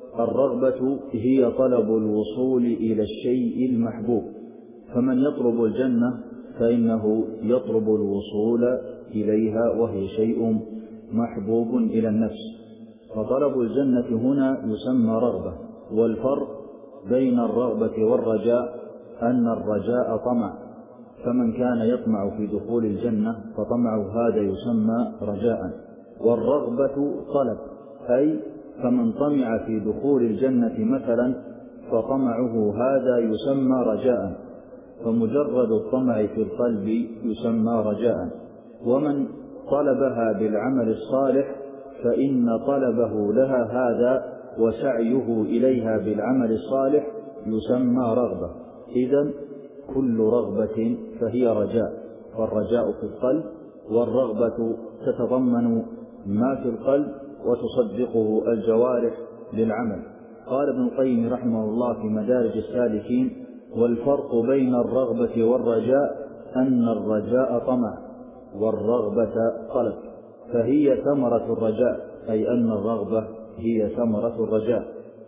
Speaker 1: الرغبة هي طلب الوصول إلى الشيء المحبوب، فمن يطلب الجنة فإنه يطلب الوصول إليها وهي شيء محبوب إلى النفس، فطلب الجنة هنا يسمى رغبة. والفرق بين الرغبة والرجاء أن الرجاء طمع، فمن كان يطمع في دخول الجنة فطمعه هذا يسمى رجاء، والرغبة طلب، أي فمن طمع في دخول الجنة مثلا فطمعه هذا يسمى رجاء، فمجرد الطمع في القلب يسمى رجاء. ومن طلبها بالعمل الصالح فإن طلبه لها هذا وسعيه إليها بالعمل الصالح يسمى رغبة. إذن كل رغبة فهي رجاء، والرجاء في القلب، والرغبة تتضمن ما في القلب وتصدقه الجوارح للعمل. قال ابن القيم رحمه الله في مدارج السالكين: والفرق بين الرغبة والرجاء أن الرجاء طمع والرغبة طلب، فهي ثمرة الرجاء، أي أن الرغبة هي ثمرة الرجاء،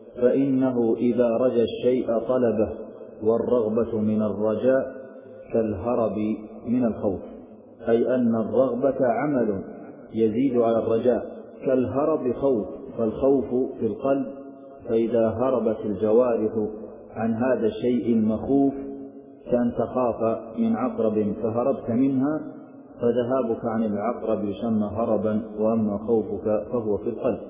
Speaker 1: فإنه إذا رجا الشيء طلبه، والرغبة من الرجاء كالهرب من الخوف، أي أن الرغبة عمل يزيد على الرجاء، كالهرب خوف، فالخوف في القلب، فإذا هربت الجوارح عن هذا الشيء المخوف كأن تخاف من عقرب فهربت منها، فذهابك عن العقرب يسمى هربا، وأما خوفك فهو في القلب.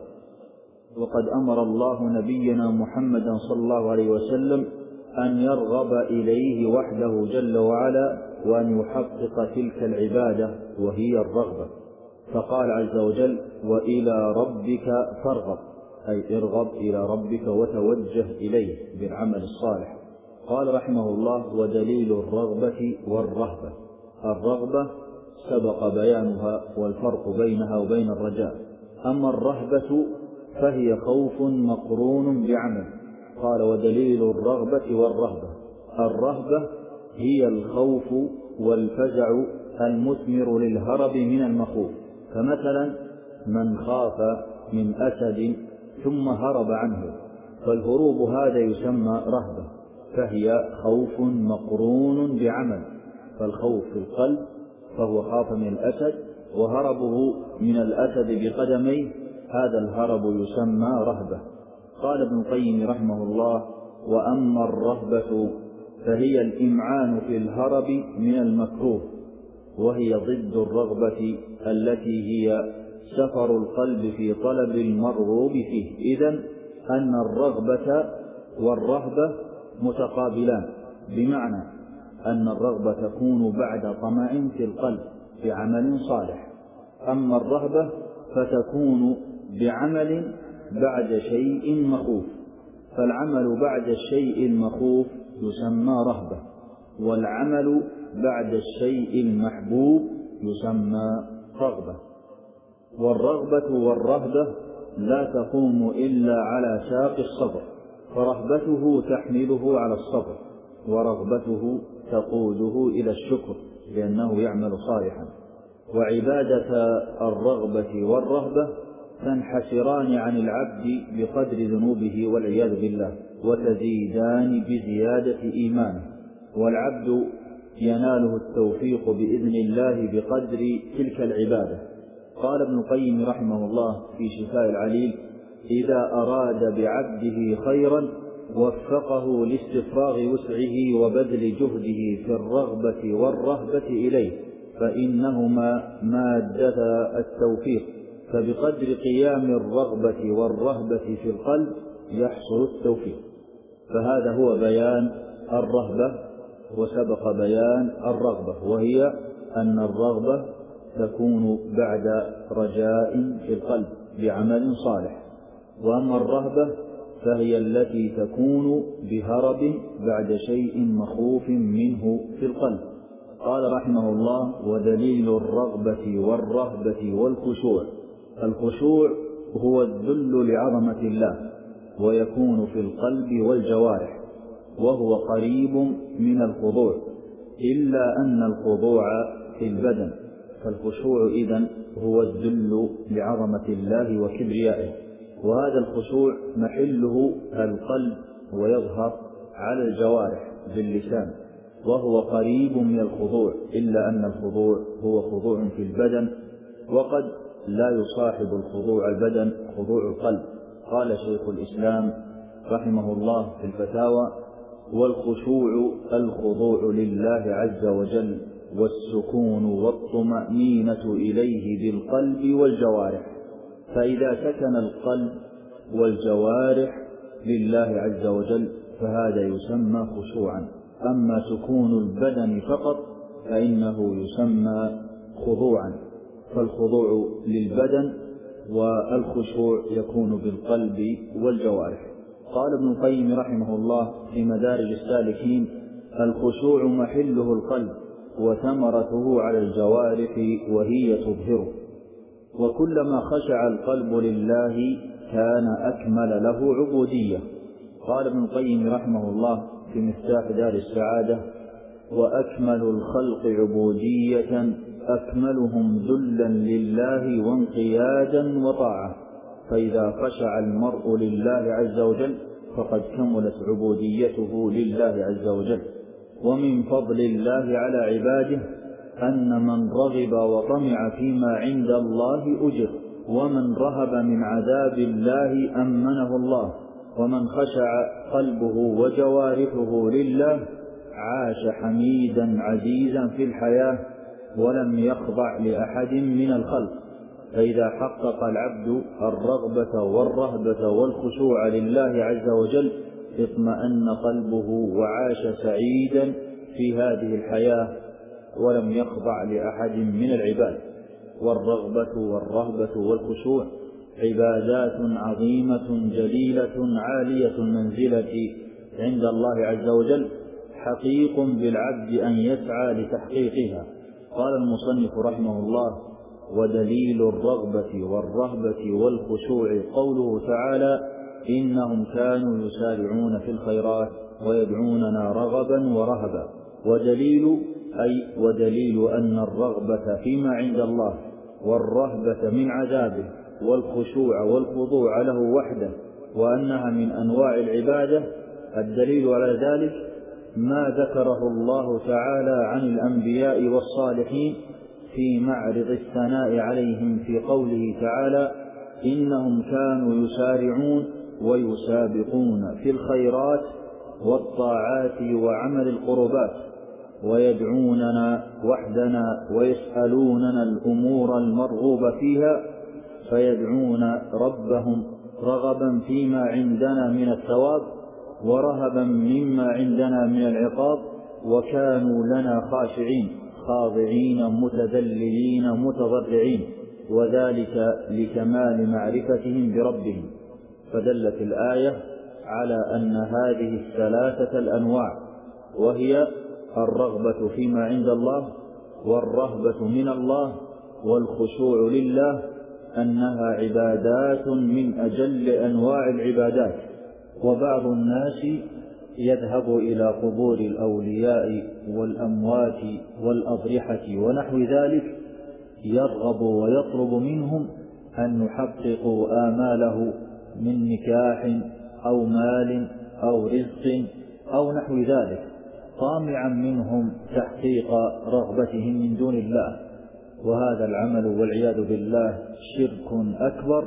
Speaker 1: وقد أمر الله نبينا محمدا صلى الله عليه وسلم أن يرغب إليه وحده جل وعلا وأن يحقق تلك العبادة وهي الرغبة، فقال عز وجل: وإلى ربك فارغب، أي ارغب إلى ربك وتوجه إليه بالعمل الصالح. قال رحمه الله: ودليل الرغبة والرهبة: الرغبة سبق بيانها والفرق بينها وبين الرجاء، أما الرهبة فهي خوف مقرون بعمل. قال: ودليل الرغبة والرهبة: الرهبة هي الخوف والفزع المثمر للهرب من المخوف، فمثلا من خاف من أسد ثم هرب عنه، فالهروب هذا يسمى رهبة، فهي خوف مقرون بعمل، فالخوف في القلب فهو خاف من الأسد، وهربه من الأسد بقدميه هذا الهرب يسمى رهبة. قال ابن القيم رحمه الله: وأما الرهبة فهي الإمعان في الهرب من المكروه، وهي ضد الرغبة التي هي سفر القلب في طلب المرغوب فيه. إذن أن الرغبة والرهبة متقابلان، بمعنى أن الرغبة تكون بعد طمع في القلب بعمل صالح، أما الرهبة فتكون بعمل بعد شيء مخوف، فالعمل بعد الشيء المخوف يسمى رهبة، والعمل بعد الشيء المحبوب يسمى رغبة. والرغبة والرهبة لا تقوم إلا على ساق الصبر، فرهبته تحمله على الصبر، ورغبته تقوده إلى الشكر لأنه يعمل صالحا. وعبادة الرغبة والرهبة تنحسران عن العبد بقدر ذنوبه والعياذ بالله، وتزيدان بزيادة إيمانه، والعبد يناله التوفيق بإذن الله بقدر تلك العبادة. قال ابن القيم رحمه الله في شفاء العليل: إذا أراد بعبده خيرا وفقه لاستفراغ وسعه وبذل جهده في الرغبة والرهبة إليه، فإنهما مادة التوفيق، فبقدر قيام الرغبة والرهبة في القلب يحصل التوفيق. فهذا هو بيان الرهبة، وسبق بيان الرغبة، وهي أن الرغبة تكون بعد رجاء في القلب بعمل صالح. وأما الرهبة فهي التي تكون بهرب بعد شيء مخوف منه في القلب. قال رحمه الله: ودليل الرغبة والرهبة والخشوع. الخشوع هو الذل لعظمة الله، ويكون في القلب والجوارح، وهو قريب من الخضوع، إلا أن الخضوع في البدن. فالخشوع إذن هو الذل لعظمة الله وكبريائه، وهذا الخشوع محله القلب ويظهر على الجوارح باللسان، وهو قريب من الخضوع، إلا أن الخضوع هو خضوع في البدن، وقد لا يصاحب الخضوع البدن خضوع القلب. قال شيخ الإسلام رحمه الله في الفتاوى: والخشوع الخضوع لله عز وجل، والسكون والطمأنينة إليه بالقلب والجوارح. فإذا سكن القلب والجوارح لله عز وجل فهذا يسمى خشوعا. أما سكون البدن فقط فإنه يسمى خضوعا. فالخضوع للبدن والخشوع يكون بالقلب والجوارح. قال ابن القيم رحمه الله في مدارج السالكين: الخشوع محله القلب، وثمرته على الجوارح وهي تظهره. وكلما خشع القلب لله كان أكمل له عبودية. قال ابن القيم رحمه الله في مفتاح دار السعادة: وأكمل الخلق عبودية أكملهم ذلا لله وانقيادا وطاعة. فإذا خشع المرء لله عز وجل فقد كملت عبوديته لله عز وجل. ومن فضل الله على عباده أن من رغب وطمع فيما عند الله أجر، ومن رهب من عذاب الله أمنه الله، ومن خشع قلبه وجوارحه لله عاش حميدا عزيزا في الحياة ولم يخضع لأحد من الخلق. فإذا حقق العبد الرغبة والرهبة والخشوع لله عز وجل اطمأن قلبه وعاش سعيدا في هذه الحياة ولم يخضع لأحد من العباد. والرغبة والرهبة والخشوع عبادات عظيمة جليلة عالية المنزلة عند الله عز وجل، حقيق بالعبد أن يسعى لتحقيقها. قال المصنف رحمه الله: ودليل الرغبة والرهبة والخشوع قوله تعالى: إنهم كانوا يسارعون في الخيرات ويدعوننا رغبا ورهبا. ودليل أن الرغبة فيما عند الله والرهبة من عذابه والخشوع والخضوع له وحده وأنها من أنواع العبادة. الدليل على ذلك ما ذكره الله تعالى عن الأنبياء والصالحين في معرض الثناء عليهم في قوله تعالى: إنهم كانوا يسارعون ويسابقون في الخيرات والطاعات وعمل القربات ويدعوننا وحدنا ويسألوننا الأمور المرغوب فيها، فيدعون ربهم رغبا فيما عندنا من الثواب ورهبا مما عندنا من العقاب، وكانوا لنا خاشعين خاضعين متذللين متضرعين، وذلك لكمال معرفتهم بربهم. فدلت الآية على أن هذه الثلاثة الأنواع، وهي الرغبة فيما عند الله والرهبة من الله والخشوع لله، أنها عبادات من أجل أنواع العبادات. وبعض الناس يذهب إلى قبور الأولياء والأموات والأضرحة ونحو ذلك يرغب ويطلب منهم أن يحققوا آماله من نكاح أو مال أو رزق أو نحو ذلك، طامعا منهم تحقيق رغبتهم من دون الله. وهذا العمل والعياذ بالله شرك أكبر،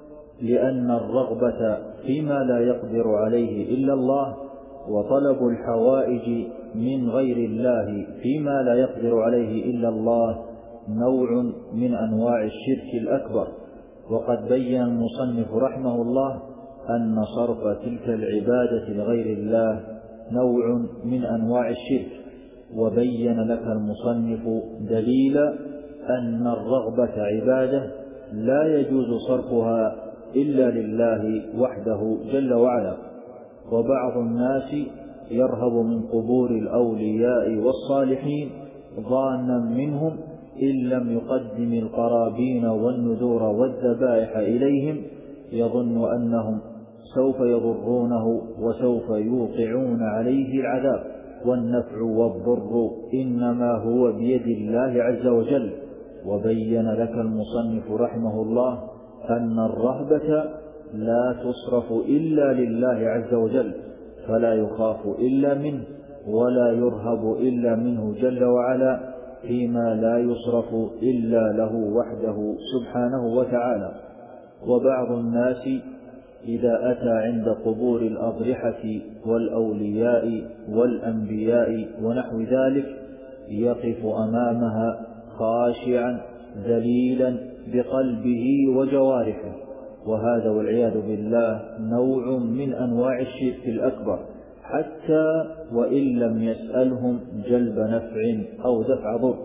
Speaker 1: لأن الرغبة فيما لا يقدر عليه إلا الله وطلب الحوائج من غير الله فيما لا يقدر عليه إلا الله نوع من أنواع الشرك الأكبر. وقد بين المصنف رحمه الله أن صرف تلك العبادة لغير الله نوع من أنواع الشرك، وبين لك المصنف دليل أن الرغبة عبادة لا يجوز صرفها إلا لله وحده جل وعلا. وبعض الناس يرهب من قبور الأولياء والصالحين ظانا منهم إن لم يقدم القرابين والنذور والذبائح إليهم يظن أنهم سوف يضرونه وسوف يوقعون عليه العذاب، والنفع والضر إنما هو بيد الله عز وجل. وبين لك المصنف رحمه الله أن الرهبة لا تصرف إلا لله عز وجل، فلا يخاف إلا منه ولا يرهب إلا منه جل وعلا، فيما لا يصرف إلا له وحده سبحانه وتعالى. وبعض الناس إذا أتى عند قبور الأضرحة والأولياء والأنبياء ونحو ذلك يقف أمامها خاشعا ذليلا بقلبه وجوارحه، وهذا والعياذ بالله نوع من أنواع الشرك الأكبر، حتى وإن لم يسألهم جلب نفع أو دفع ضر،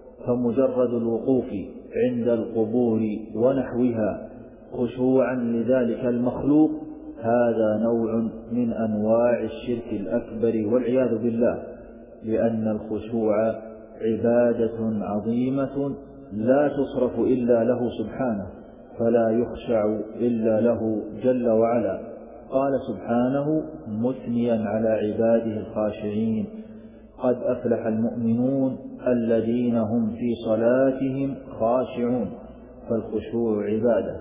Speaker 1: فمجرد الوقوف عند القبور ونحوها خشوعا لذلك المخلوق هذا نوع من أنواع الشرك الأكبر والعياذ بالله، لأن الخشوع عبادة عظيمة لا تصرف إلا له سبحانه، فلا يخشع إلا له جل وعلا. قال سبحانه مثنيا على عباده الخاشعين: قد أفلح المؤمنون الذين هم في صلاتهم خاشعون. فالخشوع عبادة.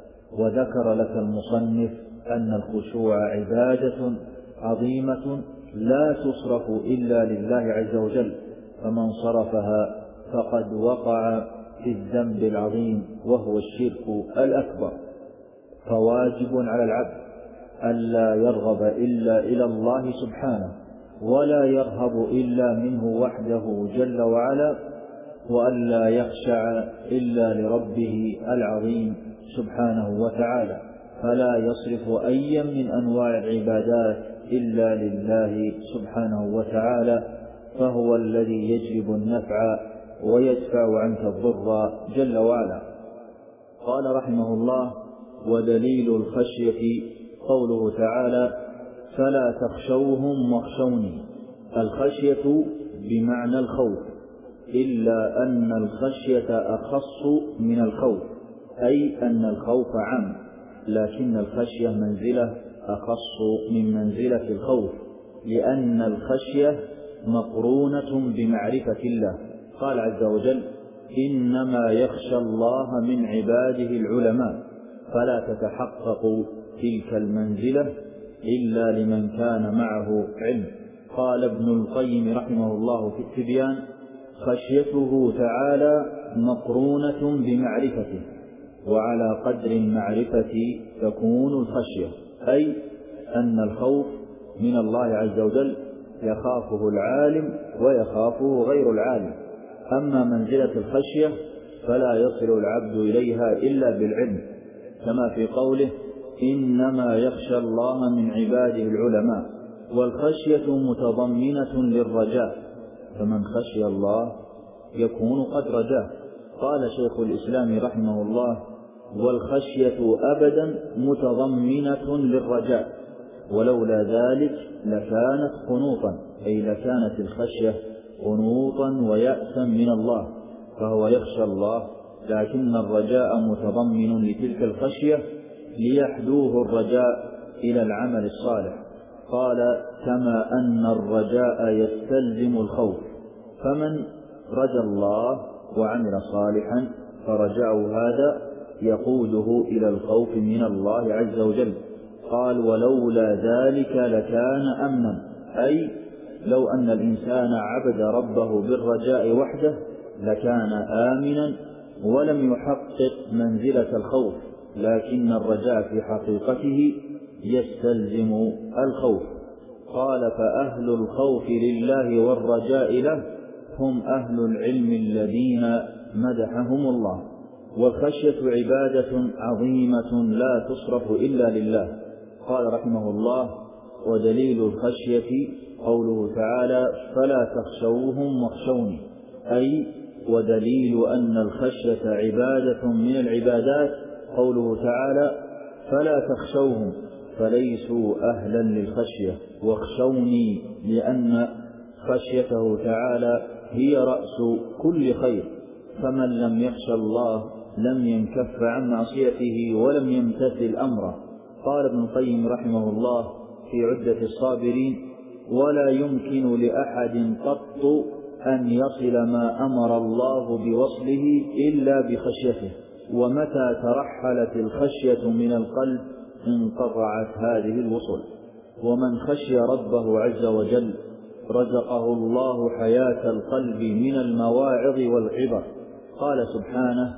Speaker 1: وذكر لك المصنف أن الخشوع عبادة عظيمة لا تصرف إلا لله عز وجل، فمن صرفها فقد وقع في الذنب العظيم وهو الشرك الأكبر. فواجب على العبد ألا يرغب إلا إلى الله سبحانه، ولا يرهب إلا منه وحده جل وعلا، وألا يخشع إلا لربه العظيم سبحانه وتعالى، فلا يصرف أيا من أنواع العبادات إلا لله سبحانه وتعالى، فهو الذي يجلب النفع ويدفع عنك الضر جل وعلا. قال رحمه الله: ودليل الخشية قوله تعالى: فلا تخشوهم واخشوني. الخشية بمعنى الخوف، إلا أن الخشية أخص من الخوف، أي أن الخوف عام، لكن الخشية منزلة أخص من منزلة الخوف، لأن الخشية مقرونة بمعرفة الله. قال عز وجل: إنما يخشى الله من عباده العلماء، فلا تتحقق تلك المنزلة إلا لمن كان معه علم. قال ابن القيم رحمه الله في التبيان: خشيته تعالى مقرونة بمعرفته، وعلى قدر المعرفة تكون الخشية، أي أن الخوف من الله عز وجل يخافه العالم ويخافه غير العالم. أما منزلة الخشية فلا يصل العبد إليها إلا بالعلم، كما في قوله: إنما يخشى الله من عباده العلماء. والخشية متضمنة للرجاء، فمن خشي الله يكون قد رجاه. قال شيخ الإسلام رحمه الله: والخشية أبدا متضمنة للرجاء، ولولا ذلك لكانت قنوطا، أي لكانت الخشية قنوطا ويأسا من الله، فهو يخشى الله، لكن الرجاء متضمن لتلك الخشية ليحدوه الرجاء إلى العمل الصالح. قال: كما أن الرجاء يستلزم الخوف، فمن رجا الله وعمل صالحا فرجاء هذا يقوده إلى الخوف من الله عز وجل. قال: ولولا ذلك لكان أمنا، أي لو أن الإنسان عبد ربه بالرجاء وحده لكان آمنا ولم يحقق منزلة الخوف، لكن الرجاء في حقيقته يستلزم الخوف. قال: فأهل الخوف لله والرجاء له هم أهل العلم الذين مدحهم الله. والخشية عبادة عظيمة لا تصرف إلا لله. قال رحمه الله: ودليل الخشية قوله تعالى: فلا تخشوهم واخشوني، أي ودليل أن الخشية عبادة من العبادات قوله تعالى: فلا تخشوهم فليسوا أهلا للخشية واخشوني، لأن خشيته تعالى هي رأس كل خير، فمن لم يخش الله لم ينكف عن معصيته ولم يمتثل أمره. قال ابن القيم رحمه الله في عدة الصابرين: ولا يمكن لأحد قط أن يصل ما أمر الله بوصله إلا بخشيته، ومتى ترحلت الخشية من القلب انقطعت هذه الوصول. ومن خشي ربه عز وجل رزقه الله حياة القلب من المواعظ والعبر. قال سبحانه: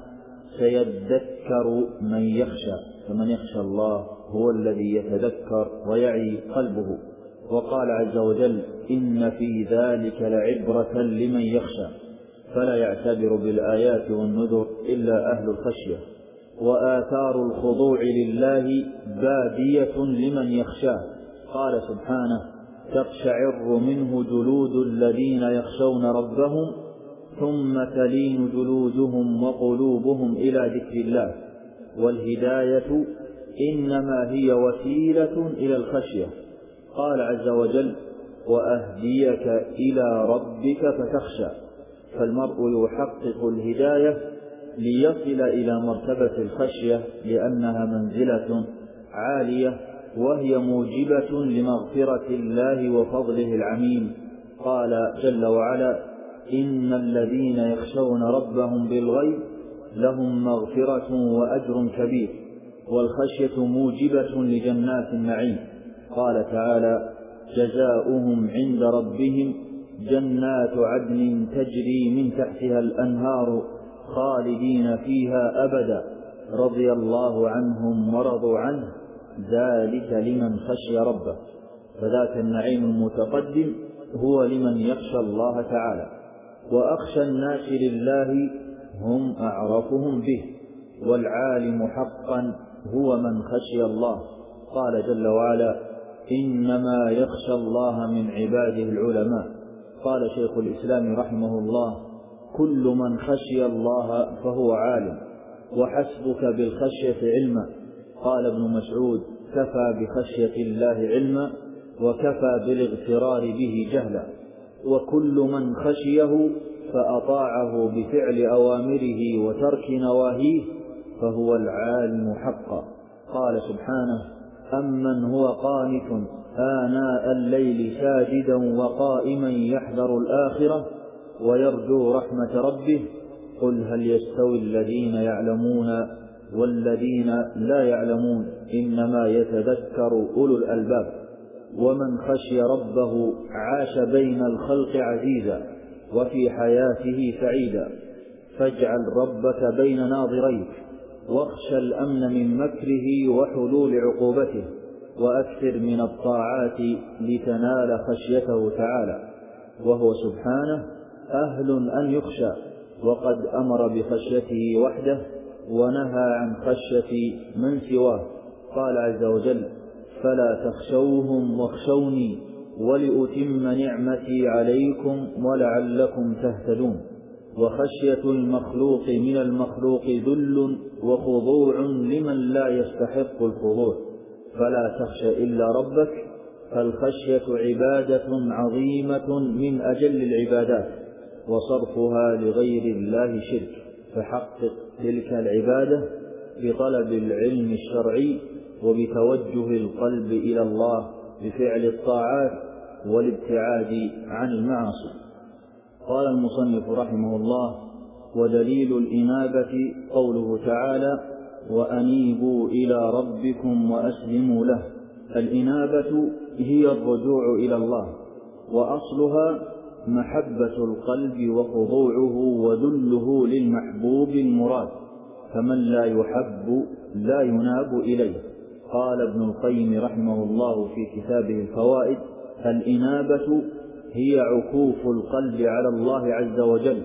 Speaker 1: سيذكر من يخشى، فمن يخشى الله هو الذي يتذكر ويعي قلبه. وقال عز وجل: إن في ذلك لعبرة لمن يخشى، فلا يعتبر بالآيات والنذر إلا أهل الخشية. وآثار الخضوع لله بادية لمن يخشاه. قال سبحانه: تقشعر منه جلود الذين يخشون ربهم ثم تلين جلودهم وقلوبهم إلى ذكر الله. والهداية إنما هي وسيلة إلى الخشية. قال عز وجل: وأهديك إلى ربك فتخشى. فالمرء يحقق الهداية ليصل إلى مرتبة الخشية، لأنها منزلة عالية وهي موجبة لمغفرة الله وفضله العميم. قال جل وعلا: إن الذين يخشون ربهم بالغيب لهم مغفرة وأجر كبير. والخشية موجبة لجنات النعيم. قال تعالى: جزاؤهم عند ربهم جنات عدن تجري من تحتها الأنهار خالدين فيها أبدا رضي الله عنهم ورضوا عنه ذلك لمن خشي ربه. فذاك النعيم المتقدم هو لمن يخشى الله تعالى. وأخشى الناس لله هم أعرفهم به، والعالم حقا هو من خشي الله. قال جل وعلا: إنما يخشى الله من عباده العلماء. قال شيخ الإسلام رحمه الله: كل من خشي الله فهو عالم، وحسبك بالخشية علما. قال ابن مسعود: كفى بخشية الله علما وكفى بالاغترار به جهلا. وكل من خشيه فأطاعه بفعل أوامره وترك نواهيه فهو العالم حقا. قال سبحانه: أمن هو قانت آناء الليل ساجدا وقائما يحذر الآخرة ويرجو رحمة ربه قل هل يستوي الذين يعلمون والذين لا يعلمون إنما يتذكر أولو الألباب. ومن خشي ربه عاش بين الخلق عزيزا وفي حياته سعيدا. فاجعل ربك بين ناظريك واخشى الأمن من مكره وحلول عقوبته، وأكثر من الطاعات لتنال خشيته تعالى، وهو سبحانه أهل أن يخشى، وقد أمر بخشيته وحده ونهى عن خشية من سواه. قال عز وجل: فلا تخشوهم واخشوني ولأتم نعمتي عليكم ولعلكم تهتدون. وخشية المخلوق من المخلوق ذل وخضوع لمن لا يستحق الخضوع. فلا تخش إلا ربك، فالخشية عبادة عظيمة من أجل العبادات، وصرفها لغير الله شرك. فحقق تلك العبادة بطلب العلم الشرعي وبتوجه القلب إلى الله بفعل الطاعات والابتعاد عن المعاصي. قال المصنف رحمه الله: ودليل الإنابة قوله تعالى: وأنيبوا إلى ربكم وأسلموا له. الإنابة هي الرجوع إلى الله، وأصلها محبة القلب وخضوعه وذله للمحبوب المراد، فمن لا يحب لا يناب إليه. قال ابن القيم رحمه الله في كتابه الفوائد: الإنابة هي عكوف القلب على الله عز وجل،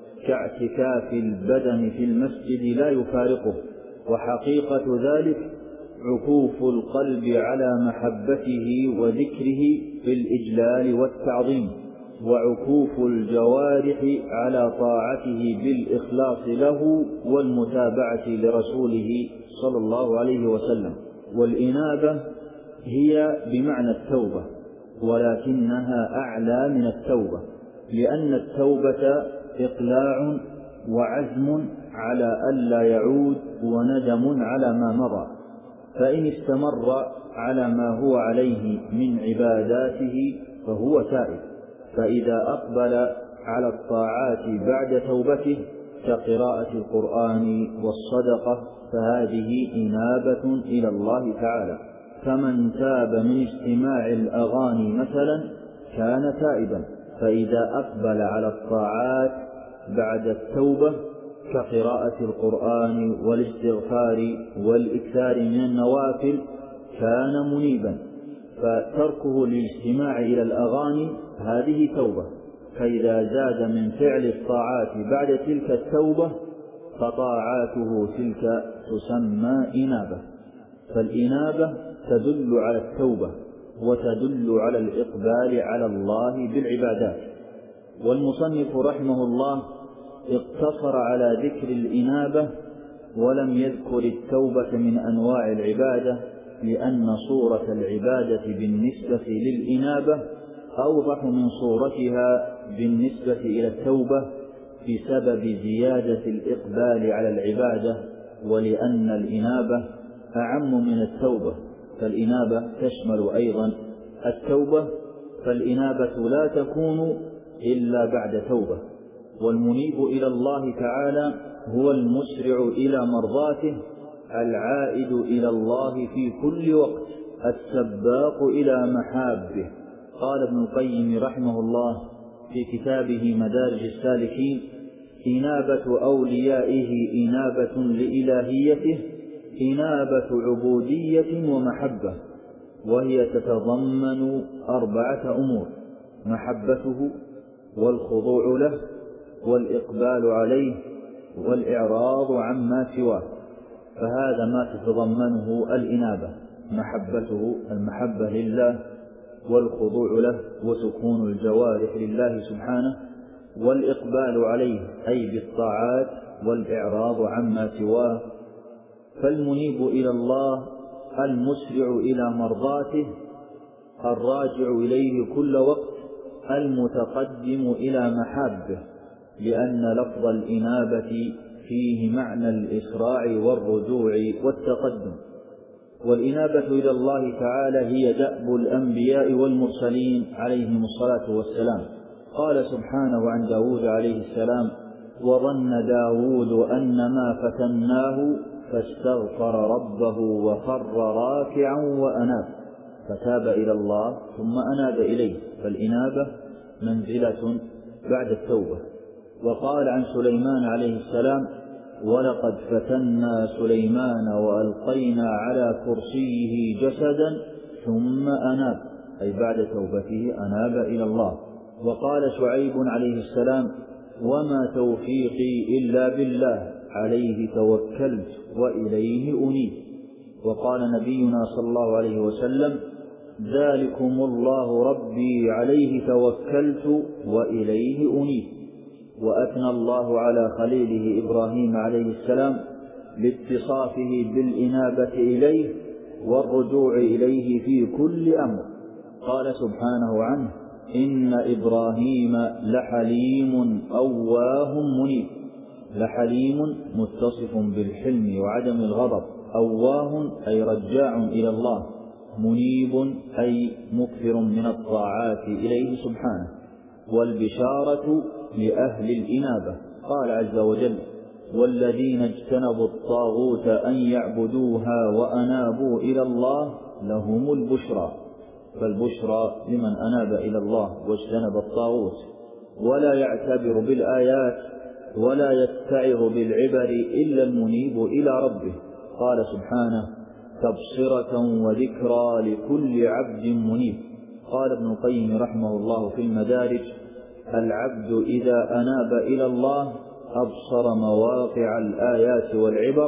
Speaker 1: كاعتكاف البدن في المسجد لا يفارقه. وحقيقة ذلك عكوف القلب على محبته وذكره بالإجلال والتعظيم، وعكوف الجوارح على طاعته بالإخلاص له والمتابعة لرسوله صلى الله عليه وسلم. والإنابة هي بمعنى التوبة، ولكنها أعلى من التوبة، لأن التوبة إقلاع وعزم على ألا يعود وندم على ما مضى، فإن استمر على ما هو عليه من عباداته فهو تائب. فإذا أقبل على الطاعات بعد توبته كقراءة القرآن والصدقة فهذه إنابة إلى الله تعالى. فمن تاب من استماع الأغاني مثلا كان تائبا. فإذا أقبل على الطاعات بعد التوبة كقراءة القرآن والاستغفار والإكثار من النوافل كان منيبا. فتركه للاستماع إلى الأغاني هذه توبة. فإذا زاد من فعل الطاعات بعد تلك التوبة فطاعاته تلك تسمى إنابة. فالإنابة تدل على التوبة وتدل على الإقبال على الله بالعبادات. والمصنف رحمه الله اقتصر على ذكر الإنابة ولم يذكر التوبة من أنواع العبادة، لأن صورة العبادة بالنسبة للإنابة أوضح من صورتها بالنسبة إلى التوبة بسبب زيادة الإقبال على العبادة، ولأن الإنابة أعم من التوبة. فالإنابة تشمل أيضا التوبة، فالإنابة لا تكون إلا بعد توبة. والمنيب إلى الله تعالى هو المسرع إلى مرضاته العائد إلى الله في كل وقت السباق إلى محابه. قال ابن القيم رحمه الله في كتابه مدارج السالكين: إنابة أوليائه إنابة لإلهيته، إنابة عبودية ومحبة، وهي تتضمن 4 أمور: محبته والخضوع له والإقبال عليه والإعراض عما سواه. فهذا ما تتضمنه الإنابة: محبته المحبة لله، والخضوع له وسكون الجوارح لله سبحانه، والإقبال عليه أي بالطاعات، والإعراض عما سواه. فالمنيب إلى الله المسرع إلى مرضاته الراجع إليه كل وقت المتقدم إلى محابه، لأن لفظ الإنابة فيه معنى الإسراع والرجوع والتقدم. والإنابة إلى الله تعالى هي دأب الأنبياء والمرسلين عليهم الصلاة والسلام. قال سبحانه عن داود عليه السلام: وظن داود أنما فتناه فاستغفر ربه وخر راكعا وأناب، فتاب إلى الله ثم أناب إليه. فالإنابة منزلة بعد التوبة. وقال عن سليمان عليه السلام: ولقد فتنا سليمان وألقينا على كرسيه جسدا ثم أناب، أي بعد توبته أناب إلى الله. وقال شعيب عليه السلام: وما توفيقي إلا بالله عليه توكلت وإليه أنيب. وقال نبينا صلى الله عليه وسلم: ذلكم الله ربي عليه توكلت وإليه أنيب. وأثنى الله على خليله إبراهيم عليه السلام لاتصافه بالإنابة إليه والرجوع إليه في كل أمر. قال سبحانه عنه: إن إبراهيم لحليم أواه منيب. لحليم متصف بالحلم وعدم الغضب، أواه أي رجاع إلى الله، منيب أي مكثر من الطاعات إليه سبحانه. والبشارة لأهل الإنابة. قال عز وجل: والذين اجتنبوا الطاغوت أن يعبدوها وأنابوا إلى الله لهم البشرى. فالبشرى لمن أناب إلى الله واجتنب الطاغوت ولا يعتبر بالآيات ولا يتعظ بالعبر إلا المنيب إلى ربه. قال سبحانه: تبصرة وذكرى لكل عبد منيب. قال ابن القيم رحمه الله في المدارج: العبد إذا أناب إلى الله أبصر مواقع الآيات والعبر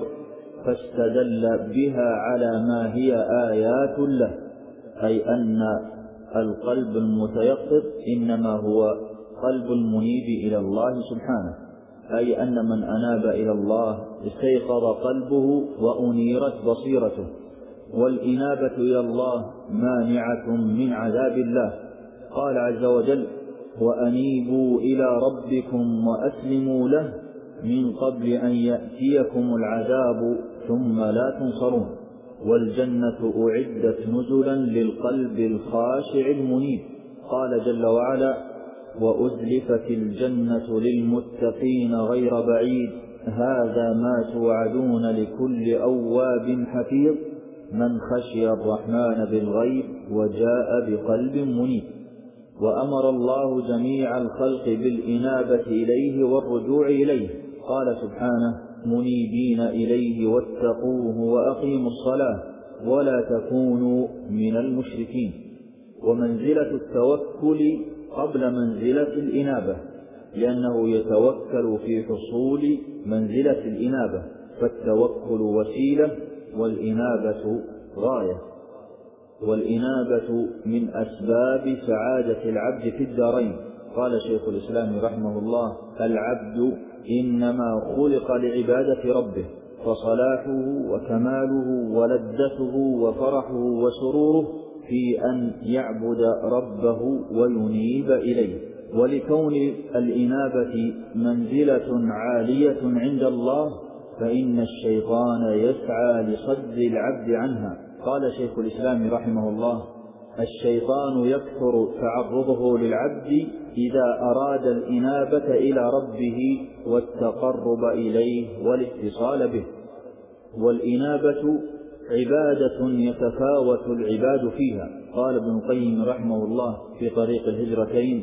Speaker 1: فاستدل بها على ما هي آيات له، أي أن القلب المتيقظ إنما هو قلب المنيب إلى الله سبحانه، أي أن من أناب إلى الله استيقظ قلبه وأنيرت بصيرته. والإنابة إلى الله مانعة من عذاب الله. قال عز وجل: وأنيبوا إلى ربكم وأسلموا له من قبل أن يأتيكم العذاب ثم لا تنصرون. والجنة أعدت نزلا للقلب الخاشع المنيب. قال جل وعلا: وأزلفت الجنة للمتقين غير بعيد هذا ما توعدون لكل أواب حفيظ من خشي الرحمن بالغيب وجاء بقلب منيب. وأمر الله جميع الخلق بالإنابة إليه والرجوع إليه. قال سبحانه: منيبين إليه واتقوه وأقيموا الصلاة ولا تكونوا من المشركين. ومنزلة التوكل قبل منزلة الإنابة، لأنه يتوكل في حصول منزلة الإنابة، فالتوكل وسيلة والإنابة غاية. والإنابة من أسباب سعادة العبد في الدارين. قال شيخ الإسلام رحمه الله: العبد إنما خلق لعبادة ربه، فصلاحه وكماله ولذته وفرحه وسروره في أن يعبد ربه وينيب إليه. ولكون الإنابة منزلة عالية عند الله فإن الشيطان يسعى لصد العبد عنها. قال شيخ الإسلام رحمه الله: الشيطان يكثر تعرضه للعبد إذا أراد الإنابة إلى ربه والتقرب إليه والاتصال به. والإنابة عبادة يتفاوت العباد فيها. قال ابن القيم رحمه الله في طريق الهجرتين: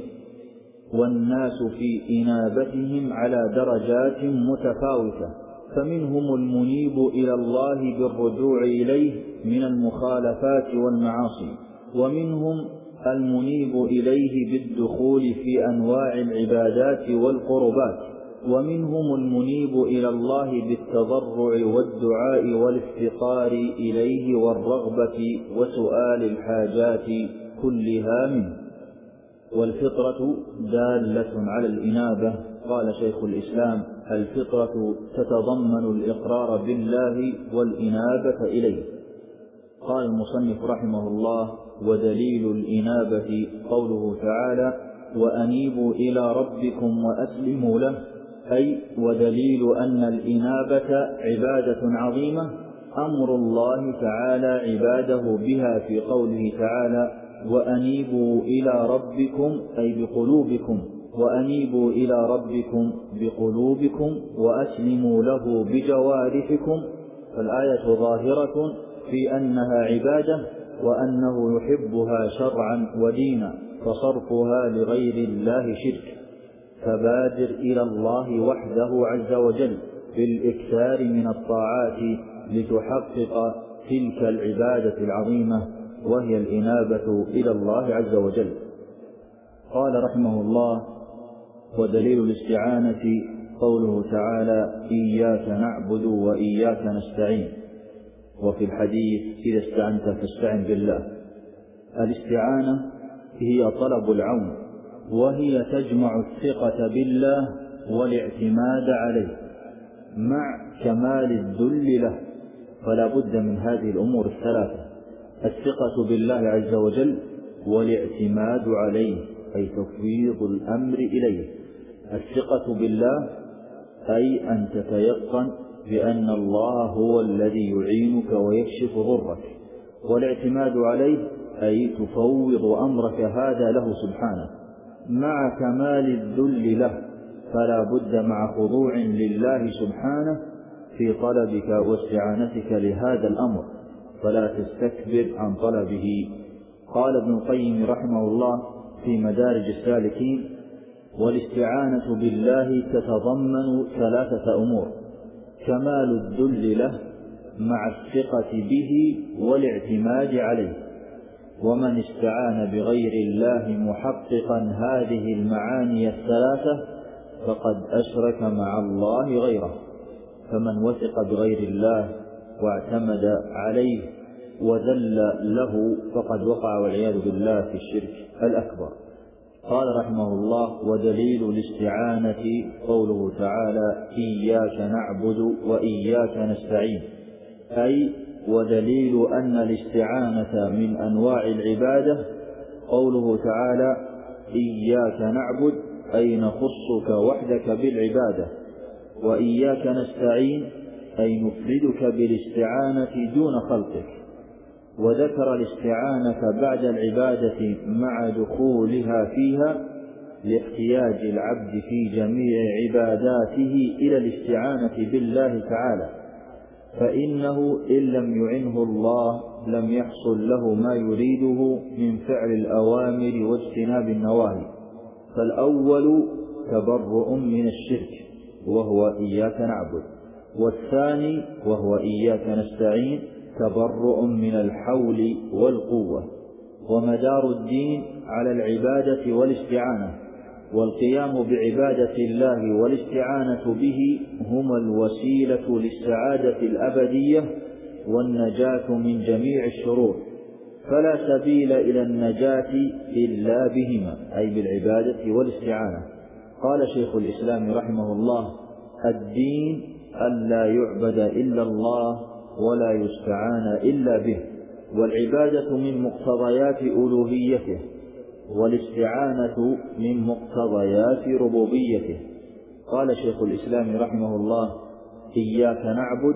Speaker 1: والناس في إنابتهم على درجات متفاوتة، فمنهم المنيب إلى الله بالرجوع إليه من المخالفات والمعاصي، ومنهم المنيب إليه بالدخول في أنواع العبادات والقربات، ومنهم المنيب إلى الله بالتضرع والدعاء والافتقار إليه والرغبة وسؤال الحاجات كلها منه. والفطرة دالة على الإنابة. قال شيخ الإسلام: الفطرة تتضمن الإقرار بالله والإنابة إليه. قال المصنف رحمه الله: ودليل الإنابة قوله تعالى: وأنيبوا إلى ربكم وأسلموا له، أي ودليل أن الإنابة عبادة عظيمة أمر الله تعالى عباده بها في قوله تعالى: وأنيبوا إلى ربكم أي بقلوبكم، وأنيبوا إلى ربكم بقلوبكم وأسلموا له بجوارحكم. فالآية ظاهرة في أنها عبادة وأنه يحبها شرعا ودينا، فصرفها لغير الله شرك. فبادر إلى الله وحده عز وجل بالإكثار من الطاعات لتحقق تلك العبادة العظيمة وهي الإنابة إلى الله عز وجل. قال رحمه الله: ودليل الاستعانة قوله تعالى: إياك نعبد وإياك نستعين. وفي الحديث: إذا استعنت فاستعن بالله. الاستعانة هي طلب العون، وهي تجمع الثقة بالله والاعتماد عليه مع كمال الذل له. فلا بد من هذه الأمور الثلاثة: الثقة بالله عز وجل، والاعتماد عليه أي تفويض الأمر إليه. الثقة بالله أي أن تتيقن بأن الله هو الذي يعينك ويكشف ضرك، والاعتماد عليه أي تفوض أمرك هذا له سبحانه مع كمال الذل له. فلا بد مع خضوع لله سبحانه في طلبك واستعانتك لهذا الأمر، فلا تستكبر عن طلبه. قال ابن القيم رحمه الله في مدارج السالكين: والاستعانة بالله تتضمن ثلاثة أمور: كمال الذل له مع الثقة به والاعتماد عليه. ومن استعان بغير الله محققا هذه المعاني الثلاثة فقد أشرك مع الله غيره. فمن وثق بغير الله واعتمد عليه وذل له فقد وقع والعياذ بالله في الشرك الأكبر. قال رحمه الله: ودليل الاستعانة قوله تعالى: إياك نعبد وإياك نستعين، أي ودليل أن الاستعانة من أنواع العبادة قوله تعالى: إياك نعبد، أي نخصك وحدك بالعبادة، وإياك نستعين، أي نفردك بالاستعانة دون خلقك. وذكر الاستعانة بعد العبادة مع دخولها فيها لاحتياج العبد في جميع عباداته إلى الاستعانة بالله تعالى، فإنه إن لم يعنه الله لم يحصل له ما يريده من فعل الأوامر واجتناب النواهي. فالأول تبرؤ من الشرك وهو إياك نعبد، والثاني وهو إياك نستعين تبرؤ من الحول والقوة. ومدار الدين على العبادة والاستعانة، والقيام بعبادة الله والاستعانة به هما الوسيلة للسعادة الأبدية والنجاة من جميع الشرور، فلا سبيل إلى النجاة إلا بهما، أي بالعبادة والاستعانة. قال شيخ الإسلام رحمه الله: الدين ألا يعبد إلا الله ولا يستعان إلا به، والعبادة من مقتضيات ألوهيته، والاستعانة من مقتضيات ربوبيته. قال شيخ الإسلام رحمه الله: إياك نعبد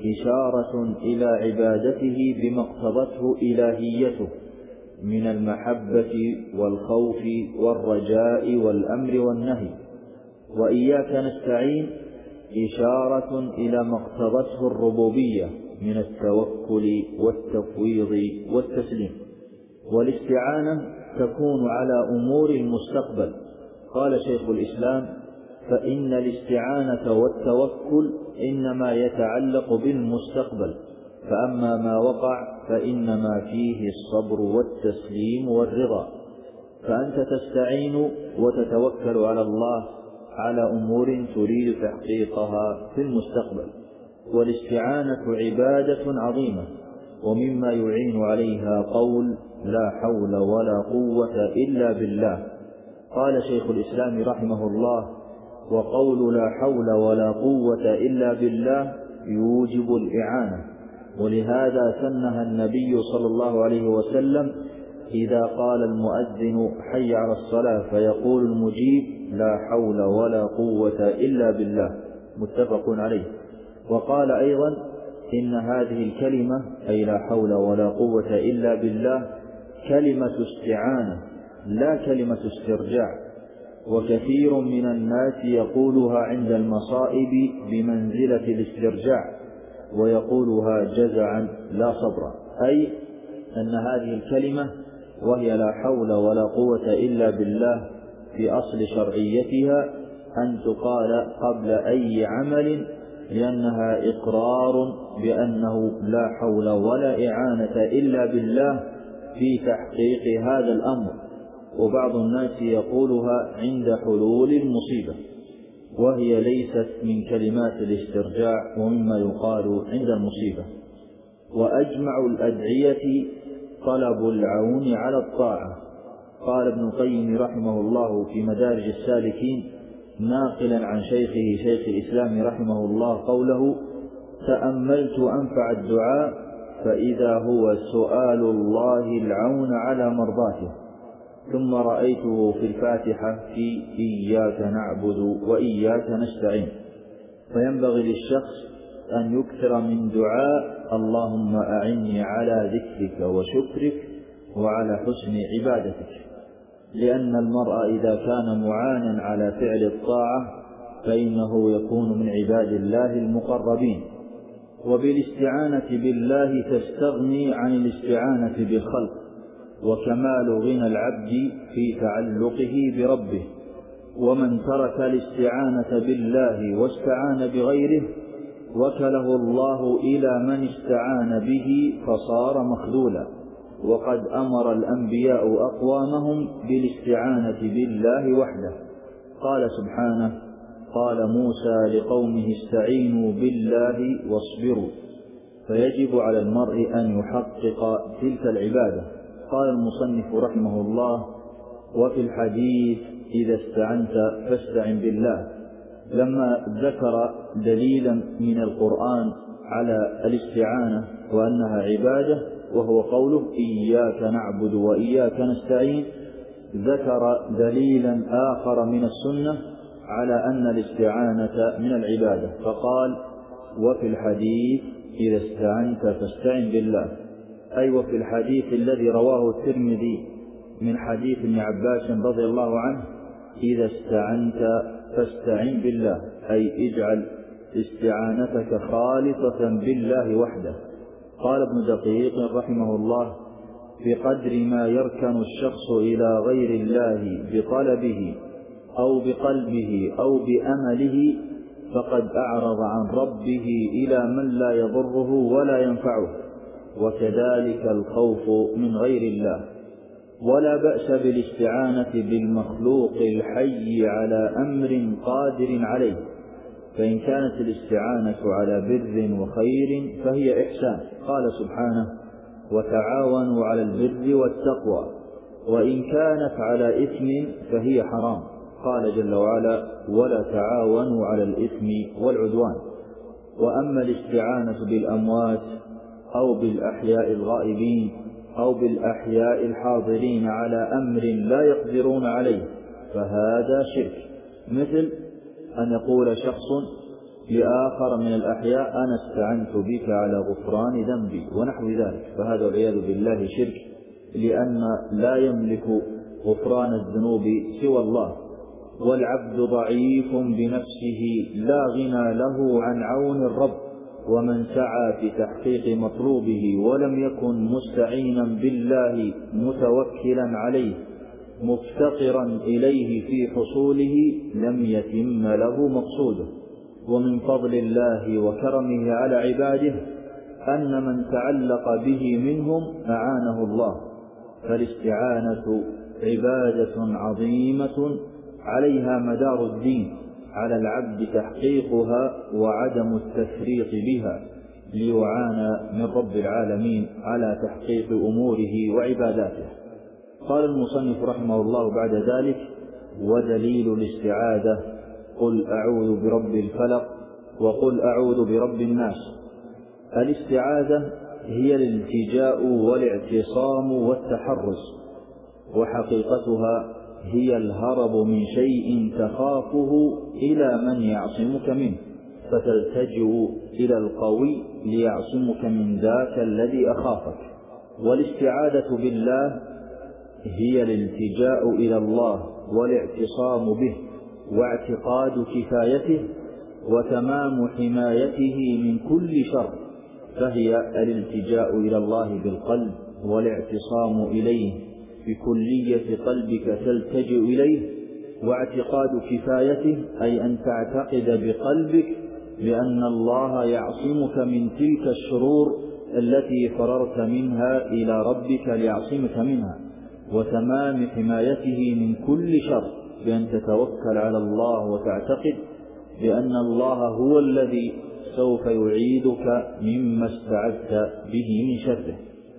Speaker 1: إشارة إلى عبادته بما اقتضته إلهيته من المحبة والخوف والرجاء والأمر والنهي. وإياك نستعين إشارة إلى ما اقتضته الربوبية من التوكل والتفويض والتسليم. والاستعانة تكون على أمور المستقبل. قال شيخ الإسلام: فإن الاستعانة والتوكل إنما يتعلق بالمستقبل، فأما ما وقع فإنما فيه الصبر والتسليم والرضا. فأنت تستعين وتتوكل على الله على أمور تريد تحقيقها في المستقبل. والاستعانة عبادة عظيمة، ومما يعين عليها قول: لا حول ولا قوة إلا بالله. قال شيخ الإسلام رحمه الله: وقول لا حول ولا قوة إلا بالله يوجب الإعانة، ولهذا سنها النبي صلى الله عليه وسلم إذا قال المؤذن حي على الصلاة فيقول المجيب: لا حول ولا قوة إلا بالله، متفق عليه. وقال أيضا: إن هذه الكلمة، أي لا حول ولا قوة إلا بالله، كلمة استعانة لا كلمة استرجاع، وكثير من الناس يقولها عند المصائب بمنزلة الاسترجاع، ويقولها جزعا لا صبرا، أي أن هذه الكلمة وهي لا حول ولا قوة إلا بالله في أصل شرعيتها أن تقال قبل أي عمل، لأنها إقرار بأنه لا حول ولا إعانة إلا بالله في تحقيق هذا الأمر. وبعض الناس يقولها عند حلول المصيبة، وهي ليست من كلمات الاسترجاع ومما يقال عند المصيبة. وأجمع الأدعية طلب العون على الطاعة. قال ابن القيم رحمه الله في مدارج السالكين ناقلا عن شيخه شيخ الإسلام رحمه الله قوله: تأملت أنفع الدعاء فإذا هو سؤال الله العون على مرضاته، ثم رأيته في الفاتحة في إياك نعبد وإياك نستعين. فينبغي للشخص أن يكثر من دعاء: اللهم أعني على ذكرك وشكرك وعلى حسن عبادتك، لأن المرء إذا كان معانا على فعل الطاعة فإنه يكون من عباد الله المقربين. وبالاستعانة بالله تستغني عن الاستعانة بالخلق، وكمال غنى العبد في تعلقه بربه. ومن ترك الاستعانة بالله واستعان بغيره وكله الله إلى من استعان به فصار مخذولا. وقد أمر الأنبياء أقوامهم بالاستعانة بالله وحده. قال سبحانه: قال موسى لقومه استعينوا بالله واصبروا. فيجب على المرء أن يحقق تلك العبادة. قال المصنف رحمه الله: وفي الحديث إذا استعنت فاستعن بالله، لما ذكر دليلا من القرآن على الاستعانة وأنها عبادة وهو قوله إياك نعبد وإياك نستعين، ذكر دليلا آخر من السنة على أن الاستعانة من العبادة، فقال: وفي الحديث إذا استعنت فاستعن بالله، أي وفي الحديث الذي رواه الترمذي من حديث ابن عباس رضي الله عنه: إذا استعنت فاستعن بالله، أي اجعل استعانتك خالصة بالله وحده. قال ابن دقيق رحمه الله: بقدر ما يركن الشخص إلى غير الله بطلبه أو بقلبه أو بأمله فقد أعرض عن ربه إلى من لا يضره ولا ينفعه، وكذلك الخوف من غير الله. ولا بأس بالاستعانة بالمخلوق الحي على أمر قادر عليه، فإن كانت الاستعانة على بر وخير فهي إحسان. قال سبحانه: وتعاونوا على البر والتقوى، وإن كانت على إثم فهي حرام. قال جل وعلا: ولا تعاونوا على الإثم والعدوان. وأما الاستعانة بالأموات أو بالأحياء الغائبين أو بالأحياء الحاضرين على أمر لا يقدرون عليه فهذا شرك، مثل أن يقول شخص لآخر من الأحياء: أنا استعنت بك على غفران ذنبي ونحو ذلك، فهذا والعياذ بالله شرك، لأن لا يملك غفران الذنوب سوى الله، والعبد ضعيف بنفسه لا غنى له عن عون الرب. ومن سعى في تحقيق مطلوبه ولم يكن مستعينا بالله متوكلا عليه مفتقرا إليه في حصوله لم يتم له مقصوده. ومن فضل الله وكرمه على عباده أن من تعلق به منهم أعانه الله، فالاستعانة عبادة عظيمة عليها مدار الدين، على العبد تحقيقها وعدم التفريط بها ليعان من رب العالمين على تحقيق أموره وعباداته. قال المصنف رحمه الله بعد ذلك: ودليل الاستعاذة قل أعوذ برب الفلق وقل أعوذ برب الناس. الاستعاذة هي الالتجاء والاعتصام والتحرز، وحقيقتها هي الهرب من شيء تخافه إلى من يعصمك منه، فتلتجئ إلى القوي ليعصمك من ذاك الذي أخافك. والاستعاذة بالله هي الالتجاء إلى الله والاعتصام به واعتقاد كفايته وتمام حمايته من كل شر، فهي الالتجاء إلى الله بالقلب والاعتصام إليه بكلية قلبك تلتجئ إليه، واعتقاد كفايته أي أن تعتقد بقلبك بأن الله يعصمك من تلك الشرور التي فررت منها إلى ربك ليعصمك منها، وتمام حمايته من كل شر بأن تتوكل على الله وتعتقد بأن الله هو الذي سوف يعيدك مما استعذت به من شره.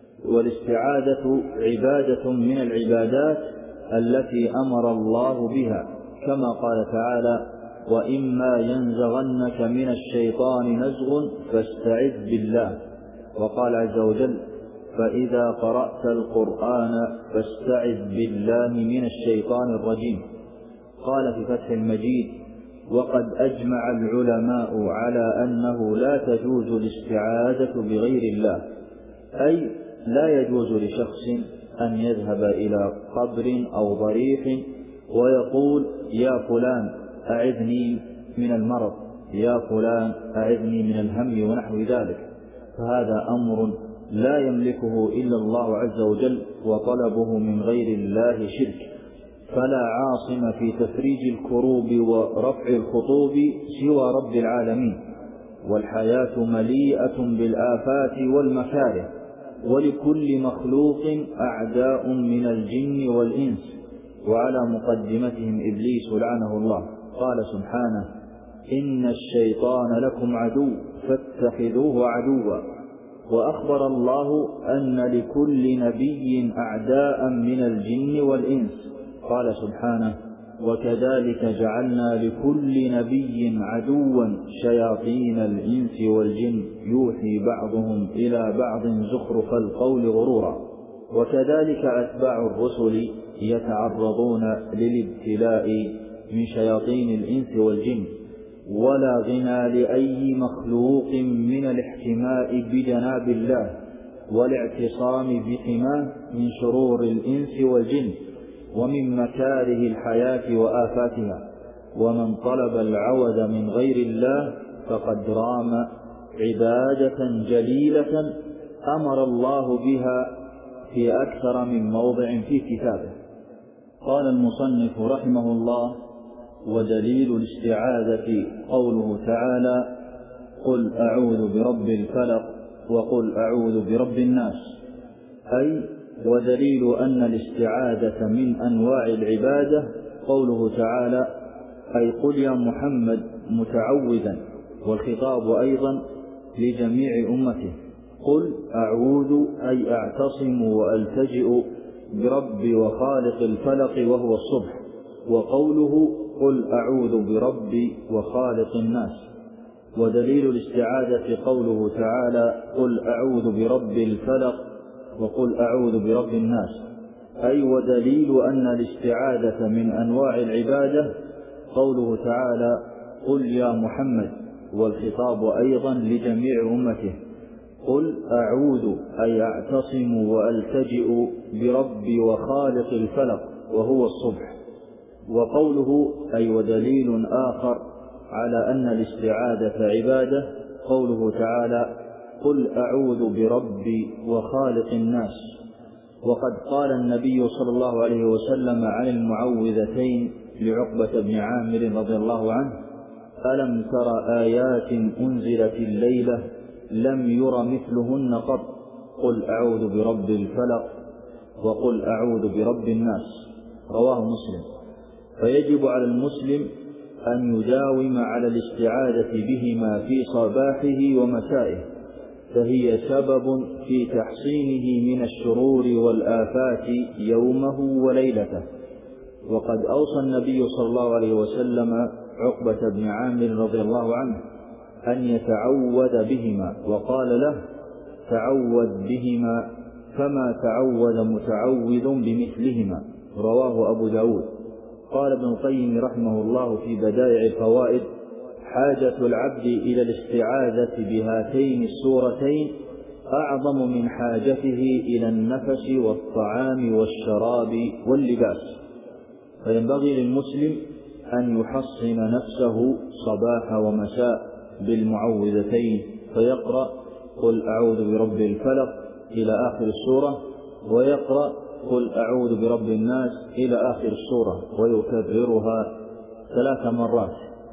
Speaker 1: والاستعاذة عبادة من العبادات التي أمر الله بها، كما قال تعالى: وإما ينزغنك من الشيطان نزغ فاستعذ بالله. وقال عز وجل: فإذا قرأت القرآن فاستعذ بالله من الشيطان الرجيم. قال في فتح المجيد: وقد أجمع العلماء على أنه لا تجوز الاستعاذة بغير الله، أي لا يجوز لشخص أن يذهب إلى قبر أو ضريح ويقول: يا فلان أعذني من المرض، يا فلان أعذني من الهم ونحو ذلك، فهذا أمر لا يملكه إلا الله عز وجل، وطلبه من غير الله شرك. فلا عاصم في تفريج الكروب ورفع الخطوب سوى رب العالمين، والحياة مليئة بالآفات والمكاره، ولكل مخلوق أعداء من الجن والإنس، وعلى مقدمتهم إبليس لعنه الله. قال سبحانه: إن الشيطان لكم عدو فاتخذوه عدوا. وأخبر الله أن لكل نبي أعداء من الجن والإنس. قال سبحانه: وكذلك جعلنا لكل نبي عدوا شياطين الإنس والجن يوحي بعضهم إلى بعض زخرف القول غرورا. وكذلك أتباع الرسل يتعرضون للابتلاء من شياطين الإنس والجن، ولا غنى لأي مخلوق من الاحتماء بجناب الله والاعتصام بحماه من شرور الإنس والجن ومن مكاره الحياة وآفاتها. ومن طلب العوذ من غير الله فقد رام عبادة جليلة أمر الله بها في أكثر من موضع في كتابه. قال المصنف رحمه الله: ودليل الاستعاذة قوله تعالى: قل أعوذ برب الفلق وقل أعوذ برب الناس. أي ودليل أن الاستعاذة من أنواع العبادة قوله تعالى: أي قل يا محمد متعوذا، والخطاب أيضا لجميع أمته. قل أعوذ أي أعتصم وألتجئ برب وخالق الفلق وهو الصبح. وقوله قل أعوذ برب وخالق الناس. ودليل الاستعاذة قوله تعالى: قل أعوذ برب الفلق وقل أعوذ برب الناس. أي ودليل أن الاستعاذة من أنواع العبادة قوله تعالى: قل يا محمد، والخطاب أيضا لجميع أمته. قل أعوذ أي أعتصم وألتجئ برب وخالق الفلق وهو الصبح. وقوله أي ودليل آخر على أن الاستعاذة عبادة قوله تعالى: قل أعوذ برب وخالق الناس. وقد قال النبي صلى الله عليه وسلم عن المعوذتين لعقبة بن عامر رضي الله عنه: ألم تر آيات أنزلت الليلة لم ير مثلهن قط، قل أعوذ برب الفلق وقل أعوذ برب الناس. رواه مسلم. فيجب على المسلم أن يداوم على الاستعاذة بهما في صباحه ومسائه، فهي سبب في تحصينه من الشرور والآفات يومه وليلته. وقد أوصى النبي صلى الله عليه وسلم عقبة بن عامر رضي الله عنه أن يتعوذ بهما، وقال له: تعوذ بهما فما تعوذ متعوذ بمثلهما. رواه أبو داود. قال ابن القيم رحمه الله في بدائع الفوائد: حاجة العبد إلى الاستعاذة بهاتين السورتين أعظم من حاجته إلى النفس والطعام والشراب واللباس. فينبغي للمسلم أن يحصن نفسه صباح ومساء بالمعوذتين، فيقرأ قل أعوذ برب الفلق إلى آخر السورة، ويقرأ قل أعوذ برب الناس إلى آخر السورة، ويكررها 3 مرات.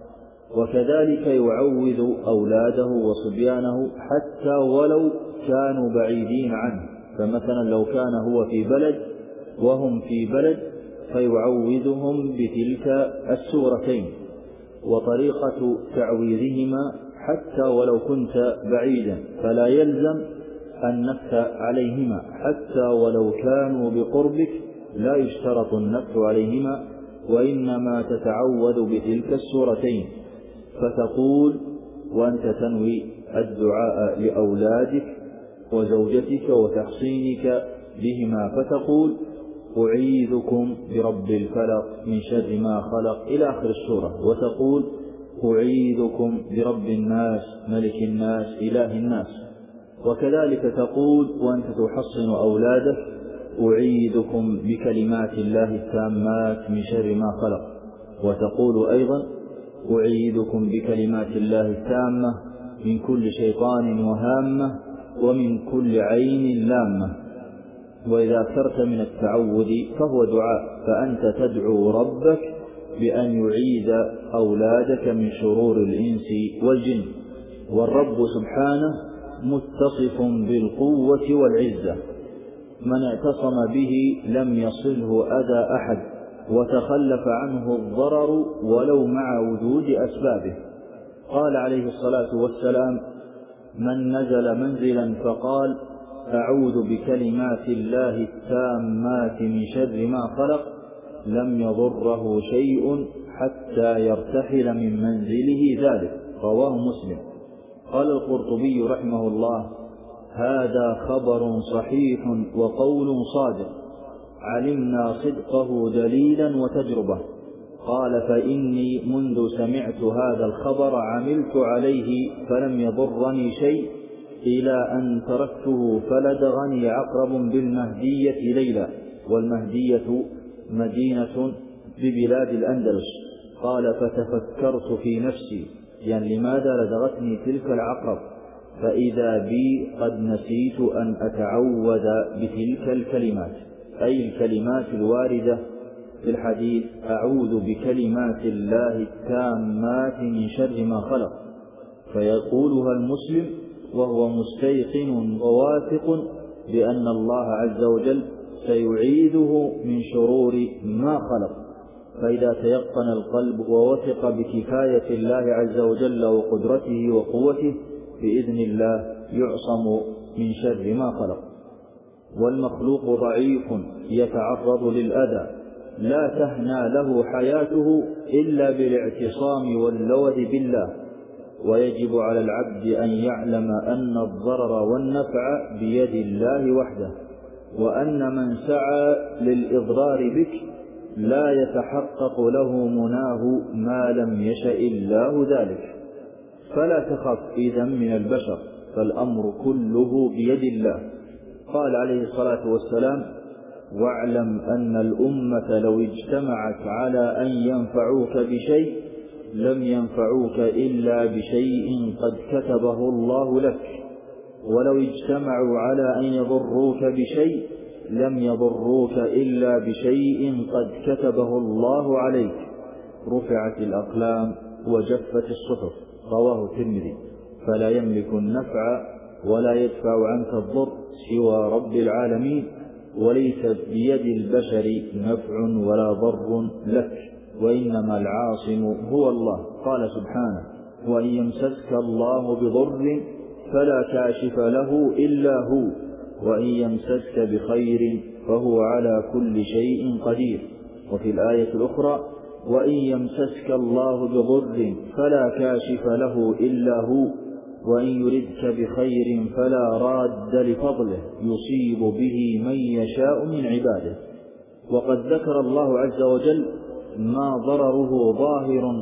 Speaker 1: وكذلك يعوذ أولاده وصبيانه حتى ولو كانوا بعيدين عنه. فمثلا لو كان هو في بلد وهم في بلد فيعوذهم بتلك السورتين. وطريقة تعويذهما حتى ولو كنت بعيدا، فلا يلزم النفث عليهما حتى ولو كانوا بقربك، لا يشترط النفث عليهما، وإنما تتعوذ بتلك السورتين. فتقول وأنت تنوي الدعاء لأولادك وزوجتك وتحصينك بهما، فتقول أعيذكم برب الفلق من شر ما خلق إلى آخر السورة، وتقول أعيذكم برب الناس ملك الناس إله الناس. وكذلك تقول وأنت تحصن أولادك أعيذكم بكلمات الله التامات من شر ما خلق، وتقول أيضا أعيذكم بكلمات الله التامة من كل شيطان وهامة ومن كل عين لامة. وإذا أكثرت من التعوذ فهو دعاء، فأنت تدعو ربك بأن يعيذ أولادك من شرور الإنس والجن. والرب سبحانه متصف بالقوة والعزة، من اعتصم به لم يصله أذى أحد وتخلف عنه الضرر ولو مع وجود أسبابه. قال عليه الصلاة والسلام: من نزل منزلا فقال أعوذ بكلمات الله التامات من شر ما خلق لم يضره شيء حتى يرتحل من منزله ذلك. رواه مسلم. قال القرطبي رحمه الله: هذا خبر صحيح وقول صادق علمنا صدقه دليلا وتجربة. قال: فإني منذ سمعت هذا الخبر عملت عليه فلم يضرني شيء إلى أن تركته فلدغني عقرب بالمهدية ليلة، والمهدية مدينة ببلاد الأندلس. قال: فتفكرت في نفسي يعني لماذا لدغتني تلك العقرب، فإذا بي قد نسيت أن أتعوذ بتلك الكلمات، أي الكلمات الواردة في الحديث: أعوذ بكلمات الله التامات من شر ما خلق، فيقولها المسلم وهو مستيقن وواثق بأن الله عز وجل سيعيذه من شرور ما خلق. فإذا تيقن القلب ووثق بكفاية الله عز وجل وقدرته وقوته بإذن الله يعصم من شر ما خلق. والمخلوق ضعيف يتعرض للأذى لا تهنى له حياته إلا بالاعتصام واللوذ بالله، ويجب على العبد أن يعلم أن الضرر والنفع بيد الله وحده، وأن من سعى للإضرار بك لا يتحقق له مناه ما لم يشأ الله ذلك. فلا تخف إذا من البشر، فالأمر كله بيد الله. قال عليه الصلاة والسلام: واعلم أن الأمة لو اجتمعت على أن ينفعوك بشيء لم ينفعوك إلا بشيء قد كتبه الله لك، ولو اجتمعوا على أن يضروك بشيء لم يضروك إلا بشيء قد كتبه الله عليك. رفعت الأقلام وجفت الصحف. رواه الترمذي. فلا يملك النفع ولا يدفع عنك الضر سوى رب العالمين، وليس بيد البشر نفع ولا ضر لك، وإنما العاصم هو الله. قال سبحانه: وإن يمسسك الله بضر فلا كاشف له إلا هو، وإن يمسسك بخير فهو على كل شيء قدير. وفي الآية الأخرى: وإن يمسسك الله بضر فلا كاشف له إلا هو، وإن يردك بخير فلا راد لفضله يصيب به من يشاء من عباده. وقد ذكر الله عز وجل ما ضرره ظاهر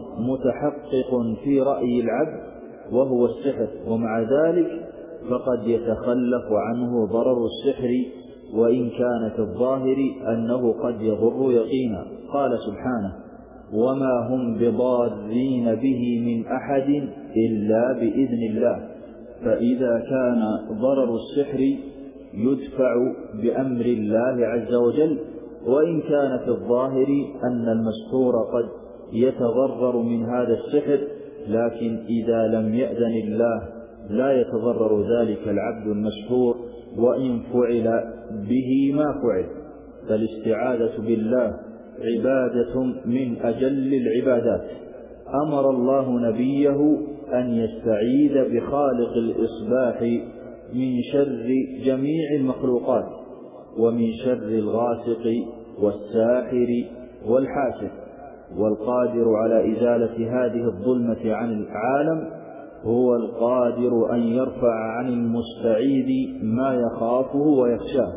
Speaker 1: متحقق في رأي العبد وهو السحر، ومع ذلك فقد يتخلف عنه ضرر السحر وإن كان في الظاهر أنه قد يضر يقينا. قال سبحانه: وما هم بضارين به من أحد إلا بإذن الله. فإذا كان ضرر السحر يدفع بأمر الله عز وجل، وإن كان في الظاهر أن المسحور قد يتضرر من هذا السحر، لكن إذا لم يأذن الله لا يتضرر ذلك العبد المسحور وإن فعل به ما فعل. فالاستعاذة بالله عبادة من أجل العبادات. أمر الله نبيه أن يستعيذ بخالق الإصباح من شر جميع المخلوقات، ومن شر الغاسق والساحر والحاسد. والقادر على إزالة هذه الظلمة عن العالم هو القادر أن يرفع عن المستعيذ ما يخافه ويخشاه.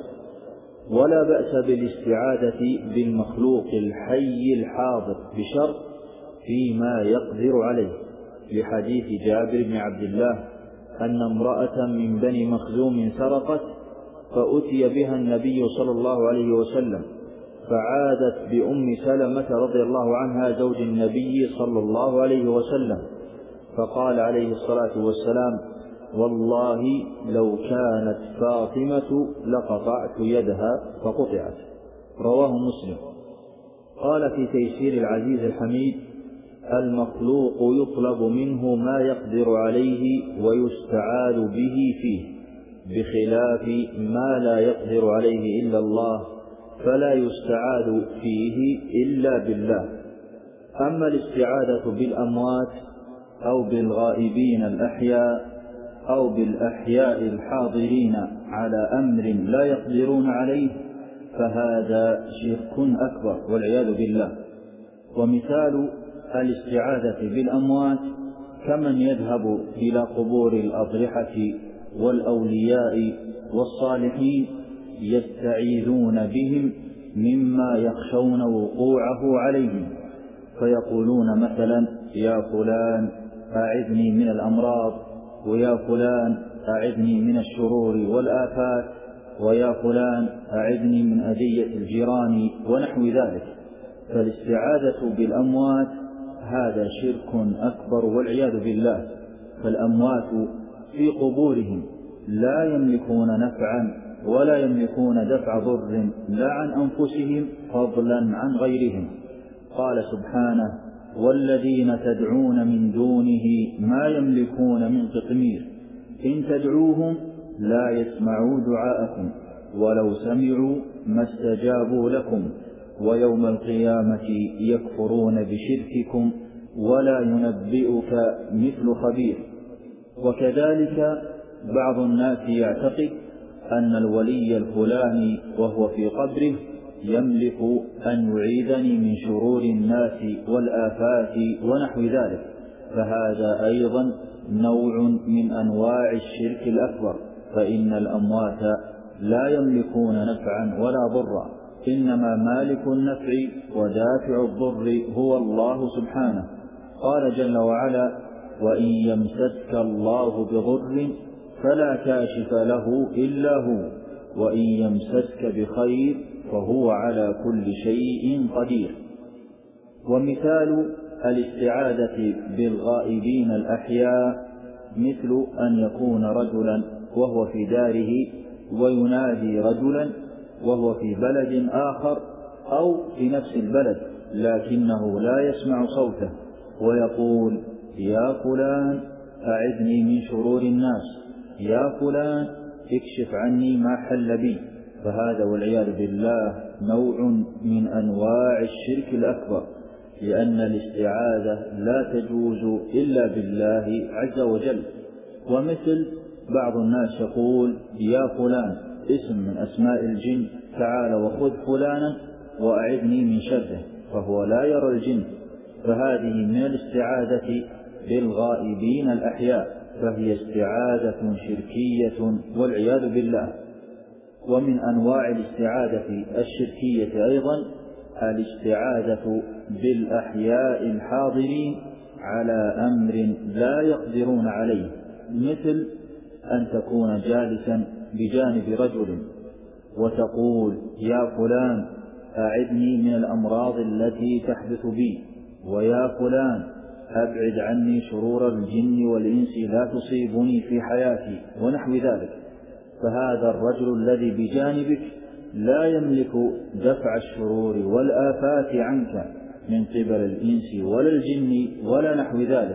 Speaker 1: ولا بأس بالاستعاذة بالمخلوق الحي الحاضر بشرط فيما يقدر عليه، لحديث جابر بن عبد الله أن امرأة من بني مخزوم سرقت فأتي بها النبي صلى الله عليه وسلم، فعادت بأم سلمة رضي الله عنها زوج النبي صلى الله عليه وسلم، فقال عليه الصلاة والسلام: والله لو كانت فاطمة لقطعت يدها، فقطعت. رواه مسلم. قال في تيسير العزيز الحميد: المخلوق يطلب منه ما يقدر عليه ويستعاذ به فيه، بخلاف ما لا يقدر عليه إلا الله فلا يستعاذ فيه إلا بالله. أما الاستعاذة بالأموات أو بالغائبين الأحياء أو بالأحياء الحاضرين على أمر لا يقدرون عليه فهذا شرك أكبر والعياذ بالله. ومثال الاستعاذة بالأموات كمن يذهب إلى قبور الأضرحة والأولياء والصالحين يستعيذون بهم مما يخشون وقوعه عليهم، فيقولون مثلا: يا فلان أعذني من الأمراض، ويا فلان أعذني من الشرور والآفات، ويا فلان أعذني من أذية الجيران ونحو ذلك. فالاستعاذة بالأموات هذا شرك أكبر والعياذ بالله. فالأموات في قبورهم لا يملكون نفعا ولا يملكون دفع ضر لا عن أنفسهم فضلا عن غيرهم. قال سبحانه: والذين تدعون من دونه ما يملكون من قطمير إن تدعوهم لا يسمعوا دعاءكم ولو سمعوا ما استجابوا لكم ويوم القيامة يكفرون بشرككم ولا ينبئك مثل خبير. وكذلك بعض الناس يعتقد أن الولي الفلاني وهو في قبره يملك أن يعيذني من شرور الناس والآفات ونحو ذلك، فهذا أيضا نوع من أنواع الشرك الأكبر، فإن الأموات لا يملكون نفعا ولا ضرا، إنما مالك النفع ودافع الضر هو الله سبحانه. قال جل وعلا: وإن يمسسك الله بضر فلا كاشف له إلا هو وإن يمسسك بخير فهو على كل شيء قدير. ومثال الاستعاذة بالغائبين الأحياء مثل أن يكون رجلا وهو في داره وينادي رجلا وهو في بلد آخر أو في نفس البلد لكنه لا يسمع صوته ويقول: يا فلان أعذني من شرور الناس، يا فلان اكشف عني ما حل بي. فهذا والعياذ بالله نوع من أنواع الشرك الأكبر، لأن الاستعاذة لا تجوز إلا بالله عز وجل. ومثل بعض الناس يقول: يا فلان اسم من أسماء الجن، تعال وخذ فلانا وأعذني من شره، فهو لا يرى الجن، فهذه من الاستعاذة بالغائبين الأحياء، فهي استعاذة شركية والعياذ بالله. ومن أنواع الاستعاذة الشركية أيضا الاستعاذة بالأحياء الحاضرين على أمر لا يقدرون عليه، مثل أن تكون جالسا بجانب رجل وتقول: يا فلان أعذني من الأمراض التي تحدث بي، ويا فلان أبعد عني شرور الجن والإنس لا تصيبني في حياتي ونحو ذلك. فهذا الرجل الذي بجانبك لا يملك دفع الشرور والآفات عنك من قبل الإنس ولا الجن ولا نحو ذلك،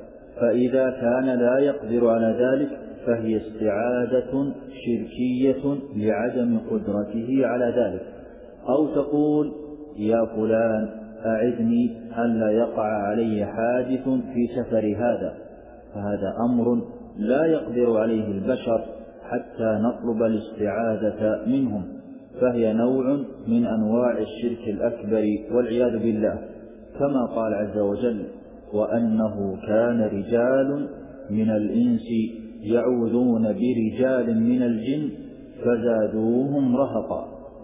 Speaker 1: فإذا كان لا يقدر على ذلك فهي استعاذة شركية لعدم قدرته على ذلك. أو تقول: يا فلان أعذني ألا يقع علي حادث في سفر هذا، فهذا أمر لا يقدر عليه البشر حتى نطلب الاستعاذة منهم، فهي نوع من أنواع الشرك الأكبر والعياذ بالله، كما قال عز وجل: وأنه كان رجال من الإنس يعوذون برجال من الجن فزادوهم رهقا.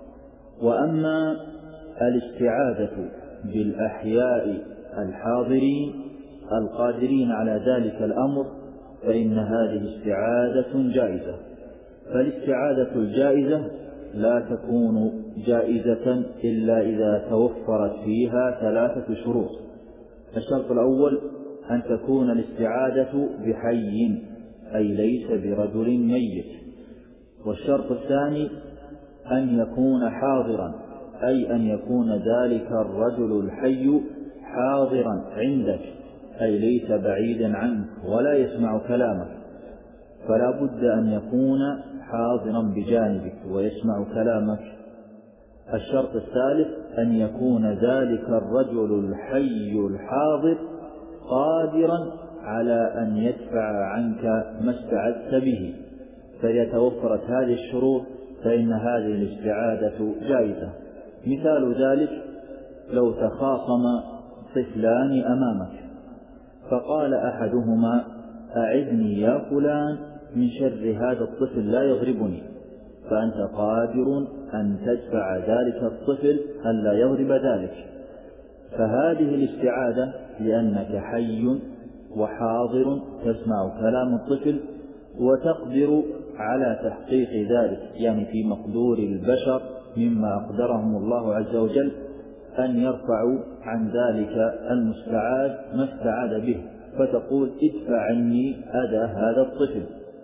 Speaker 1: وأما الاستعاذة بالأحياء الحاضرين القادرين على ذلك الأمر فإن هذه استعاذة جائزة. فالاستعاذة الجائزة لا تكون جائزة إلا إذا توفرت فيها 3 شروط. الشرط الأول أن تكون الاستعاذة بحي أي ليس برجل ميت. والشرط الثاني أن يكون حاضرا أي أن يكون ذلك الرجل الحي حاضرا عندك أي ليس بعيدا عنك ولا يسمع كلامك، فلا بد أن يكون حاضرا بجانبك ويسمع كلامك. الشرط الثالث أن يكون ذلك الرجل الحي الحاضر قادرا على أن يدفع عنك ما استعذت به، فإذا توفرت هذه الشروط فإن هذه الاستعاذة جائزة. مثال ذلك لو تخاصم طفلان أمامك فقال أحدهما أعذني يا فلان من شر هذا الطفل لا يضربني، فأنت قادر أن تدفع ذلك الطفل ألا يضرب ذلك، فهذه الاستعاذة لأنك حي وحاضر تسمع كلام الطفل وتقدر على تحقيق ذلك، يعني في مقدور البشر مما أقدرهم الله عز وجل أن يرفعوا عن ذلك المستعاذ ما استعاذ به، فتقول ادفع عني أذى هذا الطفل،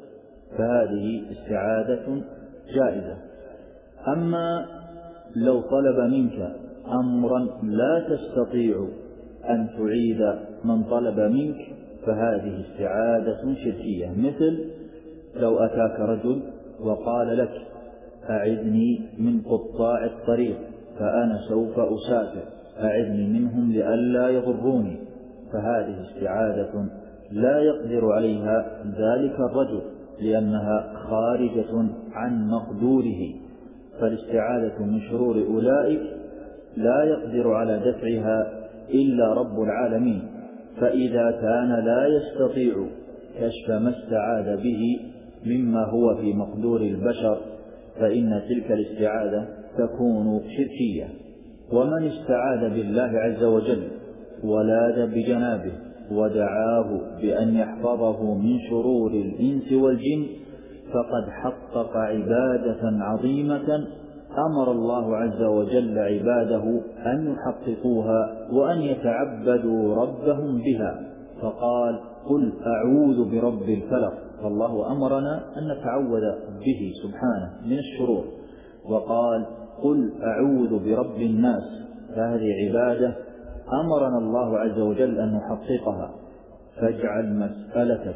Speaker 1: فهذه استعاذة جائزة. أما لو طلب منك أمرا لا تستطيع أن تعيد من طلب منك فهذه استعاذة شركية، مثل لو أتاك رجل وقال لك أعذني من قطاع الطريق فأنا سوف أسافر، أعذني منهم لئلا يضروني، فهذه استعاذة لا يقدر عليها ذلك الرجل لأنها خارجة عن مقدوره، فالاستعاذة من شرور أولئك لا يقدر على دفعها إلا رب العالمين، فإذا كان لا يستطيع كشف ما استعاذ به مما هو في مقدور البشر فإن تلك الاستعاذة تكون شركية. ومن استعاذ بالله عز وجل ولاذ بجنابه ودعاه بأن يحفظه من شرور الإنس والجن فقد حقق عبادة عظيمة أمر الله عز وجل عباده أن يحققوها وأن يتعبدوا ربهم بها، فقال قل أعوذ برب الفلق، فالله أمرنا أن نتعوذ به سبحانه من الشرور، وقال قل أعوذ برب الناس، فهذه عبادة أمرنا الله عز وجل أن نحققها. فاجعل مسألتك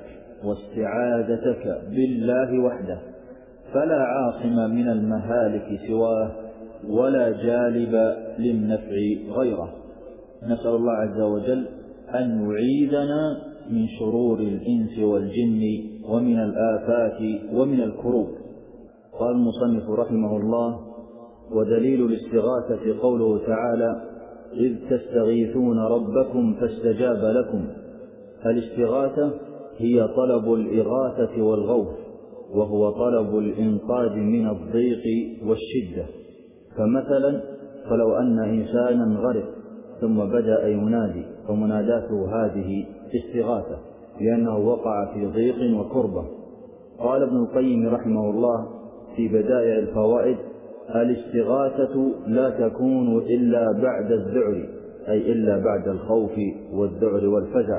Speaker 1: واستعاذتك بالله وحده، فلا عاصم من المهالك سواه ولا جالب للنفع غيره. نسأل الله عز وجل أن يعيذنا من شرور الإنس والجن ومن الآفات ومن الكروب. قال المصنف رحمه الله: ودليل الاستغاثة قوله تعالى: إذ تستغيثون ربكم فاستجاب لكم. الاستغاثة هي طلب الإغاثة والغوث، وهو طلب الإنقاذ من الضيق والشدة. فمثلا فلو أن إنسانا غرق ثم بدأ ينادي فمناداته هذه استغاثة لأنه وقع في ضيق وكربة. قال ابن القيم رحمه الله في بدائع الفوائد: الاستغاثة لا تكون إلا بعد الذعر، أي إلا بعد الخوف والذعر والفزع.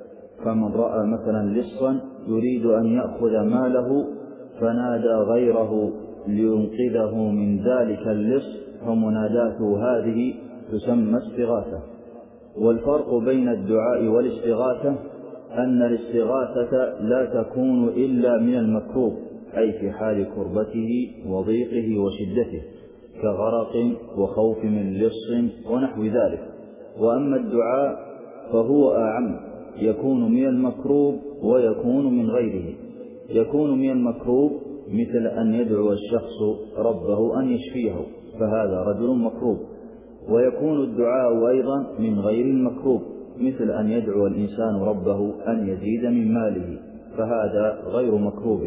Speaker 1: فمن رأى مثلا لصا يريد أن يأخذ ماله فنادى غيره لينقذه من ذلك اللص فمناداته هذه تسمى استغاثة. والفرق بين الدعاء والاستغاثة أن الاستغاثة لا تكون إلا من المكروب، أي في حال كربته وضيقه وشدته كغرق وخوف من لص ونحو ذلك. وأما الدعاء فهو أعم، يكون من المكروب ويكون من غيره. يكون من المكروب مثل أن يدعو الشخص ربه أن يشفيه، فهذا رجل مكروب. ويكون الدعاء أيضا من غير المكروب مثل أن يدعو الإنسان ربه أن يزيد من ماله، فهذا غير مكروب.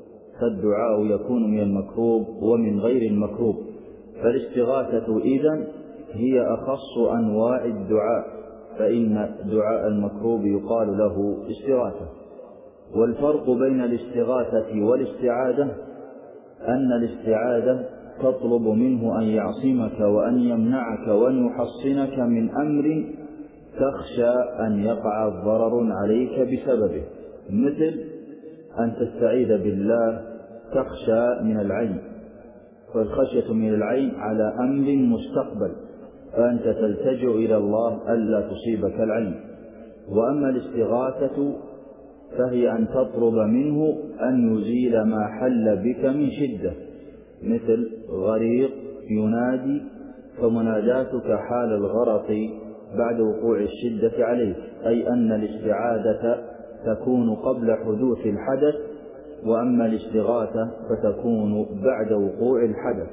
Speaker 1: فالدعاء يكون من المكروب ومن غير المكروب. فالاستغاثة إذن هي أخص أنواع الدعاء، فإن دعاء المكروب يقال له استغاثة. والفرق بين الاستغاثة والاستعاذة أن الاستعاذة تطلب منه أن يعصمك وأن يمنعك وأن يحصنك من أمر تخشى أن يقع ضرر عليك بسببه، مثل أن تستعيذ بالله تخشى من العين، فالخشية من العين على أمر مستقبل، فأنت تلتجئ إلى الله ألا تصيبك العين. وأما الاستغاثة فهي أن تطلب منه أن يزيل ما حل بك من شدة، مثل غريق ينادي فمناداتك حال الغرق بعد وقوع الشدة عليك، أي أن الاستعاذة تكون قبل حدوث الحدث، وأما الاستغاثة فتكون بعد وقوع الحدث.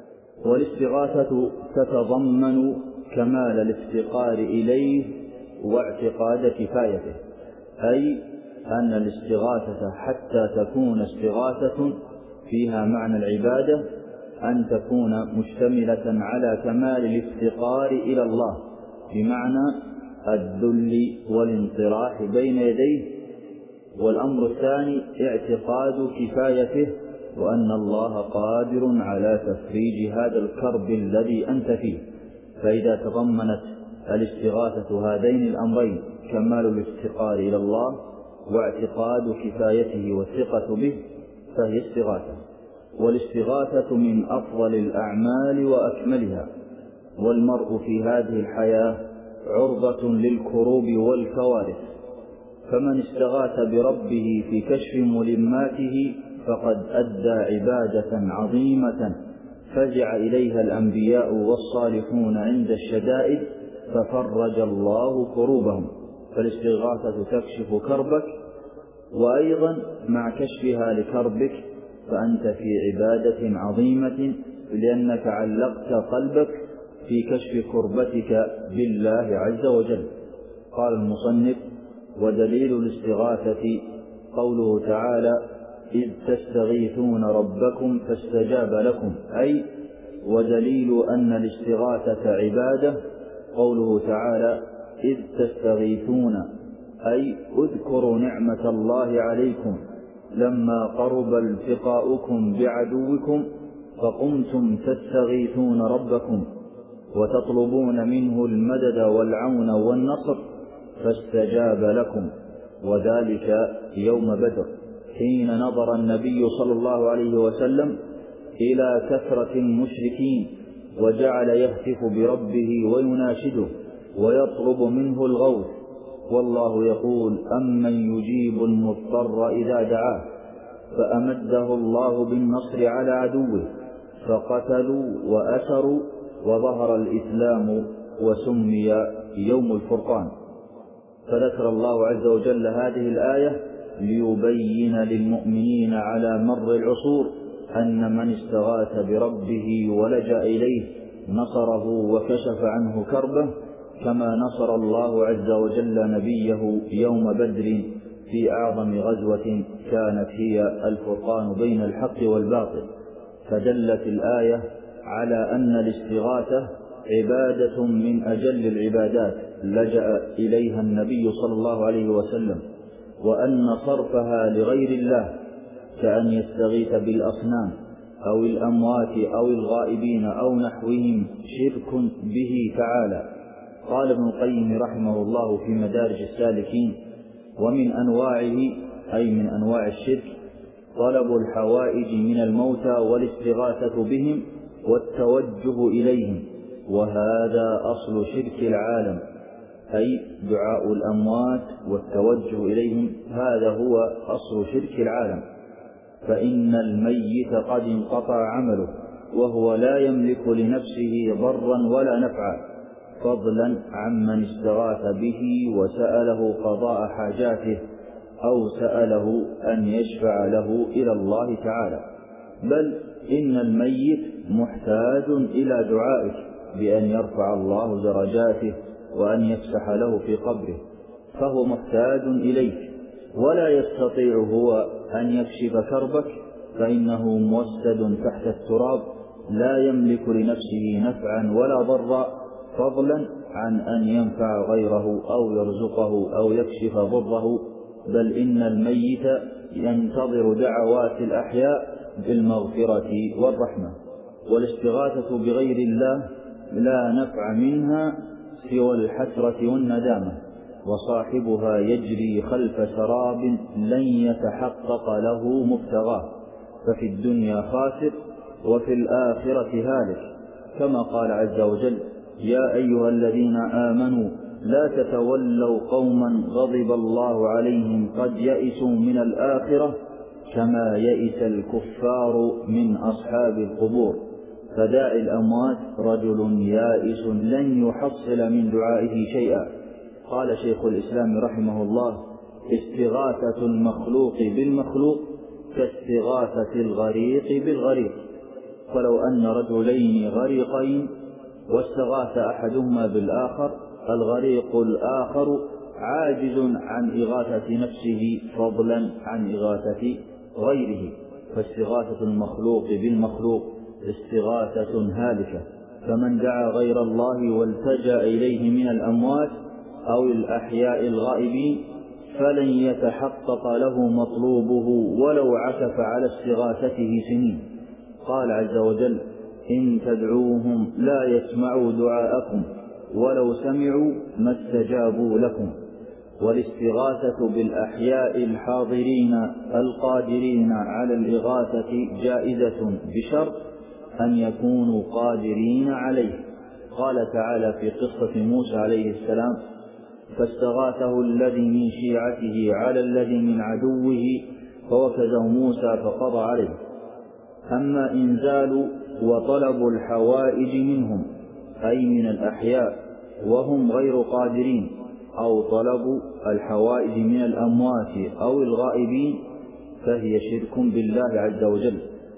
Speaker 1: والاستغاثة تتضمن كمال الافتقار إليه واعتقاد كفايته، أي أن الاستغاثة حتى تكون استغاثة فيها معنى العبادة أن تكون مشتملة على كمال الافتقار إلى الله، بمعنى الذل والانطراح بين يديه. والأمر الثاني اعتقاد كفايته، وأن الله قادر على تفريج هذا الكرب الذي أنت فيه. فإذا تضمنت الاستغاثة هذين الأمرين، كمال الافتقار إلى الله واعتقاد كفايته والثقة به، فهي استغاثة. والاستغاثة من أفضل الأعمال وأكملها، والمرء في هذه الحياة عرضة للكروب والكوارث، فمن استغاث بربه في كشف ملماته فقد أدى عبادة عظيمة فزع إليها الأنبياء والصالحون عند الشدائد ففرج الله كروبهم. فالاستغاثة تكشف كربك، وأيضا مع كشفها لكربك فأنت في عبادة عظيمة، لأنك علقت قلبك في كشف كربتك بالله عز وجل. قال المصنف: ودليل الاستغاثة قوله تعالى: إذ تستغيثون ربكم فاستجاب لكم، أي ودليل أن الاستغاثة عبادة قوله تعالى: إذ تستغيثون، أي اذكروا نعمة الله عليكم لما قرب التقاؤكم بعدوكم فقمتم تستغيثون ربكم وتطلبون منه المدد والعون والنصر فاستجاب لكم، وذلك يوم بدر، حين نظر النبي صلى الله عليه وسلم إلى كثرة المشركين وجعل يهتف بربه ويناشده ويطلب منه الغوث، والله يقول: أمن يجيب المضطر إذا دعاه، فأمده الله بالنصر على عدوه فقتلوا وأسروا وظهر الإسلام وسمي يوم الفرقان. فذكر الله عز وجل هذه الآية ليبين للمؤمنين على مر العصور أن من استغاث بربه ولجأ إليه نصره وكشف عنه كربه، كما نصر الله عز وجل نبيه يوم بدر في أعظم غزوة كانت هي الفرقان بين الحق والباطل. فدلت الآية على أن الاستغاثة عبادة من أجل العبادات لجأ إليها النبي صلى الله عليه وسلم، وأن صرفها لغير الله كأن يستغيث بالأصنام أو الأموات أو الغائبين أو نحوهم شرك به تعالى. قال ابن القيم رحمه الله في مدارج السالكين: ومن أنواعه، أي من أنواع الشرك، طلب الحوائج من الموتى والاستغاثة بهم والتوجه إليهم، وهذا أصل شرك العالم، أي دعاء الأموات والتوجه إليهم، هذا هو أصل شرك العالم. فإن الميت قد انقطع عمله وهو لا يملك لنفسه ضرا ولا نفعا، فضلا عمن استغاث به وسأله قضاء حاجاته أو سأله أن يشفع له إلى الله تعالى. بل إن الميت محتاج إلى دعائك بأن يرفع الله درجاته وأن يفسح له في قبره، فهو محتاج إليك، ولا يستطيع هو أن يكشف كربك، فإنه موسد تحت التراب لا يملك لنفسه نفعا ولا ضرا، فضلا عن أن ينفع غيره أو يرزقه أو يكشف ضره. بل إن الميت ينتظر دعوات الأحياء بالمغفرة والرحمة. والاستغاثة بغير الله لا نفع منها سوى الحسرة والندامة، وصاحبها يجري خلف سراب لن يتحقق له مبتغاه، ففي الدنيا خاسر وفي الآخرة هالك، كما قال عز وجل: يا أيها الذين آمنوا لا تتولوا قوما غضب الله عليهم قد يئسوا من الآخرة كما يئس الكفار من أصحاب القبور. فداعي الأموات رجل يائس لن يحصل من دعائه شيئا. قال شيخ الإسلام رحمه الله: استغاثة المخلوق بالمخلوق كاستغاثة الغريق بالغريق. فلو أن رجلين غريقين واستغاث أحدهما بالآخر، الغريق الآخر عاجز عن إغاثة نفسه فضلا عن إغاثة غيره، فاستغاثة المخلوق بالمخلوق استغاثة هالكة. فمن دعا غير الله والتجأ إليه من الأموات أو الأحياء الغائبين فلن يتحقق له مطلوبه ولو عكف على استغاثته سنين. قال عز وجل: إن تدعوهم لا يسمعوا دعاءكم ولو سمعوا ما استجابوا لكم. والاستغاثة بالأحياء الحاضرين القادرين على الإغاثة جائزة بشرط أن يكونوا قادرين عليه. قال تعالى في قصة موسى عليه السلام: فاستغاثه الذي من شيعته على الذي من عدوه فوكزه موسى فقضى عليه. أما إنزال وطلب الحوائج منهم أي من الأحياء وهم غير قادرين، أو طلب الحوائج من الأموات أو الغائبين، فهي شرك بالله عز وجل.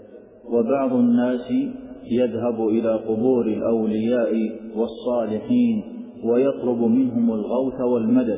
Speaker 1: وبعض الناس يذهب إلى قبور الأولياء والصالحين ويطلب منهم الغوث والمدد،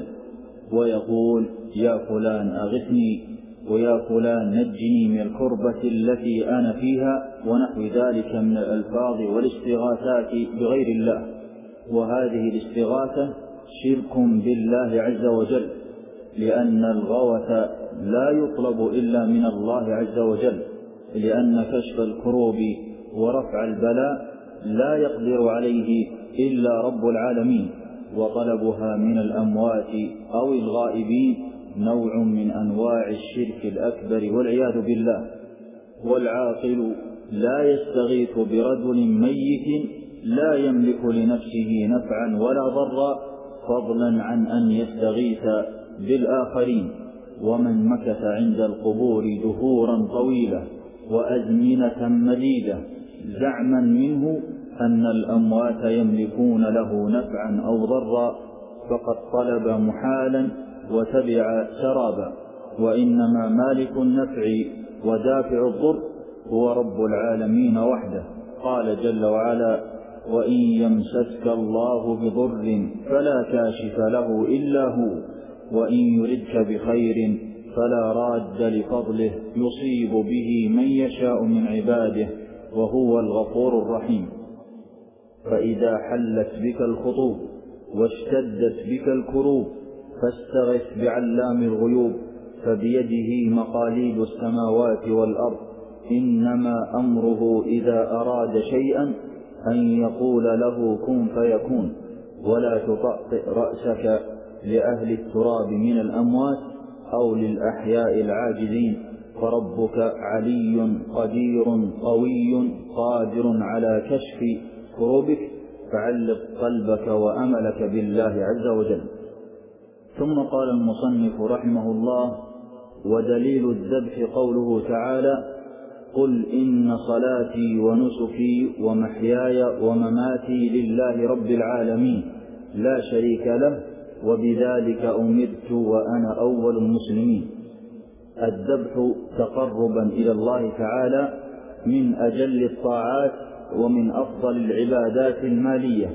Speaker 1: ويقول: يا فلان أغثني، ويا فلان نجني من الكربة التي أنا فيها، ونحو ذلك من الألفاظ والاستغاثات بغير الله. وهذه الاستغاثة شرك بالله عز وجل، لأن الغوث لا يطلب إلا من الله عز وجل، لأن كشف الكروب ورفع البلاء لا يقدر عليه إلا رب العالمين، وطلبها من الأموات أو الغائبين نوع من أنواع الشرك الأكبر والعياذ بالله. والعاقل لا يستغيث برجل ميت لا يملك لنفسه نفعا ولا ضرا، فضلا عن أن يستغيث بالآخرين. ومن مكث عند القبور دهورا طويلة وأزمنة مديدة زعما منه أن الأموات يملكون له نفعا أو ضرا فقد طلب محالا وتبع سرابا، وإنما مالك النفع ودافع الضر هو رب العالمين وحده. قال جل وعلا: وإن يمسسك الله بضر فلا كاشف له إلا هو، وإن يردك بخير فلا راد لفضله يصيب به من يشاء من عباده وهو الغفور الرحيم. فإذا حلت بك الخطوب واشتدت بك الكروب فاستغث بعلام الغيوب، فبيده مقاليد السماوات والأرض، إنما أمره إذا أراد شيئا أن يقول له كن فيكون. ولا تطأطئ رأسك لأهل التراب من الأموات أو للأحياء العاجزين، فربك علي قدير قوي قادر على كشف كروبك، فعلق قلبك وأملك بالله عز وجل. ثم قال المصنف رحمه الله: ودليل الذبح قوله تعالى: قل إن صلاتي ونسكي ومحياي ومماتي لله رب العالمين لا شريك له وبذلك أمرت وأنا أول المسلمين. الذبح تقربا إلى الله تعالى من أجل الطاعات ومن أفضل العبادات المالية،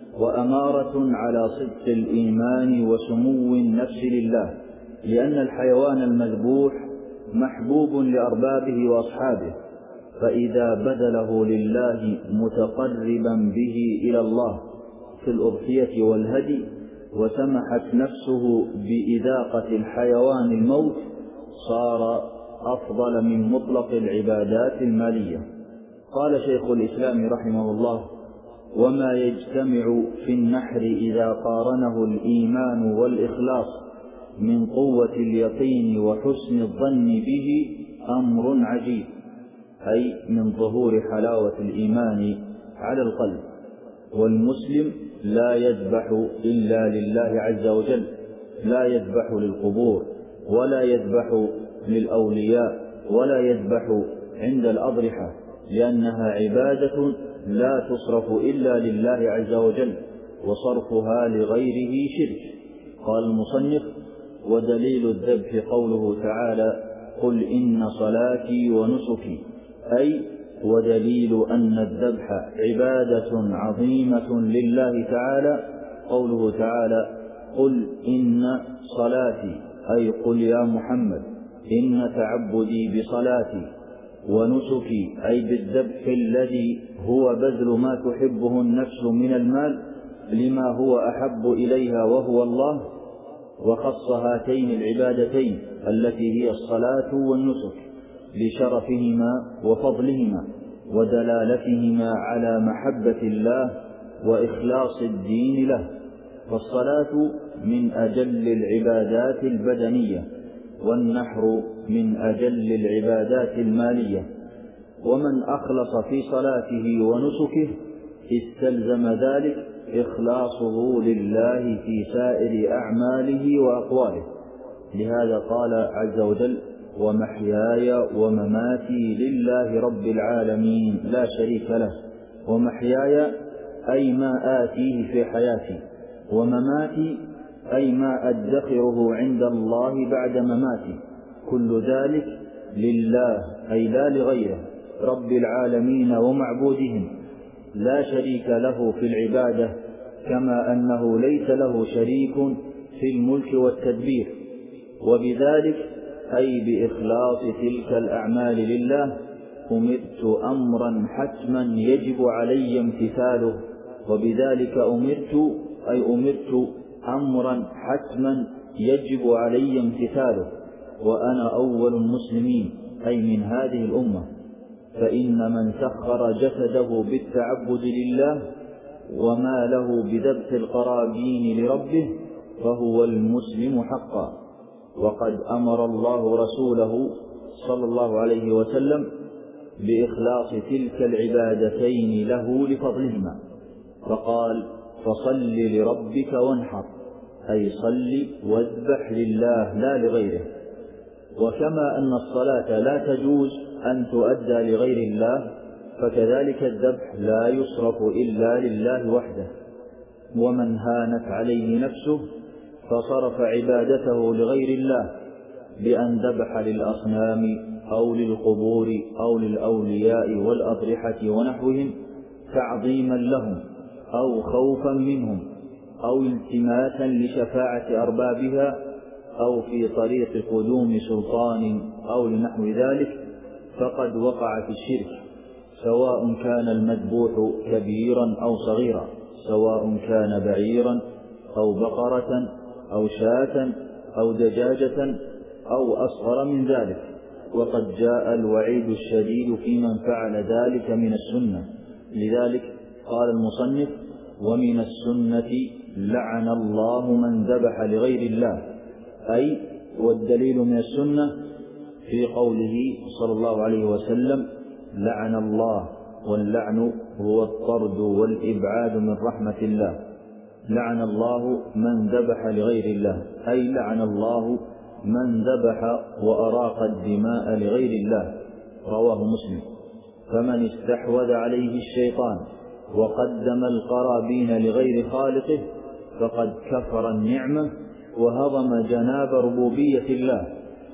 Speaker 1: وأمارة على صدق الإيمان وسمو النفس لله، لأن الحيوان المذبوح محبوب لأربابه وأصحابه، فإذا بذله لله متقربا به إلى الله في الأضحية والهدي وسمحت نفسه بإذاقة الحيوان الموت صار أفضل من مطلق العبادات المالية. قال شيخ الإسلام رحمه الله: وما يجتمع في النحر إذا قارنه الإيمان والإخلاص من قوة اليقين وحسن الظن به أمر عجيب، أي من ظهور حلاوة الإيمان على القلب. والمسلم لا يذبح إلا لله عز وجل، لا يذبح للقبور ولا يذبح للأولياء ولا يذبح عند الأضرحة، لأنها عبادة لا تصرف إلا لله عز وجل، وصرفها لغيره شرك. قال المصنف: ودليل الذبح قوله تعالى: قل إن صلاتي ونسكي، أي ودليل أن الذبح عبادة عظيمة لله تعالى قوله تعالى: قل إن صلاتي، أي قل يا محمد إن تعبدي بصلاتي، ونسكي أي بالذبح الذي هو بذل ما تحبه النفس من المال لما هو أحب إليها وهو الله. وخص هاتين العبادتين التي هي الصلاة والنسك لشرفهما وفضلهما ودلالتهما على محبة الله وإخلاص الدين له. فالصلاة من أجل العبادات البدنية، والنحر من أجل العبادات المالية. ومن أخلص في صلاته ونسكه استلزم ذلك إخلاصه لله في سائر أعماله وأقواله. لهذا قال عز وجل: ومحياي ومماتي لله رب العالمين لا شريك له. ومحياي أي ما آتيه في حياتي، ومماتي أي ما أدخره عند الله بعد مماتي، كل ذلك لله أي لا لغيره رب العالمين ومعبودهم، لا شريك له في العبادة، كما أنه ليس له شريك في الملك والتدبير. وبذلك أي بإخلاص تلك الأعمال لله أمرت أمرا حتما يجب علي امتثاله. وبذلك أمرت أمرا حتما يجب علي امتثاله، وأنا أول المسلمين أي من هذه الأمة. فإن من سخر جسده بالتعبد لله وماله بذبح القرابين لربه فهو المسلم حقا. وقد أمر الله رسوله صلى الله عليه وسلم بإخلاص تلك العبادتين له لفضلهما، فقال: فصل لربك وانحر، أي صل واذبح لله لا لغيره. وكما أن الصلاة لا تجوز أن تؤدى لغير الله، فكذلك الذبح لا يصرف إلا لله وحده. ومن هانت عليه نفسه فصرف عبادته لغير الله بأن ذبح للأصنام أو للقبور أو للأولياء والأضرحة ونحوهم تعظيما لهم أو خوفا منهم أو التماسا لشفاعة أربابها أو في طريق قدوم سلطان أو لنحو ذلك، فقد وقع في الشرك، سواء كان المذبوح كبيرا أو صغيرا، سواء كان بعيرا أو بقرة أو شاة أو دجاجة أو أصغر من ذلك. وقد جاء الوعيد الشديد في من فعل ذلك من السنة. لذلك قال المصنف: ومن السنة لعن الله من ذبح لغير الله، أي والدليل من السنة في قوله صلى الله عليه وسلم: لعن الله، واللعن هو الطرد والإبعاد من رحمة الله. لعن الله من ذبح لغير الله، أي لعن الله من ذبح وأراق الدماء لغير الله. رواه مسلم. فمن استحوذ عليه الشيطان وقدم القرابين لغير خالقه فقد كفر النعمة وهضم جناب ربوبية الله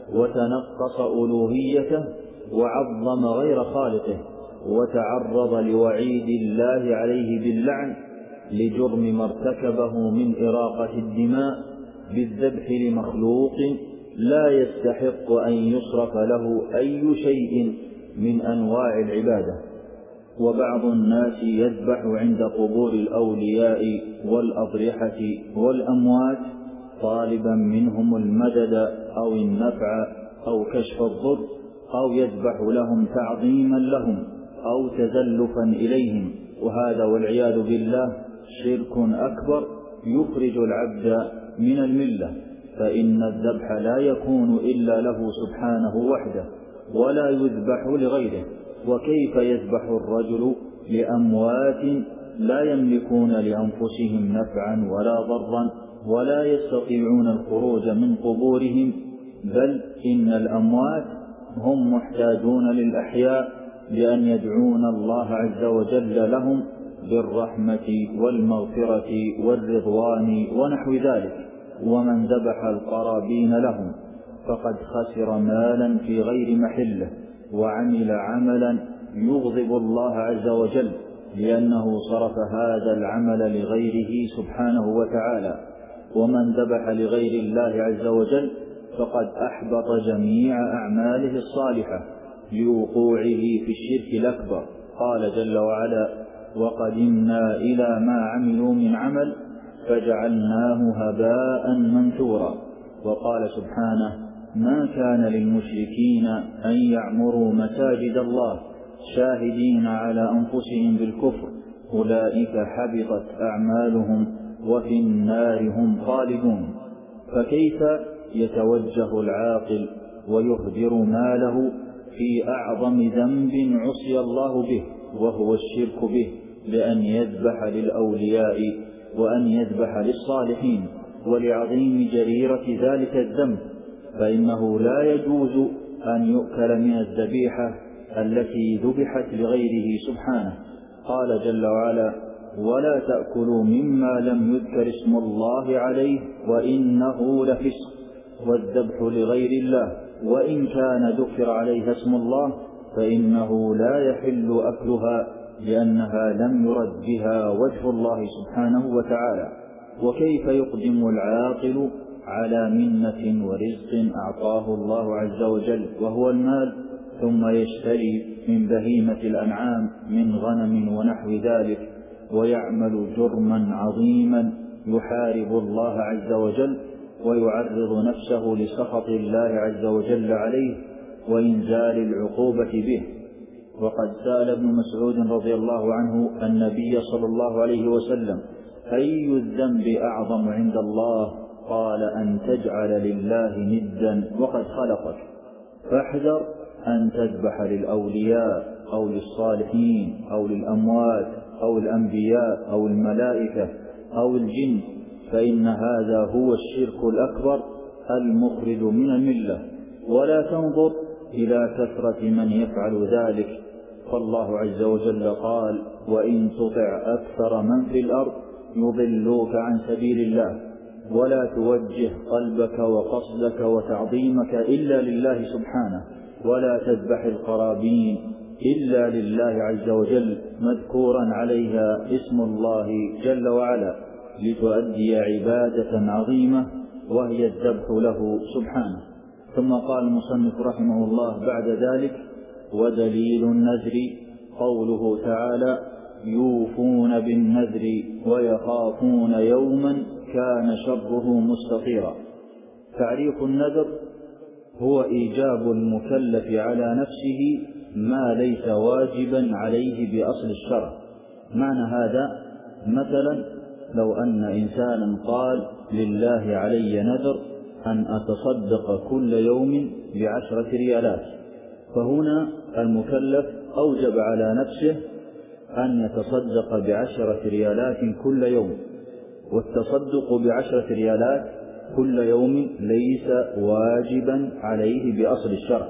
Speaker 1: وتنقص ألوهيته وعظم غير خالقه، وتعرض لوعيد الله عليه باللعن لجرم ما ارتكبه من إراقة الدماء بالذبح لمخلوق لا يستحق أن يصرف له أي شيء من أنواع العبادة. وبعض الناس يذبح عند قبور الأولياء والأضرحة والأموات طالبا منهم المدد أو النفع أو كشف الضر، أو يذبح لهم تعظيما لهم أو تزلفا إليهم، وهذا والعياذ بالله شرك أكبر يخرج العبد من الملة. فإن الذبح لا يكون إلا له سبحانه وحده، ولا يذبح لغيره. وكيف يذبح الرجل لأموات لا يملكون لأنفسهم نفعا ولا ضرا ولا يستطيعون الخروج من قبورهم؟ بل إن الأموات هم محتاجون للأحياء بأن يدعون الله عز وجل لهم بالرحمة والمغفرة والرضوان ونحو ذلك. ومن ذبح القرابين لهم فقد خسر مالا في غير محله وعمل عملا يغضب الله عز وجل، لأنه صرف هذا العمل لغيره سبحانه وتعالى. ومن ذبح لغير الله عز وجل فقد أحبط جميع أعماله الصالحة لوقوعه في الشرك الأكبر. قال جل وعلا: وقدمنا إلى ما عملوا من عمل فجعلناه هباء منثورا. وقال سبحانه: ما كان للمشركين أن يعمروا مساجد الله شاهدين على أنفسهم بالكفر أولئك حبطت أعمالهم وفي النار هم خالدون. فكيف يتوجه العاقل ويهدر ماله في أعظم ذنب عصي الله به وهو الشرك به، لأن يذبح للأولياء وأن يذبح للصالحين، ولعظيم جريرة ذلك الذنب، فإنه لا يجوز أن يؤكل من الذبيحة التي ذبحت لغيره سبحانه. قال جل وعلا: ولا تأكلوا مما لم يذكر اسم الله عليه وإنه لفسق. والذبح لغير الله وإن كان ذكر عليها اسم الله فإنه لا يحل أكلها، لأنها لم يرد بها وجه الله سبحانه وتعالى. وكيف يقدم العاقل على منة ورزق أعطاه الله عز وجل وهو المال، ثم يشتري من بهيمة الأنعام من غنم ونحو ذلك، ويعمل جرما عظيما يحارب الله عز وجل ويعرض نفسه لسخط الله عز وجل عليه وإنزال العقوبة به؟ وقد سأل ابن مسعود رضي الله عنه النبي صلى الله عليه وسلم: أي الذنب أعظم عند الله؟ قال: أن تجعل لله ندا وقد خلقك. فاحذر أن تذبح للأولياء أو للصالحين أو للأموات أو الأنبياء أو الملائكة أو الجن، فإن هذا هو الشرك الأكبر المخرج من الملة. ولا تنظر إلى كثرة من يفعل ذلك، فالله عز وجل قال: وإن تطع أكثر من في الأرض يضلوك عن سبيل الله. ولا توجه قلبك وقصدك وتعظيمك إلا لله سبحانه، ولا تذبح القرابين إلا لله عز وجل مذكورا عليها اسم الله جل وعلا، لتؤدي عبادة عظيمة وهي الذبح له سبحانه. ثم قال المصنف رحمه الله بعد ذلك: ودليل النذر قوله تعالى: يوفون بالنذر ويخافون يوما كان شره مستطيرا. تعريف النذر هو إيجاب المكلف على نفسه ما ليس واجبا عليه بأصل الشرع. معنى هذا: مثلا لو أن إنسانا قال: لله علي نذر أن أتصدق كل يوم ب10 ريالات، فهنا المكلف أوجب على نفسه أن يتصدق ب10 ريالات كل يوم. والتصدق ب10 ريالات كل يوم ليس واجبا عليه بأصل الشرع،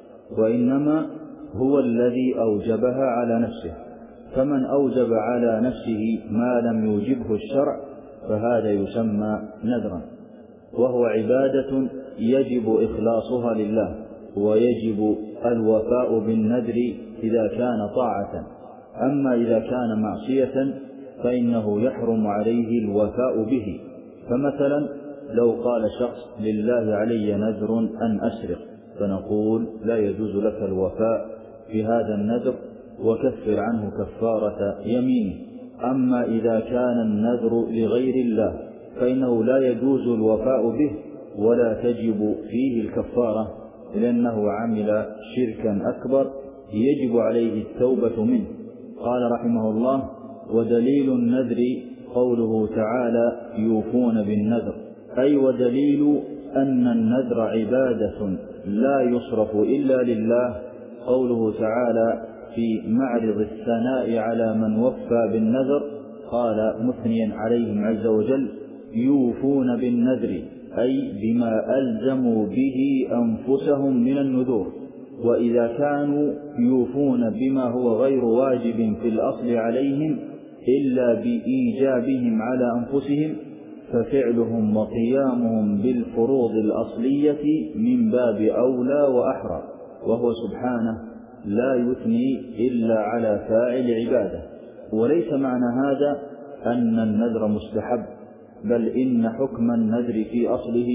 Speaker 1: وإنما هو الذي أوجبها على نفسه. فمن أوجب على نفسه ما لم يوجبه الشرع فهذا يسمى نذرا، وهو عبادة يجب إخلاصها لله، ويجب الوفاء بالنذر إذا كان طاعة. أما إذا كان معصية فإنه يحرم عليه الوفاء به. فمثلا لو قال شخص: لله علي نذر أن أسرق، فنقول: لا يجوز لك الوفاء بهذا النذر وكفر عنه كفارة يمينه. أما إذا كان النذر لغير الله فإنه لا يجوز الوفاء به ولا تجب فيه الكفارة، لأنه عمل شركا أكبر يجب عليه التوبة منه. قال رحمه الله: ودليل النذر قوله تعالى: يوفون بالنذر، أي ودليل أن النذر عبادة لا يصرف إلا لله قوله تعالى في معرض الثناء على من وفى بالنذر، قال مثنيا عليهم عز وجل: يوفون بالنذر، أي بما ألزموا به أنفسهم من النذور. وإذا كانوا يوفون بما هو غير واجب في الأصل عليهم إلا بإيجابهم على أنفسهم، ففعلهم وقيامهم بالفروض الأصلية من باب أولى وأحرى، وهو سبحانه لا يثني إلا على فاعل عباده. وليس معنى هذا أن النذر مستحب، بل إن حكم النذر في أصله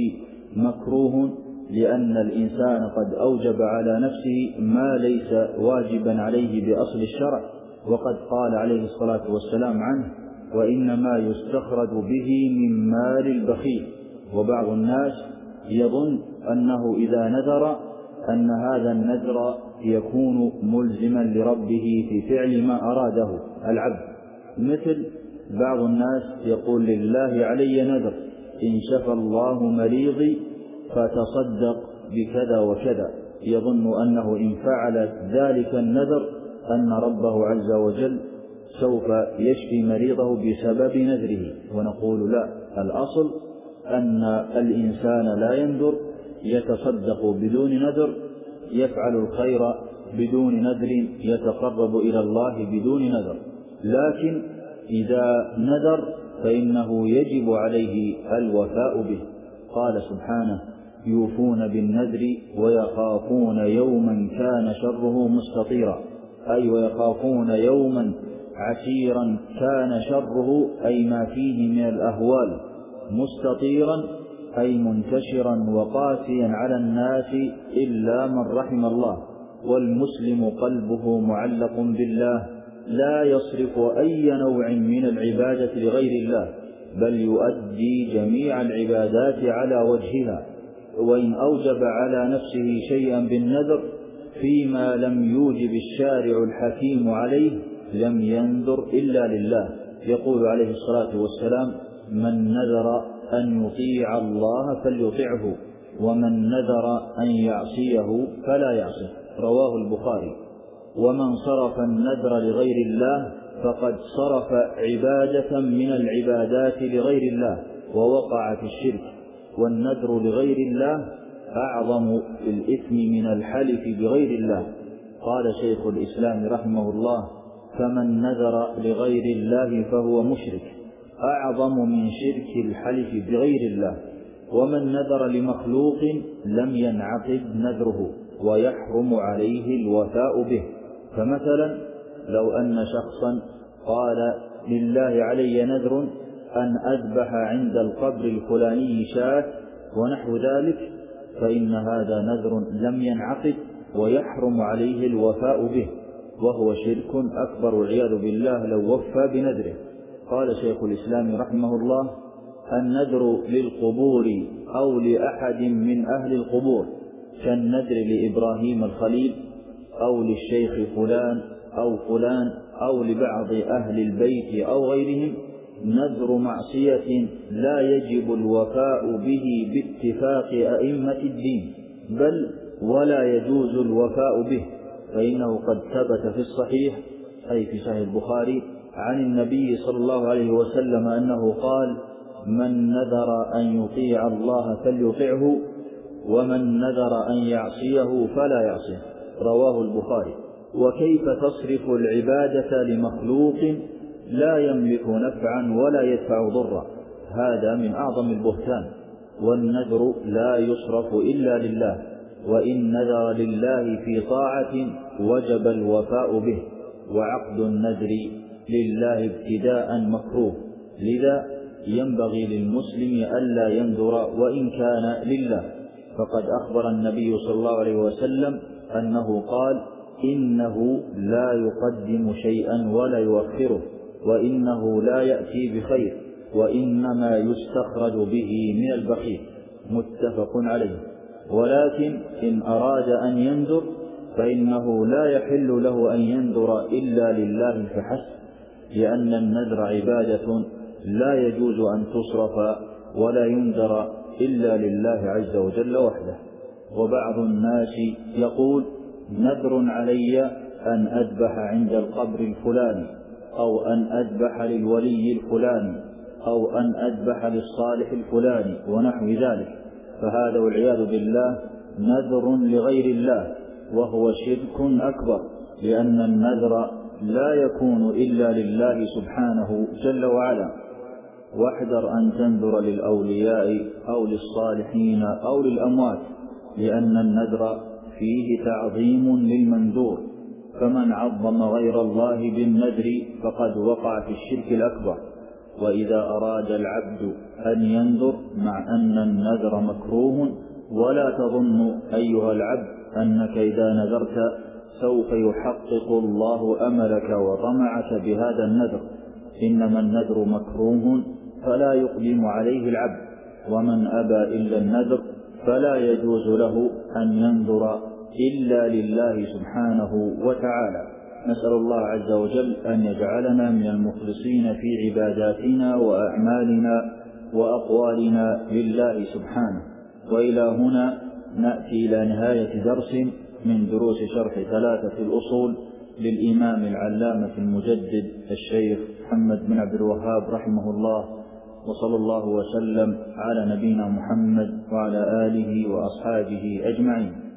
Speaker 1: مكروه، لأن الإنسان قد أوجب على نفسه ما ليس واجبا عليه بأصل الشرع، وقد قال عليه الصلاة والسلام عنه: وإنما يستخرج به من مال البخيل. وبعض الناس يظن أنه إذا نذر أن هذا النذر يكون ملزما لربه في فعل ما أراده العبد، مثل بعض الناس يقول: لله علي نذر، إن شفى الله مريضي فتصدق بكذا وكذا، يظن أنه إن فعل ذلك النذر أن ربه عز وجل سوف يشفي مريضه بسبب نذره. ونقول: لا، الأصل أن الإنسان لا ينذر، يتصدق بدون نذر، يفعل الخير بدون نذر، يتقرب إلى الله بدون نذر. لكن إذا نذر فإنه يجب عليه الوفاء به. قال سبحانه: يوفون بالنذر ويخافون يوما كان شره مستطيرا، أي ويخافون يوما عسيرا كان شره أي ما فيه من الأهوال مستطيرا أي منتشرا وقاسيا على الناس إلا من رحم الله. والمسلم قلبه معلق بالله، لا يصرف أي نوع من العبادة لغير الله، بل يؤدي جميع العبادات على وجهها. وإن أوجب على نفسه شيئا بالنذر فيما لم يوجب الشارع الحكيم عليه لم ينذر إلا لله. يقول عليه الصلاة والسلام: من نذر أن يطيع الله فليطعه، ومن نذر أن يعصيه فلا يعصه. رواه البخاري. ومن صرف النذر لغير الله فقد صرف عبادة من العبادات لغير الله ووقع في الشرك. والنذر لغير الله أعظم في الإثم من الحلف بغير الله. قال شيخ الإسلام رحمه الله: فمن نذر لغير الله فهو مشرك، أعظم من شرك الحلف بغير الله. ومن نذر لمخلوق لم ينعقد نذره ويحرم عليه الوفاء به. فمثلا لو أن شخصا قال: لله علي نذر أن أذبح عند القبر الفلاني شاة ونحو ذلك، فإن هذا نذر لم ينعقد ويحرم عليه الوفاء به، وهو شرك أكبر والعياذ بالله لو وفى بنذره. قال شيخ الإسلام رحمه الله: النذر للقبور أو لأحد من أهل القبور كالنذر لإبراهيم الخليل أو للشيخ فلان أو فلان أو لبعض أهل البيت أو غيرهم نذر معصية لا يجب الوفاء به باتفاق أئمة الدين، بل ولا يجوز الوفاء به، فإنه قد ثبت في الصحيح أي في صحيح البخاري عن النبي صلى الله عليه وسلم أنه قال: من نذر أن يطيع الله فليطعه، ومن نذر أن يعصيه فلا يعصيه. رواه البخاري. وكيف تصرف العبادة لمخلوق لا يملك نفعا ولا يدفع ضرا؟ هذا من أعظم البهتان. والنذر لا يصرف إلا لله، وإن نذر لله في طاعة وجب الوفاء به. وعقد النذر لله ابتداء مكروه، لذا ينبغي للمسلم ألا ينذر وإن كان لله، فقد أخبر النبي صلى الله عليه وسلم أنه قال: إنه لا يقدم شيئا ولا يؤخره، وإنه لا يأتي بخير، وإنما يستخرج به من البخيل. متفق عليه. ولكن إن أراد أن ينذر فإنه لا يحل له أن ينذر إلا لله فحسب، لأن النذر عبادة لا يجوز أن تصرف ولا ينذر إلا لله عز وجل وحده. وبعض الناس يقول: نذر علي أن أذبح عند القبر الفلاني، أو أن أذبح للولي الفلاني، أو أن أذبح للصالح الفلاني ونحو ذلك، فهذا والعياذ بالله نذر لغير الله، وهو شرك أكبر، لأن النذر لا يكون إلا لله سبحانه جل وعلا. واحذر أن تنذر للأولياء أو للصالحين أو للأموات، لأن النذر فيه تعظيم للمنذور، فمن عظم غير الله بالنذر فقد وقع في الشرك الأكبر. وإذا أراد العبد أن ينذر مع أن النذر مكروه، ولا تظن أيها العبد أنك إذا نذرت سوف يحقق الله أملك وطمعك بهذا النذر، إنما النذر مكروه فلا يقدم عليه العبد، ومن أبى إلا النذر فلا يجوز له أن ينذر إلا لله سبحانه وتعالى. نسأل الله عز وجل أن يجعلنا من المخلصين في عباداتنا وأعمالنا وأقوالنا لله سبحانه. وإلى هنا نأتي إلى نهاية درس من دروس شرح ثلاثة الأصول للإمام العلامة المجدد الشيخ محمد بن عبد الوهاب رحمه الله، وصلى الله وسلم على نبينا محمد وعلى آله وأصحابه أجمعين.